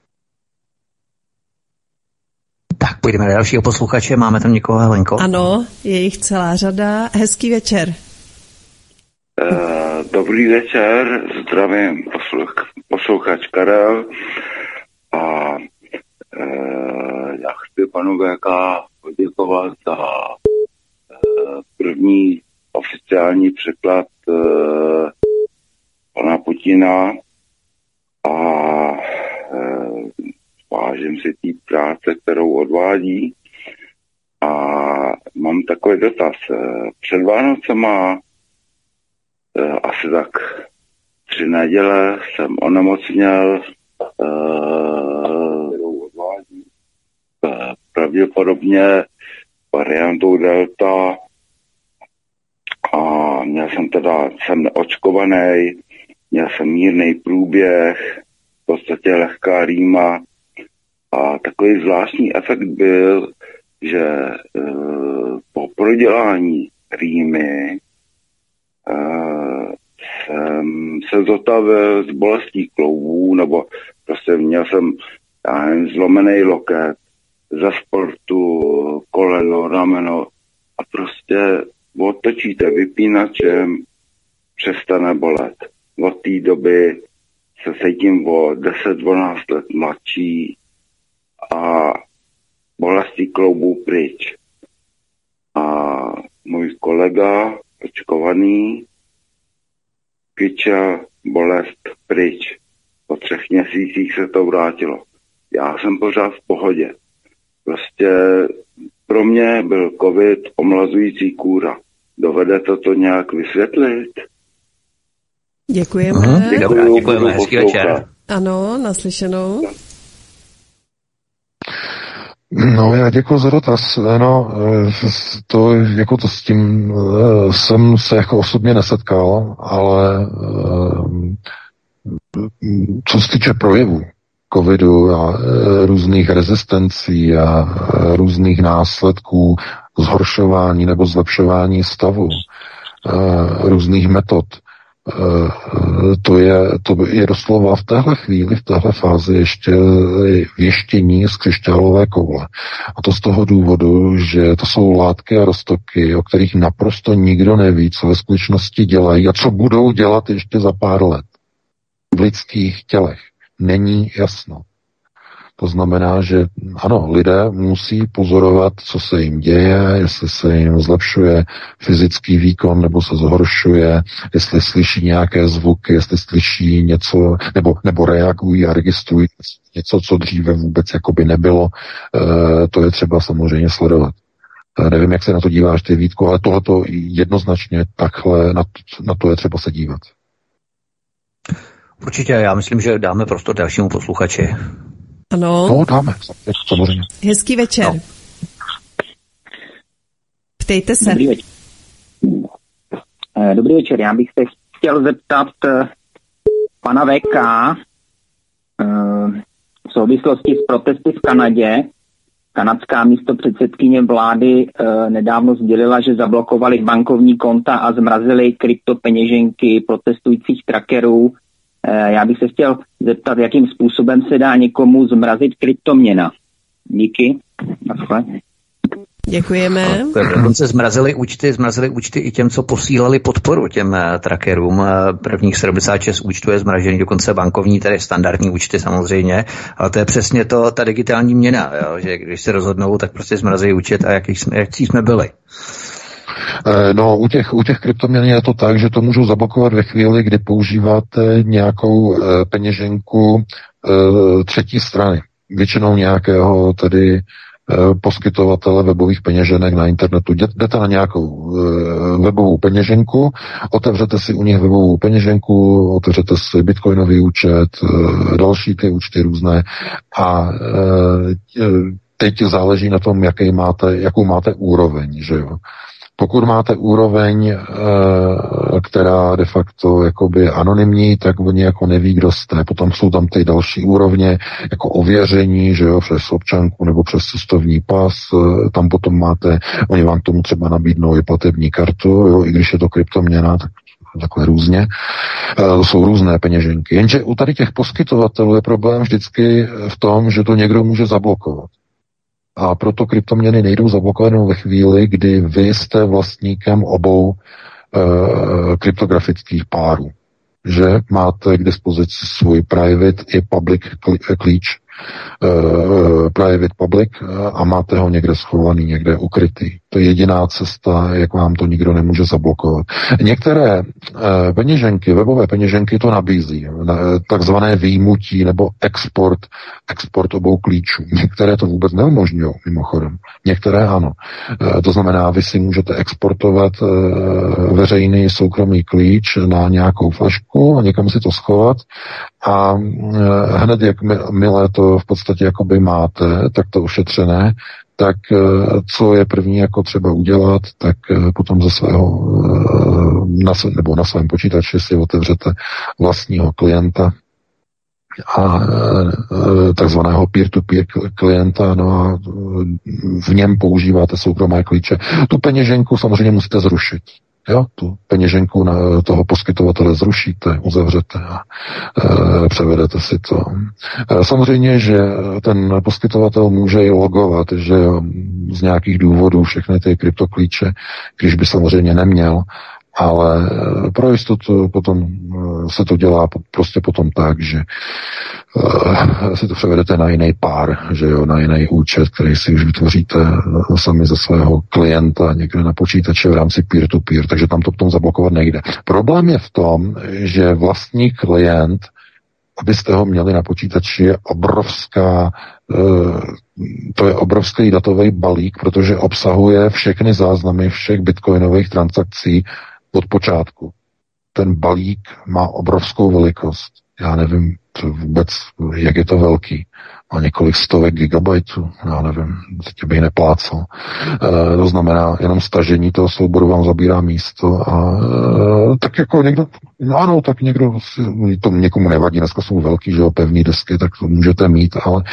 Tak, půjdeme na dalšího posluchače. Máme tam někoho, Helenko? Ano, je jich celá řada. Hezký večer. Dobrý večer, zdravím posluchač Karel a já chci panu VK poděkovat za první oficiální překlad pana Putina a vážím si té práce, kterou odvádí. A mám takový dotaz. Před Vánocema asi tak 3 neděle jsem onemocněl, kterou odvádí pravděpodobně variantou Delta a jsem neočkovaný, měl jsem mírný průběh, v podstatě lehká rýma. A takový zvláštní efekt byl, že po prodělání rýmy jsem se zotavil z bolestí kloubů, nebo prostě měl jsem zlomený loket ze sportu, koleno, rameno a prostě otočíte vypínačem, přestane bolet. Od té doby se cítím o 10-12 let mladší a bolesti kloubů pryč. A můj kolega, očkovaný, kyčel, bolest pryč. Po 3 měsících se to vrátilo. Já jsem pořád v pohodě. Prostě pro mě byl covid omlazující kůra. Dovedete to nějak vysvětlit? Děkujeme. Děkujeme, hezký večer. Ano, naslyšenou. No, já děkuji za dotaz. No, to jako to s tím jsem se jako osobně nesetkal, ale co se týče projevů covidu a různých rezistencí a různých následků zhoršování nebo zlepšování stavu, různých metod, to je doslova v téhle chvíli, v téhle fázi ještě věštění z křišťálové koule. A to z toho důvodu, že to jsou látky a roztoky, o kterých naprosto nikdo neví, co ve skutečnosti dělají a co budou dělat ještě za pár let. V lidských tělech není jasno. To znamená, že ano, lidé musí pozorovat, co se jim děje, jestli se jim zlepšuje fyzický výkon, nebo se zhoršuje, jestli slyší nějaké zvuky, jestli slyší něco, nebo reagují a registrují něco, co dříve vůbec jakoby nebylo. To je třeba samozřejmě sledovat. Nevím, jak se na to díváš ty, Vítko, ale tohleto jednoznačně takhle, na to je třeba se dívat. Určitě, já myslím, že dáme prostor dalšímu posluchači. Ano. No, dáme, samozřejmě. Hezký večer. No. Ptejte se. Dobrý večer, já bych se chtěl zeptat pana VK v souvislosti s protesty v Kanadě. Kanadská místopředsedkyně vlády nedávno sdělila, že zablokovali bankovní konta a zmrazili kryptopeněženky protestujících trackerů. Já bych se chtěl zeptat, jakým způsobem se dá někomu zmrazit kryptoměna. Díky. Děkujeme. Dokonce zmrazili účty i těm, co posílali podporu těm trackerům. Prvních 76 účtů je zmražený, dokonce bankovní, tedy standardní účty samozřejmě, ale to je přesně ta digitální měna, jo? Že když se rozhodnou, tak prostě zmrazí účet a jaký jsme byli. No, u těch kryptoměn je to tak, že to můžou zablokovat ve chvíli, kdy používáte nějakou peněženku třetí strany. Většinou nějakého tedy poskytovatele webových peněženek na internetu. Jdete na nějakou webovou peněženku, otevřete si u nich webovou peněženku, otevřete si bitcoinový účet, další ty účty různé a teď záleží na tom, jakou máte úroveň, že jo. Pokud máte úroveň, která de facto jakoby anonymní, tak oni jako neví, kdo jste. Potom jsou tam ty další úrovně, jako ověření, že jo, přes občanku nebo přes cestovní pas. Tam potom oni vám k tomu třeba nabídnou i platební kartu, jo, i když je to kryptoměna, tak takhle různě. To jsou různé peněženky. Jenže u tady těch poskytovatelů je problém vždycky v tom, že to někdo může zablokovat. A proto kryptoměny nejdou zablokovat ve chvíli, kdy vy jste vlastníkem obou kryptografických párů. Že máte k dispozici svůj private i public klíč, private public a máte ho někde schovaný, někde ukrytý. To je jediná cesta, jak vám to nikdo nemůže zablokovat. Některé peněženky, webové peněženky to nabízí, takzvané výjimutí nebo export obou klíčů. Některé to vůbec neumožňují, mimochodem. Některé ano. To znamená, vy si můžete exportovat veřejný soukromý klíč na nějakou flašku a někam si to schovat a hned, jakmile to v podstatě jakoby máte, tak to ošetřené, tak co je první jako třeba udělat, tak potom ze svého nebo na svém počítači si otevřete vlastního klienta a takzvaného peer-to-peer klienta, no a v něm používáte soukromé klíče. Tu peněženku samozřejmě musíte zrušit. Jo, tu peněženku na toho poskytovatele zrušíte, uzavřete a převedete si to. Samozřejmě, že ten poskytovatel může i logovat, že z nějakých důvodů všechny ty kryptoklíče, když by samozřejmě neměl, ale pro jistotu potom se to dělá prostě potom tak, že si to převedete na jiný pár, že jo, na jiný účet, který si už vytvoříte sami ze svého klienta někde na počítači v rámci peer-to-peer, takže tam to potom zablokovat nejde. Problém je v tom, že vlastní klient abyste ho měli na počítači, je to je obrovský datový balík, protože obsahuje všechny záznamy všech bitcoinových transakcí od počátku. Ten balík má obrovskou velikost. Já nevím vůbec, jak je to velký. Má několik stovek gigabajtů, já nevím, teď bych neplácal. To znamená, jenom stažení toho souboru vám zabírá místo a tak jako někdo, ano, tak někdo, to někomu nevadí, dneska jsou velký, že jo, pevný desky, tak to můžete mít, ale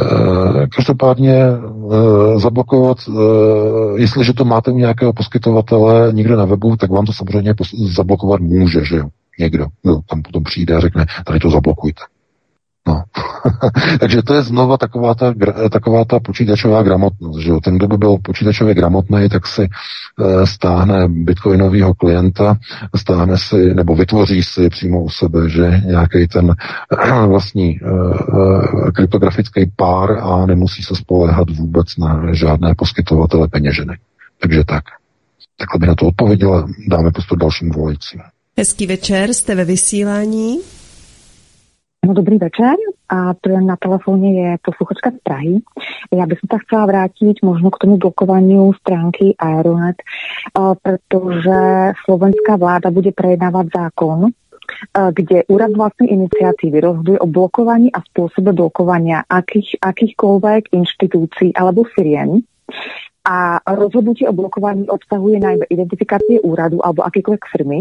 každopádně zablokovat, jestliže to máte u nějakého poskytovatele někde na webu, tak vám to samozřejmě zablokovat může, že jo. Někdo tam potom přijde a řekne, tady to zablokujte. No. Takže to je znova taková ta počítačová gramotnost. Že jo? Ten, kdo by byl počítačově gramotný, tak si stáhne bitcoinového klienta, stáhne si, nebo vytvoří si přímo u sebe, že nějaký ten vlastní kryptografický pár a nemusí se spoléhat vůbec na žádné poskytovatele peněženek. Takže tak. Takhle by na to odpověděla, dáme prostor dalším volajícím. Hezký večer, jste ve vysílání. No, dobrý večer a na telefóne je posluchačka z Prahy. Ja by som sa chcela vrátiť možno k tomu blokovaniu stránky Aeronet, pretože slovenská vláda bude prejednávať zákon, kde úrad vlastnej iniciatívy rozhoduje o blokovaní a spôsobe blokovania akýchkoľvek inštitúcií alebo firiem. A rozhodnutie o blokovaní obsahuje najmä identifikácie úradu alebo akýkoľvek firmy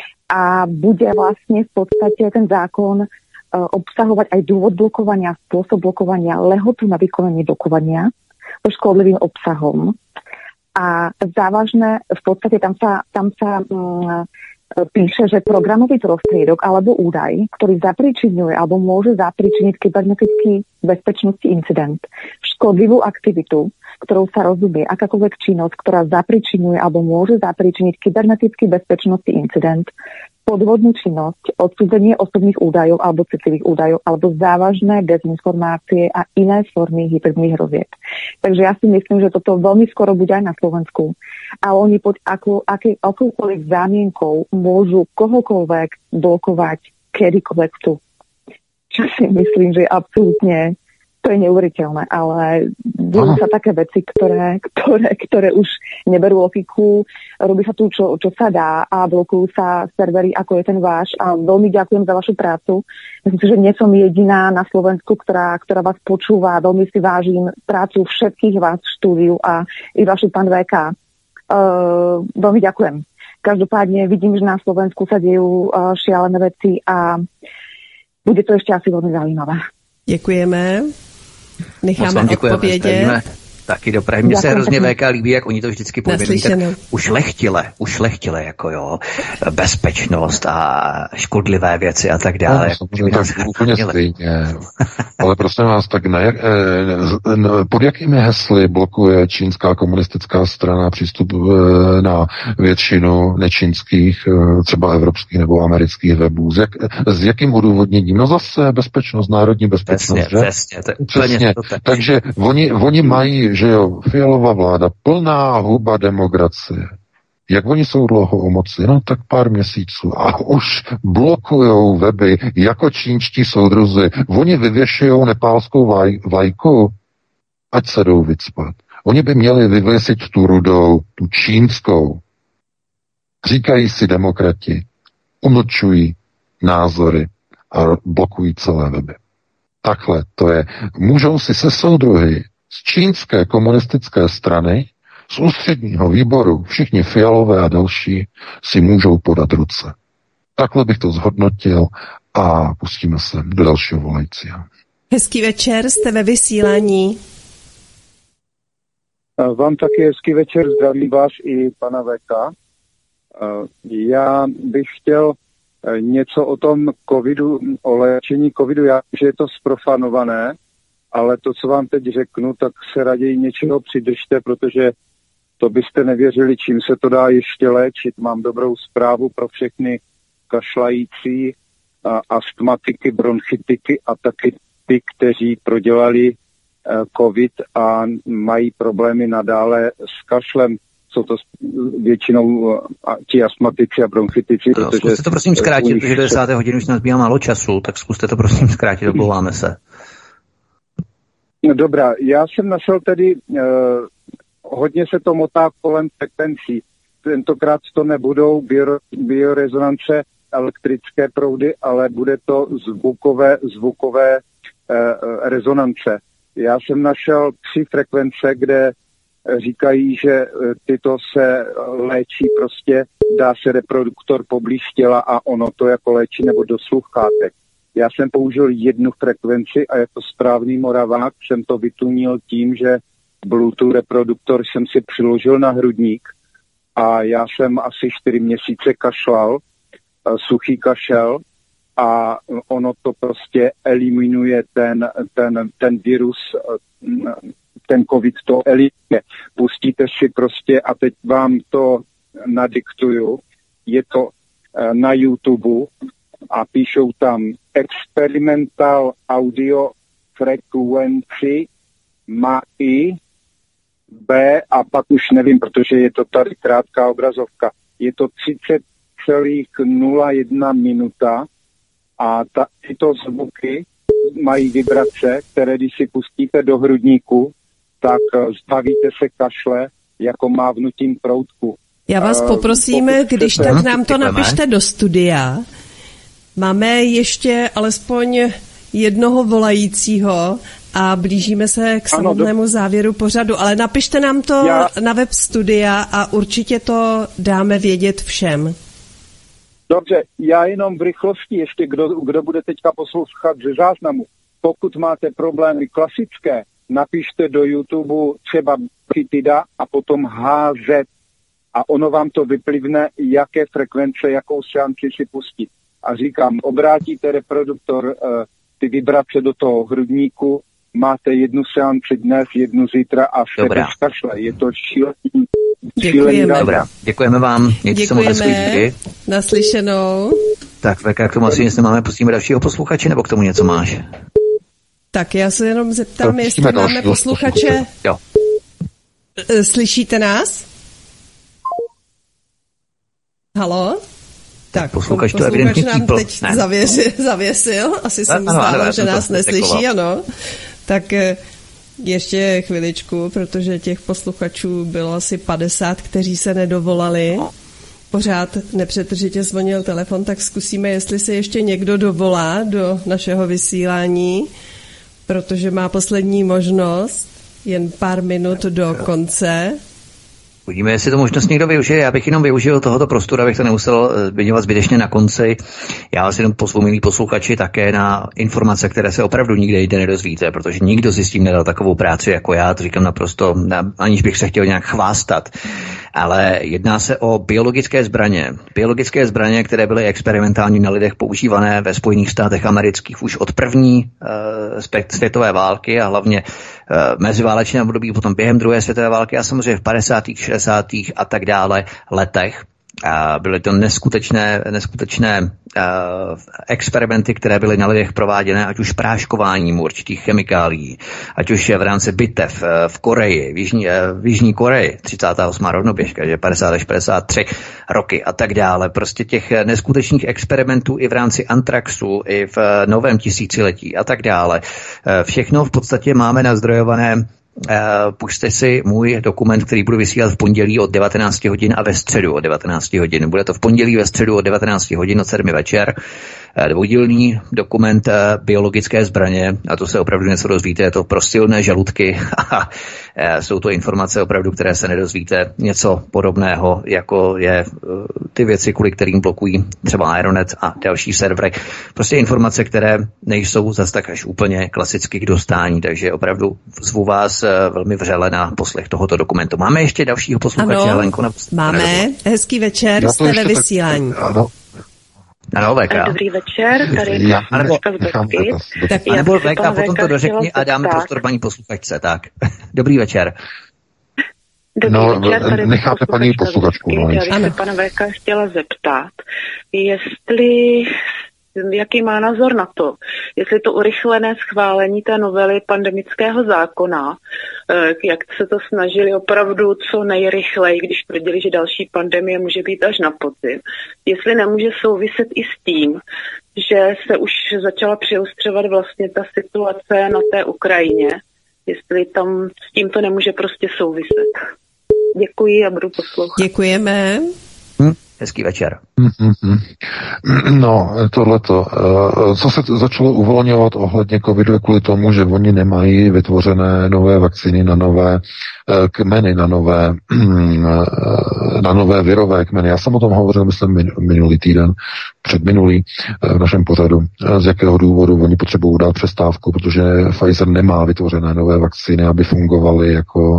a bude vlastne v podstate ten zákon obsahovať aj dôvod blokovania, spôsob blokovania, lehotu na vykonanie blokovania so škodlivým obsahom. A závažné, v podstate tam sa píše, že programový prostriedok alebo údaj, ktorý zapričinuje alebo môže zapričiniť kybernetický bezpečnostný incident, škodlivú aktivitu, ktorou sa rozumie akákoľvek činnosť, ktorá zapričinuje alebo môže zapričiniť kybernetický bezpečnostný incident, podvodnú činnosť, odsúdenie osobných údajov alebo citlivých údajov alebo závažné dezinformácie a iné formy hybridných hrozieb. Takže ja si myslím, že toto veľmi skoro bude aj na Slovensku. A oni pod akoukoľvek zámienkou môžu kohokoľvek blokovať kedykoľvek tu. Čo si myslím, že absolútne to je neuveriteľné, ale budú sa také veci, ktoré už neberú logiku, robí sa tu, čo sa dá a blokujú sa servery, ako je ten váš. A veľmi ďakujem za vašu prácu. Myslím si, že nie som jediná na Slovensku, ktorá vás počúva. Veľmi si vážim prácu všetkých vás v štúdiu a i vašu pán VK. Veľmi ďakujem. Každopádne vidím, že na Slovensku sa dejú šialené veci a bude to ešte asi veľmi zaujímavé. Děkujeme. Necháme odpovědět. Taky dopravy. Mně se hrozně VK líbí, jak oni to vždycky pojmenují tak ušlechtile, jako jo, bezpečnost a škodlivé věci a tak dále. No, tak úplně stejně. Ale prosím vás, tak pod jakými hesly blokuje čínská komunistická strana přístup na většinu nečínských, třeba evropských nebo amerických webů? S jakým odůvodněním? No zase bezpečnost, národní bezpečnost, Přesně, to je úplně to tak. Takže oni mají, že jo, Fialová vláda, plná huba demokracie. Jak oni jsou dlouho u moci? No tak pár měsíců. A už blokujou weby jako čínští soudruzi. Oni vyvěšujou nepálskou vlajku, ať se jdou vycpat. Oni by měli vyvěsit tu rudou, tu čínskou. Říkají si demokrati, umlčují názory a blokují celé weby. Takhle to je. Můžou si se soudruhy z čínské komunistické strany, z ústředního výboru, všichni Fialové a další si můžou podat ruce. Takhle bych to zhodnotil a pustíme se do dalšího volajícího. Hezký večer, jste ve vysílání. Vám taky hezký večer, zdravím vás i pana VK. Já bych chtěl něco o tom covidu, o léčení covidu. Já vím, že je to zprofanované, ale to, co vám teď řeknu, tak se raději něčeho přidržte, protože to byste nevěřili, čím se to dá ještě léčit. Mám dobrou zprávu pro všechny kašlající, astmatiky, bronchitiky a taky ty, kteří prodělali covid a mají problémy nadále s kašlem. jsou to většinou ti astmatici a bronchitici. No, zkuste to prosím zkrátit, protože do 10. hodiny už nás zbývá málo času, tak zkuste to prosím zkrátit, oblouváme se. No dobrá, já jsem našel tedy, hodně se to motá kolem frekvencí. Tentokrát to nebudou biorezonance elektrické proudy, ale bude to zvukové rezonance. Já jsem našel 3 frekvence, kde říkají, že tyto se léčí prostě, dá se reproduktor poblíž těla a ono to jako léčí nebo do sluchátek. Já jsem použil 1 frekvenci a jako správný Moravák jsem to vytunil tím, že Bluetooth reproduktor jsem si přiložil na hrudník a já jsem asi 4 měsíce kašlal, suchý kašel, a ono to prostě eliminuje ten virus, ten covid to eliminuje. Pustíte si prostě, a teď vám to nadiktuju, je to na YouTube a píšou tam Experimental Audio Frequency MAI B a pak už nevím, protože je to tady krátká obrazovka. Je to 30,01 minuta a tyto zvuky mají vibrace, které když si pustíte do hrudníku, tak zbavíte se kašle jako mávnutím proutku. Já vás poprosím, když tak nám to napište do studia. Máme ještě alespoň jednoho volajícího a blížíme se k samotnému závěru pořadu, ale napište nám to na web studia a určitě to dáme vědět všem. Dobře, já jenom v rychlosti ještě, kdo bude teďka poslouchat ze záznamu. Pokud máte problémy klasické, napište do YouTube třeba Chytida a potom HZ a ono vám to vyplivne, jaké frekvence, jakou seanci si pustit. A říkám, obrátíte reproduktor, ty vibrace do toho hrudníku, máte 1 seanci dnes, 1 zítra a jste bez kašle. Je to šílený. Dobrá, děkujeme vám. Mějte se moc hezky. Naslyšenou. Tak, VK, k tomu asi nic nemáme, pustíme dalšího posluchače, nebo k tomu něco máš? Tak já se jenom zeptám, jestli máme posluchače. Jo. Slyšíte nás? Haló? Tak, posluchač to evidentně nám teď zavěsil. Asi jsem zdála, že nás neslyší, ano. Tak ještě chviličku, protože těch posluchačů bylo asi 50, kteří se nedovolali. Pořád nepřetržitě zvonil telefon, tak zkusíme, jestli se ještě někdo dovolá do našeho vysílání, protože má poslední možnost, jen pár minut do konce. Uvidíme, jestli to možnost někdo využije. Já bych jenom využil tohoto prostoru, abych to nemusel zmiňovat zbytečně na konci. Já vás jenom pozvu, milí posluchači, také na informace, které se opravdu nikde jde nedozvíte, protože nikdo si s tím nedal takovou práci jako já, to říkám naprosto, aniž bych se chtěl nějak chvástat. Ale jedná se o biologické zbraně. Biologické zbraně, které byly experimentálně na lidech používané ve Spojených státech amerických už od první světové války a hlavně meziválečném období, potom během druhé světové války a samozřejmě v 50., 60. a tak dále letech. Byly to neskutečné experimenty, které byly na lidech prováděné, ať už práškováním určitých chemikálií, ať už v rámci bitev v Koreji, v Jižní Koreji, 38. rovnoběžka, že 50 až 53 roky a tak dále. Prostě těch neskutečných experimentů i v rámci antraxu, i v novém tisíciletí a tak dále. Všechno v podstatě máme nazdrojované. Pusťte si můj dokument, který budu vysílat v pondělí od 19 hodin a ve středu od 19 hodin. Bude to v pondělí, ve středu od 19 hodin od 7 večer. Dvoudílný dokument biologické zbraně, a to se opravdu něco dozvíte, je to pro silné žaludky a jsou to informace opravdu, které se nedozvíte, něco podobného, jako je ty věci, kvůli kterým blokují třeba Aeronet a další servery. Prostě informace, které nejsou zas tak až úplně klasicky k dostání, takže opravdu zvu vás velmi vřele na poslech tohoto dokumentu. Máme ještě dalšího posluchače, Helenko? Máme. Hezký večer, jste ve vysílání. Ano, VK. Dobrý večer, tady Kačka z Besky. Nebo VK, potom to dořekni a dáme prostor paní posluchačce, tak. Dobrý večer. Dobrý večer, tady necháte paní posluchačku. Já bych se pana VK chtěla zeptat, jestli jaký má názor na to, jestli to urychlené schválení té novely pandemického zákona, jak se to snažili opravdu co nejrychleji, když tvrdili, že další pandemie může být až na podzim, jestli nemůže souviset i s tím, že se už začala přiostřovat vlastně ta situace na té Ukrajině, jestli tam s tím to nemůže prostě souviset. Děkuji a budu poslouchat. Děkujeme. Hezký večer. No, tohleto. Co se začalo uvolňovat ohledně covidu kvůli tomu, že oni nemají vytvořené nové vakcíny na nové kmeny, na nové virové kmeny. Já jsem o tom hovořil, myslím, minulý týden, předminulý v našem pořadu. Z jakého důvodu oni potřebují dát přestávku, protože Pfizer nemá vytvořené nové vakcíny, aby fungovaly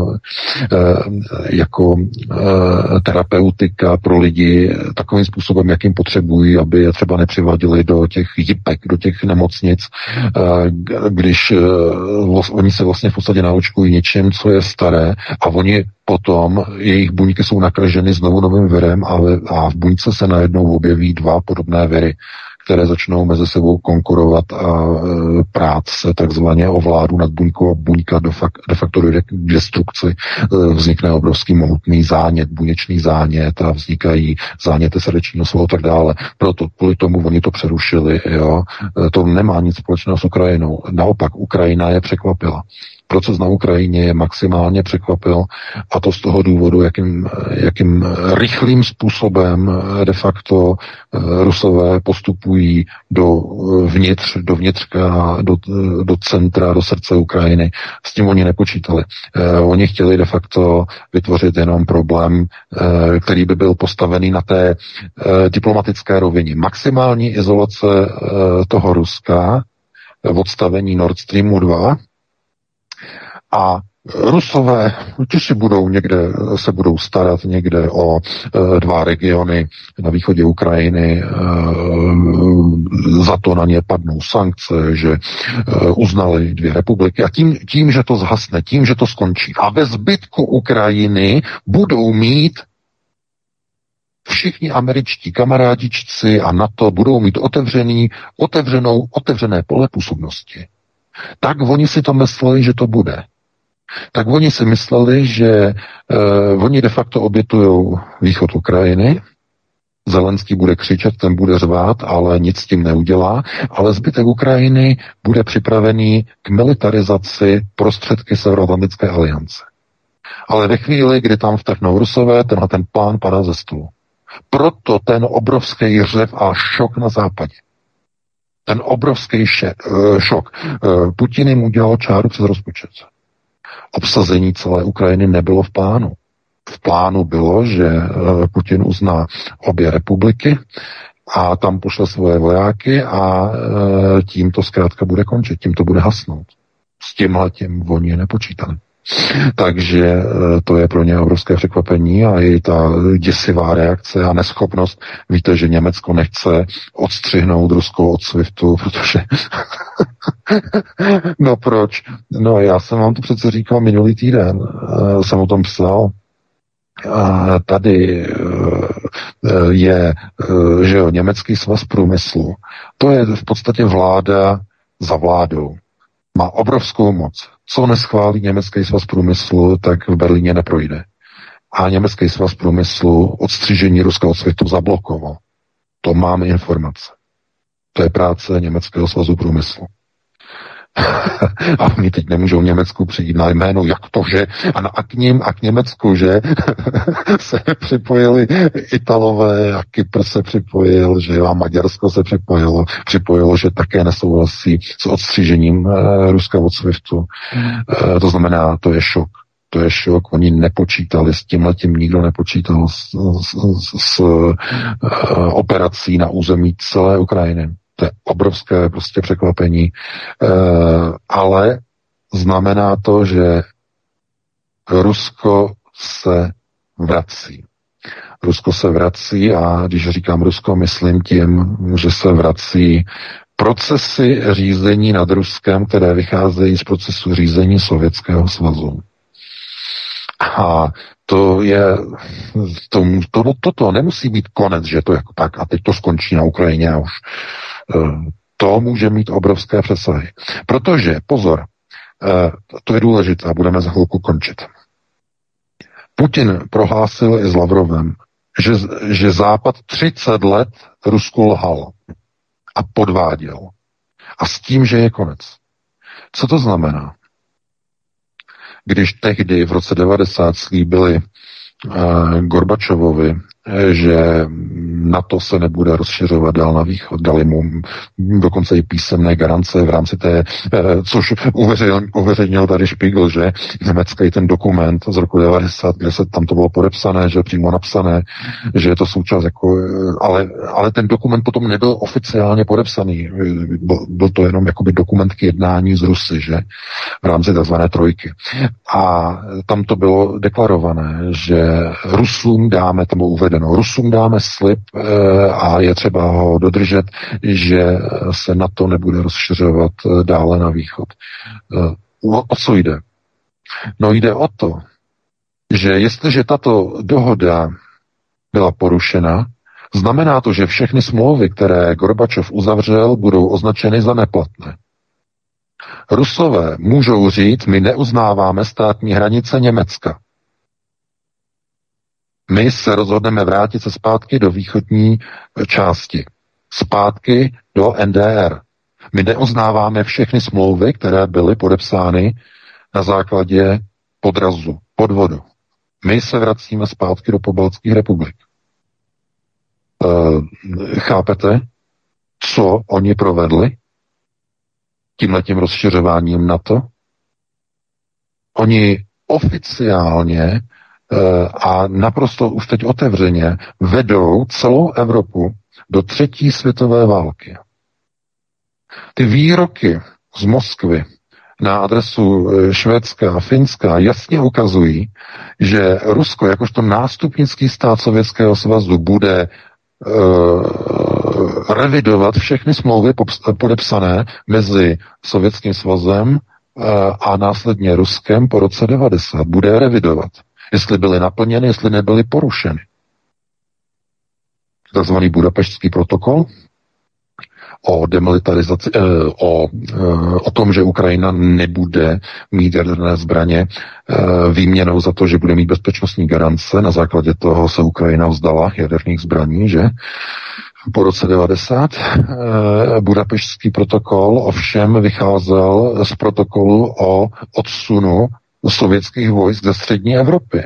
jako terapeutika pro lidi takovým způsobem, jakým potřebují, aby je třeba nepřiváděli do těch jipek, do těch nemocnic, když oni se vlastně v podstatě naočkují něčím, co je staré, a oni potom, jejich buňky jsou nakaženy znovu novým virem a v buňce se najednou objeví dva podobné viry, které začnou mezi sebou konkurovat a prát se takzvaně o vládu nad buňkou a buňka de facto dojde k destrukci. Vznikne obrovský mohutný zánět, buněčný zánět a vznikají záněty srdečního svalu a tak dále. Proto kvůli tomu oni to přerušili. Jo? To nemá nic společného s Ukrajinou. Naopak Ukrajina je překvapila. Proces na Ukrajině je maximálně překvapil, a to z toho důvodu, jakým rychlým způsobem de facto Rusové postupují do vnitřka, do centra, do srdce Ukrajiny. S tím oni nepočítali. Oni chtěli de facto vytvořit jenom problém, který by byl postavený na té diplomatické rovině. Maximální izolace toho Ruska, odstavení Nord Streamu 2, a Rusové, ti se budou starat někde o dva regiony na východě Ukrajiny, za to na ně padnou sankce, že uznali 2 republiky, a tím, že to zhasne, tím, že to skončí. A ve zbytku Ukrajiny budou mít všichni američtí kamarádičci a NATO budou mít otevřené pole působnosti. Tak oni si to mysleli, že to bude. Tak oni si mysleli, že oni de facto obětují východ Ukrajiny, Zelenský bude křičet, ten bude řvát, ale nic s tím neudělá, ale zbytek Ukrajiny bude připravený k militarizaci prostředky Severoatlantické aliance. Ale ve chvíli, kdy tam vtrhnou Rusové, ten plán padá ze stolu. Proto ten obrovský řev a šok na západě. Ten obrovský šok. Putin jim udělal čáru přes rozpočet. Obsazení celé Ukrajiny nebylo v plánu. V plánu bylo, že Putin uzná obě republiky a tam pošle svoje vojáky a tím to zkrátka bude končit, tím to bude hasnout. S tímhletím oni nepočítali. Takže to je pro ně obrovské překvapení a i ta děsivá reakce a neschopnost. Víte, že Německo nechce odstřihnout Rusko od SWIFTu, protože no proč? No já jsem vám to přece říkal minulý týden, jsem o tom psal. A tady je, že jo, Německý svaz průmyslu. To je v podstatě vláda za vládou. Má obrovskou moc. Co neschválí Německý svaz průmyslu, tak v Berlíně neprojde. A Německý svaz průmyslu odstřižení Ruska od SWIFTu zablokoval. To máme informace. To je práce Německého svazu průmyslu. A oni teď nemůžou Německu přijít na jméno, jak to, že a k Německu, že se připojili Italové a Kypr se připojil, že a Maďarsko se připojilo, že také nesouhlasí s odstřižením Ruska od SWIFTu. To znamená, to je šok. To je šok. Oni nepočítali s tímhletím, nikdo nepočítal s operací na území celé Ukrajiny. To je obrovské prostě překvapení, ale znamená to, že Rusko se vrací. Rusko se vrací a když říkám Rusko, myslím tím, že se vrací procesy řízení nad Ruskem, které vycházejí z procesu řízení Sovětského svazu. A toto nemusí být konec, že to jako tak a teď to skončí na Ukrajině a už. To může mít obrovské přesahy. Protože, pozor, to je důležité a budeme za chvilku končit. Putin prohlásil i s Lavrovem, že Západ 30 let Rusku lhal a podváděl. A s tím, že je konec. Co to znamená? Když tehdy v roce 90 slíbili Gorbačovovi, že NATO se nebude rozšiřovat dál na východ, dali mu dokonce i písemné garance v rámci té, což uveřejnil tady Spiegel, že německý ten dokument z roku 90, kde se tam to bylo podepsané, že přímo napsané, že je to součást jako, ale ten dokument potom nebyl oficiálně podepsaný, byl to jenom jakoby dokument k jednání z Rusy, že v rámci takzvané trojky. A tam to bylo deklarované, že Rusům dáme, tam bylo uvedeno, Rusům dáme slib a je třeba ho dodržet, že se NATO nebude rozšiřovat dále na východ. O co jde? No jde o to, že jestliže tato dohoda byla porušena, znamená to, že všechny smlouvy, které Gorbačov uzavřel, budou označeny za neplatné. Rusové můžou říct, my neuznáváme státní hranice Německa. My se rozhodneme vrátit se zpátky do východní části. Zpátky do NDR. My neuznáváme všechny smlouvy, které byly podepsány na základě podrazu, podvodu. My se vracíme zpátky do pobaltských republik. Chápete, co oni provedli tímhletím rozšiřováním NATO? Oni oficiálně a naprosto už teď otevřeně vedou celou Evropu do 3. světové války. Ty výroky z Moskvy na adresu Švédska a Finska jasně ukazují, že Rusko jakožto nástupnický stát Sovětského svazu bude revidovat všechny smlouvy podepsané mezi Sovětským svazem a následně Ruskem po roce 90. Bude revidovat. Jestli byly naplněny, jestli nebyly porušeny. Takzvaný Budapeštský protokol o demilitarizaci, o tom, že Ukrajina nebude mít jaderné zbraně výměnou za to, že bude mít bezpečnostní garance. Na základě toho se Ukrajina vzdala jaderných zbraní, že? Po roce 90 Budapeštský protokol ovšem vycházel z protokolu o odsunu sovětských vojsk ze střední Evropy.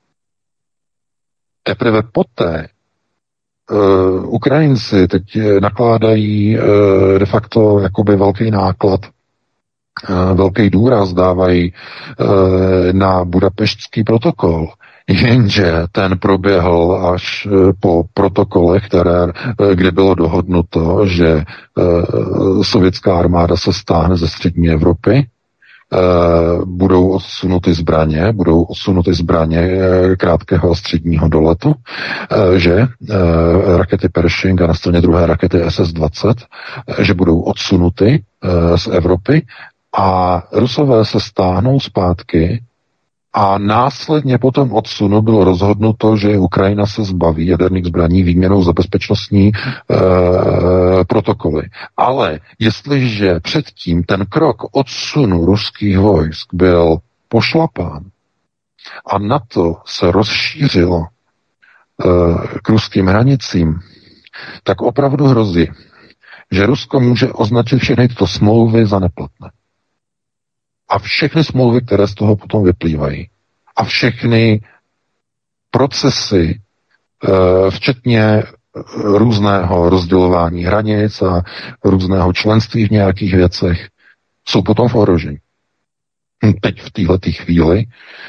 Teprve poté Ukrajinci teď nakládají de facto jakoby velký náklad, velký důraz dávají na Budapeštský protokol. Jenže ten proběhl až po protokolech, kde bylo dohodnuto, že sovětská armáda se stáhne ze střední Evropy, budou odsunuty zbraně krátkého a středního doletu, že rakety Pershing a na straně druhé rakety SS-20, že budou odsunuty z Evropy a Rusové se stáhnou zpátky a následně po tom odsunu bylo rozhodnuto, že Ukrajina se zbaví jaderných zbraní výměnou za bezpečnostní protokoly. Ale jestliže předtím ten krok odsunu ruských vojsk byl pošlapán a NATO se rozšířilo k ruským hranicím, tak opravdu hrozí, že Rusko může označit všechny tyto smlouvy za neplatné. A všechny smlouvy, které z toho potom vyplývají. A všechny procesy, včetně různého rozdělování hranic a různého členství v nějakých věcech, jsou potom v ohrožení. Teď v této chvíli,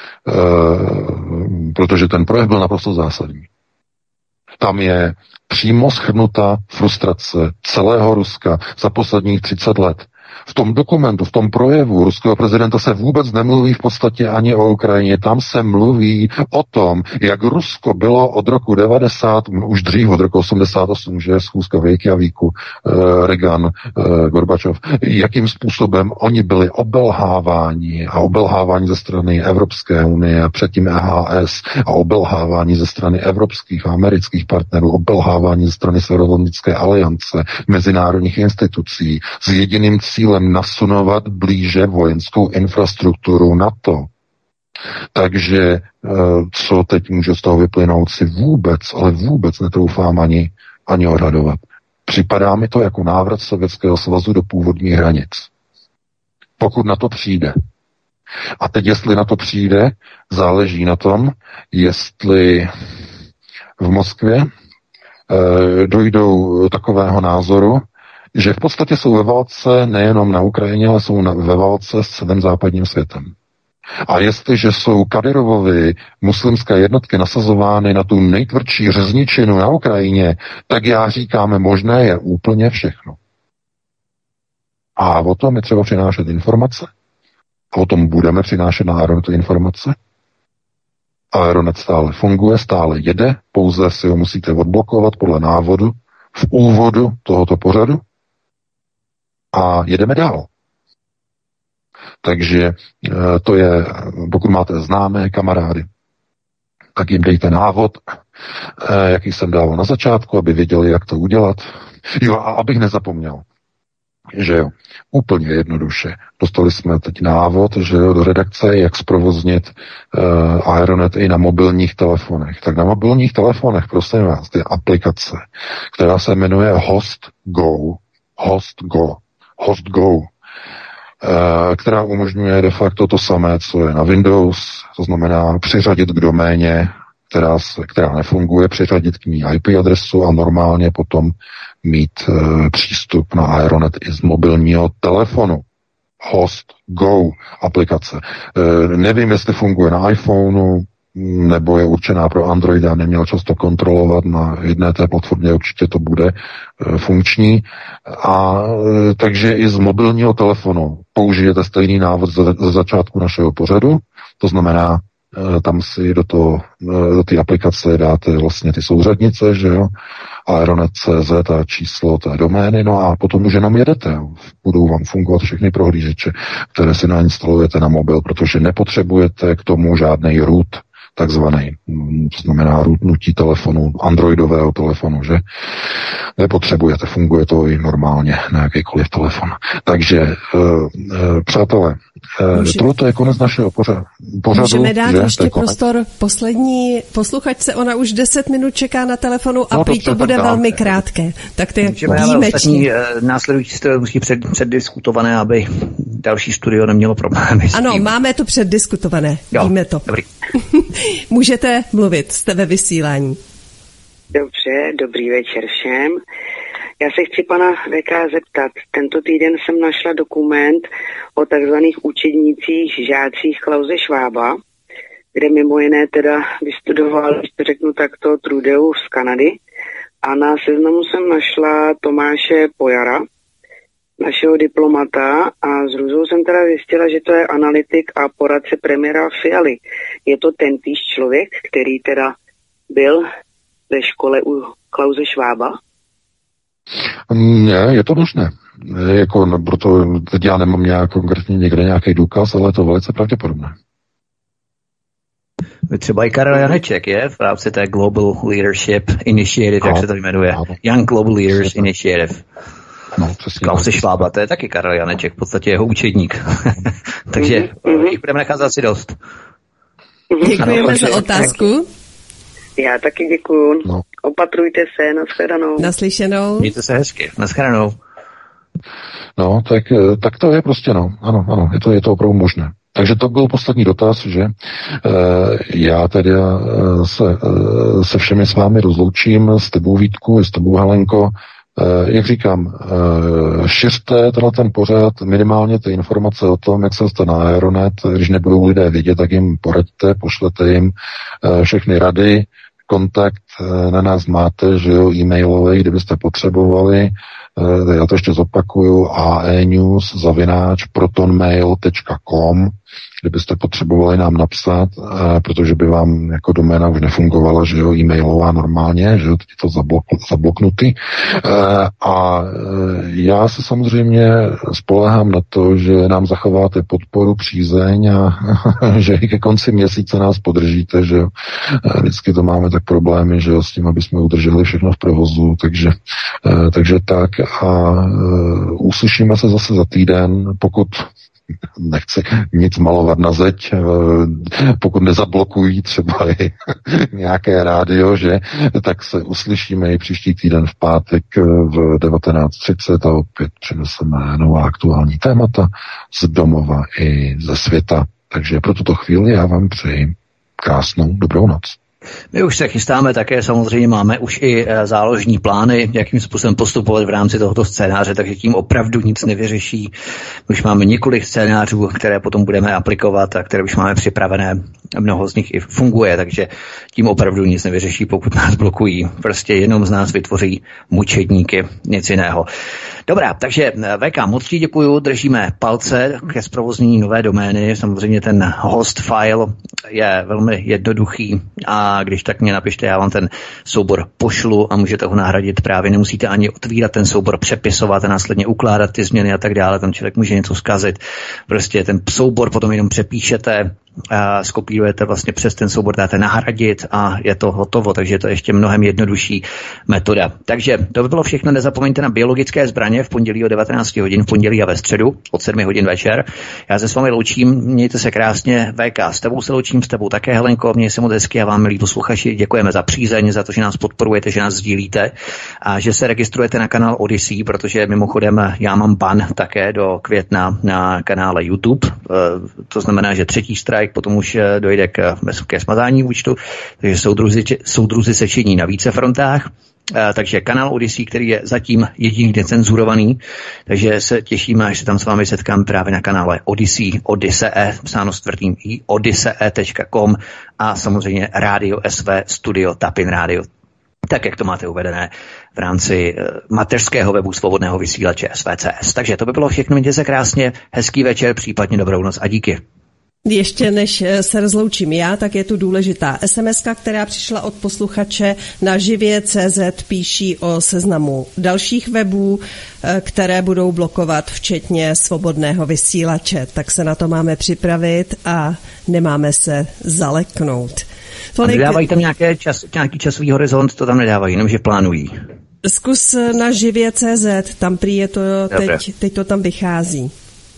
protože ten projev byl naprosto zásadní. Tam je přímo shrnuta frustrace celého Ruska za posledních 30 let, V tom dokumentu, v tom projevu ruského prezidenta se vůbec nemluví v podstatě ani o Ukrajině. Tam se mluví o tom, jak Rusko bylo od roku 90, už dřív od roku 88, že schůzka v Reykjavíku, Reagan, Gorbačov, jakým způsobem oni byli obelháváni ze strany Evropské unie, předtím EHS a obelháváni ze strany evropských a amerických partnerů, obelháváni ze strany Severoatlantické aliance, mezinárodních institucí s jediným cílem nasunovat blíže vojenskou infrastrukturu NATO. Takže co teď může z toho vyplynout, si vůbec netroufám ani odhadovat. Připadá mi to jako návrat Sovětského svazu do původních hranic. Pokud na to přijde. A teď, jestli na to přijde, záleží na tom, jestli v Moskvě dojdou takového názoru, že v podstatě jsou ve válce nejenom na Ukrajině, ale jsou ve válce s celým západním světem. A jestliže jsou Kadyrovovy muslimské jednotky nasazovány na tu nejtvrdší řezničinu na Ukrajině, tak já říkám, možné je úplně všechno. A o tom je třeba přinášet informace. A o tom budeme přinášet na Aeronetu informace. Aeronet stále funguje, stále jede, pouze si ho musíte odblokovat podle návodu v úvodu tohoto pořadu a jedeme dál. Takže to je, pokud máte známé kamarády, tak jim dejte návod, jaký jsem dával na začátku, aby věděli, jak to udělat. Jo, a abych nezapomněl, že jo, úplně jednoduše. Dostali jsme teď návod, že jo, do redakce, jak zprovoznit Aeronet i na mobilních telefonech. Tak na mobilních telefonech, prosím vás, ty aplikace, která se jmenuje HostGo, která umožňuje de facto to samé, co je na Windows, to znamená přiřadit k doméně, která nefunguje, přiřadit k ní IP adresu a normálně potom mít přístup na Aeronet i z mobilního telefonu. HostGo aplikace. Nevím, jestli funguje na iPhoneu, nebo je určená pro Android a neměl často kontrolovat na jedné té platformě, určitě to bude funkční. A takže i z mobilního telefonu použijete stejný návod ze začátku našeho pořadu, to znamená, tam si do té aplikace dáte vlastně ty souřadnice, že jo, Aeronet.cz a číslo té domény, no a potom už jenom jedete. Budou vám fungovat všechny prohlížeče, které si nainstalujete na mobil, protože nepotřebujete k tomu žádný root, takzvaný, to znamená rootnutí telefonu, androidového telefonu, že? Nepotřebujete, funguje to i normálně na jakýkoliv telefon. Takže, přátelé, tohle je konec našeho pořadu. Můžeme dát ještě prostor poslední posluchačce, ona už 10 minut čeká na telefonu a prý to bude velmi krátké. Tak to je výjimečný. Následující studio musí předdiskutované, aby další studio nemělo problémy. Ano, máme to předdiskutované, víme to. Dobrý. Můžete mluvit, jste ve vysílání. Dobře, dobrý večer všem. Já se chci pana VK zeptat. Tento týden jsem našla dokument o takzvaných učednících, žácích Klause Schwaba, kde mimo jiné teda vystudoval, když to řeknu takto, Trudeau z Kanady. A na seznamu jsem našla Tomáše Pojara, našeho diplomata, a s hrůzou jsem teda zjistila, že to je analytik a poradce premiéra Fialy. Je to tentýž člověk, který teda byl ve škole u Klause Schwaba? Ne, je to možné. Proto teď já nemám konkrétně někde nějaký důkaz, ale je to velice pravděpodobné. Třeba i Karel Janeček je v rámci té Global Leadership Initiative, jak se to jmenuje. Young Global Leaders Initiative. No, Klause Schwaba, to je taky Karel Janeček, v podstatě jeho učedník. Takže jich budeme nechat asi dost. Děkujeme za otázku. Já taky děkuju. No. Opatrujte se, nashledanou. Naslyšenou. Mějte se hezky, nashledanou. No, tak to je prostě, no. Ano, je to opravdu možné. Takže to byl poslední dotaz, že já tedy se všemi s vámi rozloučím, s tebou Vítku, s tebou Helenko. Jak říkám, šiřte ten pořad, minimálně ty informace o tom, jak se dostat na Aeronet, když nebudou lidé vidět, tak jim poraďte, pošlete jim všechny rady, kontakt na nás máte, že jo, e-mailový, kdybyste potřebovali, já to ještě zopakuju, aenews@protonmail.com, kdybyste potřebovali nám napsat, protože by vám jako doména už nefungovala, že jo, e-mailová normálně, že jo, teď je to zabloknutý. A já se samozřejmě spoléhám na to, že nám zachováte podporu, přízeň a že i ke konci měsíce nás podržíte, že jo. Vždycky to máme tak problémy, že jo, s tím, aby jsme udrželi všechno v provozu, takže tak a uslyšíme se zase za týden, pokud nechci nic malovat na zeď, pokud nezablokují třeba i nějaké rádio, že, tak se uslyšíme i příští týden v pátek v 19:30 a opět přineseme nová aktuální témata z domova i ze světa. Takže pro tuto chvíli já vám přeji krásnou dobrou noc. My už se chystáme také, samozřejmě máme už i záložní plány, jakým způsobem postupovat v rámci tohoto scénáře, takže tím opravdu nic nevyřeší. Už máme několik scénářů, které potom budeme aplikovat a které už máme připravené. Mnoho z nich i funguje, takže tím opravdu nic nevyřeší, pokud nás blokují. Prostě jenom z nás vytvoří mučedníky, nic jiného. Dobrá, takže VK, moc ti děkuju, držíme palce ke zprovoznění nové domény. Samozřejmě ten host file je velmi jednoduchý a když tak mě napište, já vám ten soubor pošlu a můžete ho nahradit právě. Nemusíte ani otvírat ten soubor, přepisovat a následně ukládat ty změny a tak dále. Tam člověk může něco zkazit. Prostě ten soubor potom jenom přepíšete, skopírujete vlastně přes ten soubor, dáte nahradit a je to hotovo, takže je to ještě mnohem jednodušší metoda. Takže to by bylo všechno, nezapomeňte na biologické zbraně v pondělí o 19 hodin, v pondělí a ve středu od 7 hodin večer. Já se s vámi loučím, mějte se krásně, VK, s tebou se loučím, s tebou také, Helenko, měj se moc hezky a vám, milí posluchači, děkujeme za přízeň, za to, že nás podporujete, že nás sdílíte a že se registrujete na kanál Odyssey, protože mimochodem já mám ban také do května na kanále YouTube, to znamená, že 3. strike, potom už dojde ke smazání účtu, takže soudruzi se činí na více frontách. Takže kanál Odyssey, který je zatím jediný decenzurovaný, takže se těšíme, až se tam s vámi setkám právě na kanále Odyssey, Odyssey, psáno s tvrdým i, odyssey.com a samozřejmě Rádio SV, Studio Tapin Radio, tak jak to máte uvedené v rámci mateřského webu svobodného vysílače SVCS. Takže to by bylo všechno, mějte se krásně, hezký večer, případně dobrou noc a díky. Ještě než se rozloučím já, tak je tu důležitá SMS-ka, která přišla od posluchače na živě.cz, píší o seznamu dalších webů, které budou blokovat, včetně svobodného vysílače. Tak se na to máme připravit a nemáme se zaleknout. Nedávají tam nějaký časový horizont, to tam nedávají, jenom že plánují. Zkus na živě.cz, tam prý je to teď to tam vychází.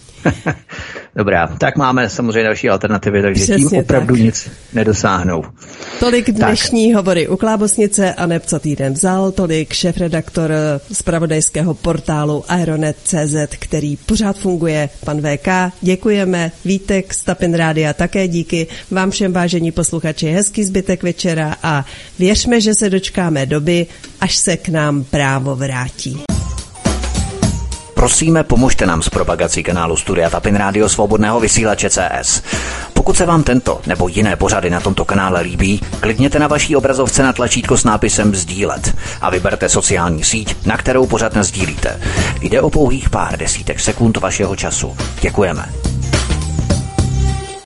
Dobrá, tak máme samozřejmě další alternativy, takže přesně tím opravdu tak. Nic nedosáhnou. Tolik dnešní hovory u Klábosnice a neb co týden vzal, tolik šéfredaktor zpravodajského portálu Aeronet.cz, který pořád funguje, pan VK. Děkujeme, Vítek z Tapin Rádia také díky. Vám všem, vážení posluchači, hezký zbytek večera a věřme, že se dočkáme doby, až se k nám právo vrátí. Prosíme, pomožte nám s propagací kanálu Studia Tapin Rádio Svobodného vysílače CS. Pokud se vám tento nebo jiné pořady na tomto kanále líbí, klikněte na vaší obrazovce na tlačítko s nápisem sdílet a vyberte sociální síť, na kterou pořad nasdílíte. Jde o pouhých pár desítek sekund vašeho času. Děkujeme.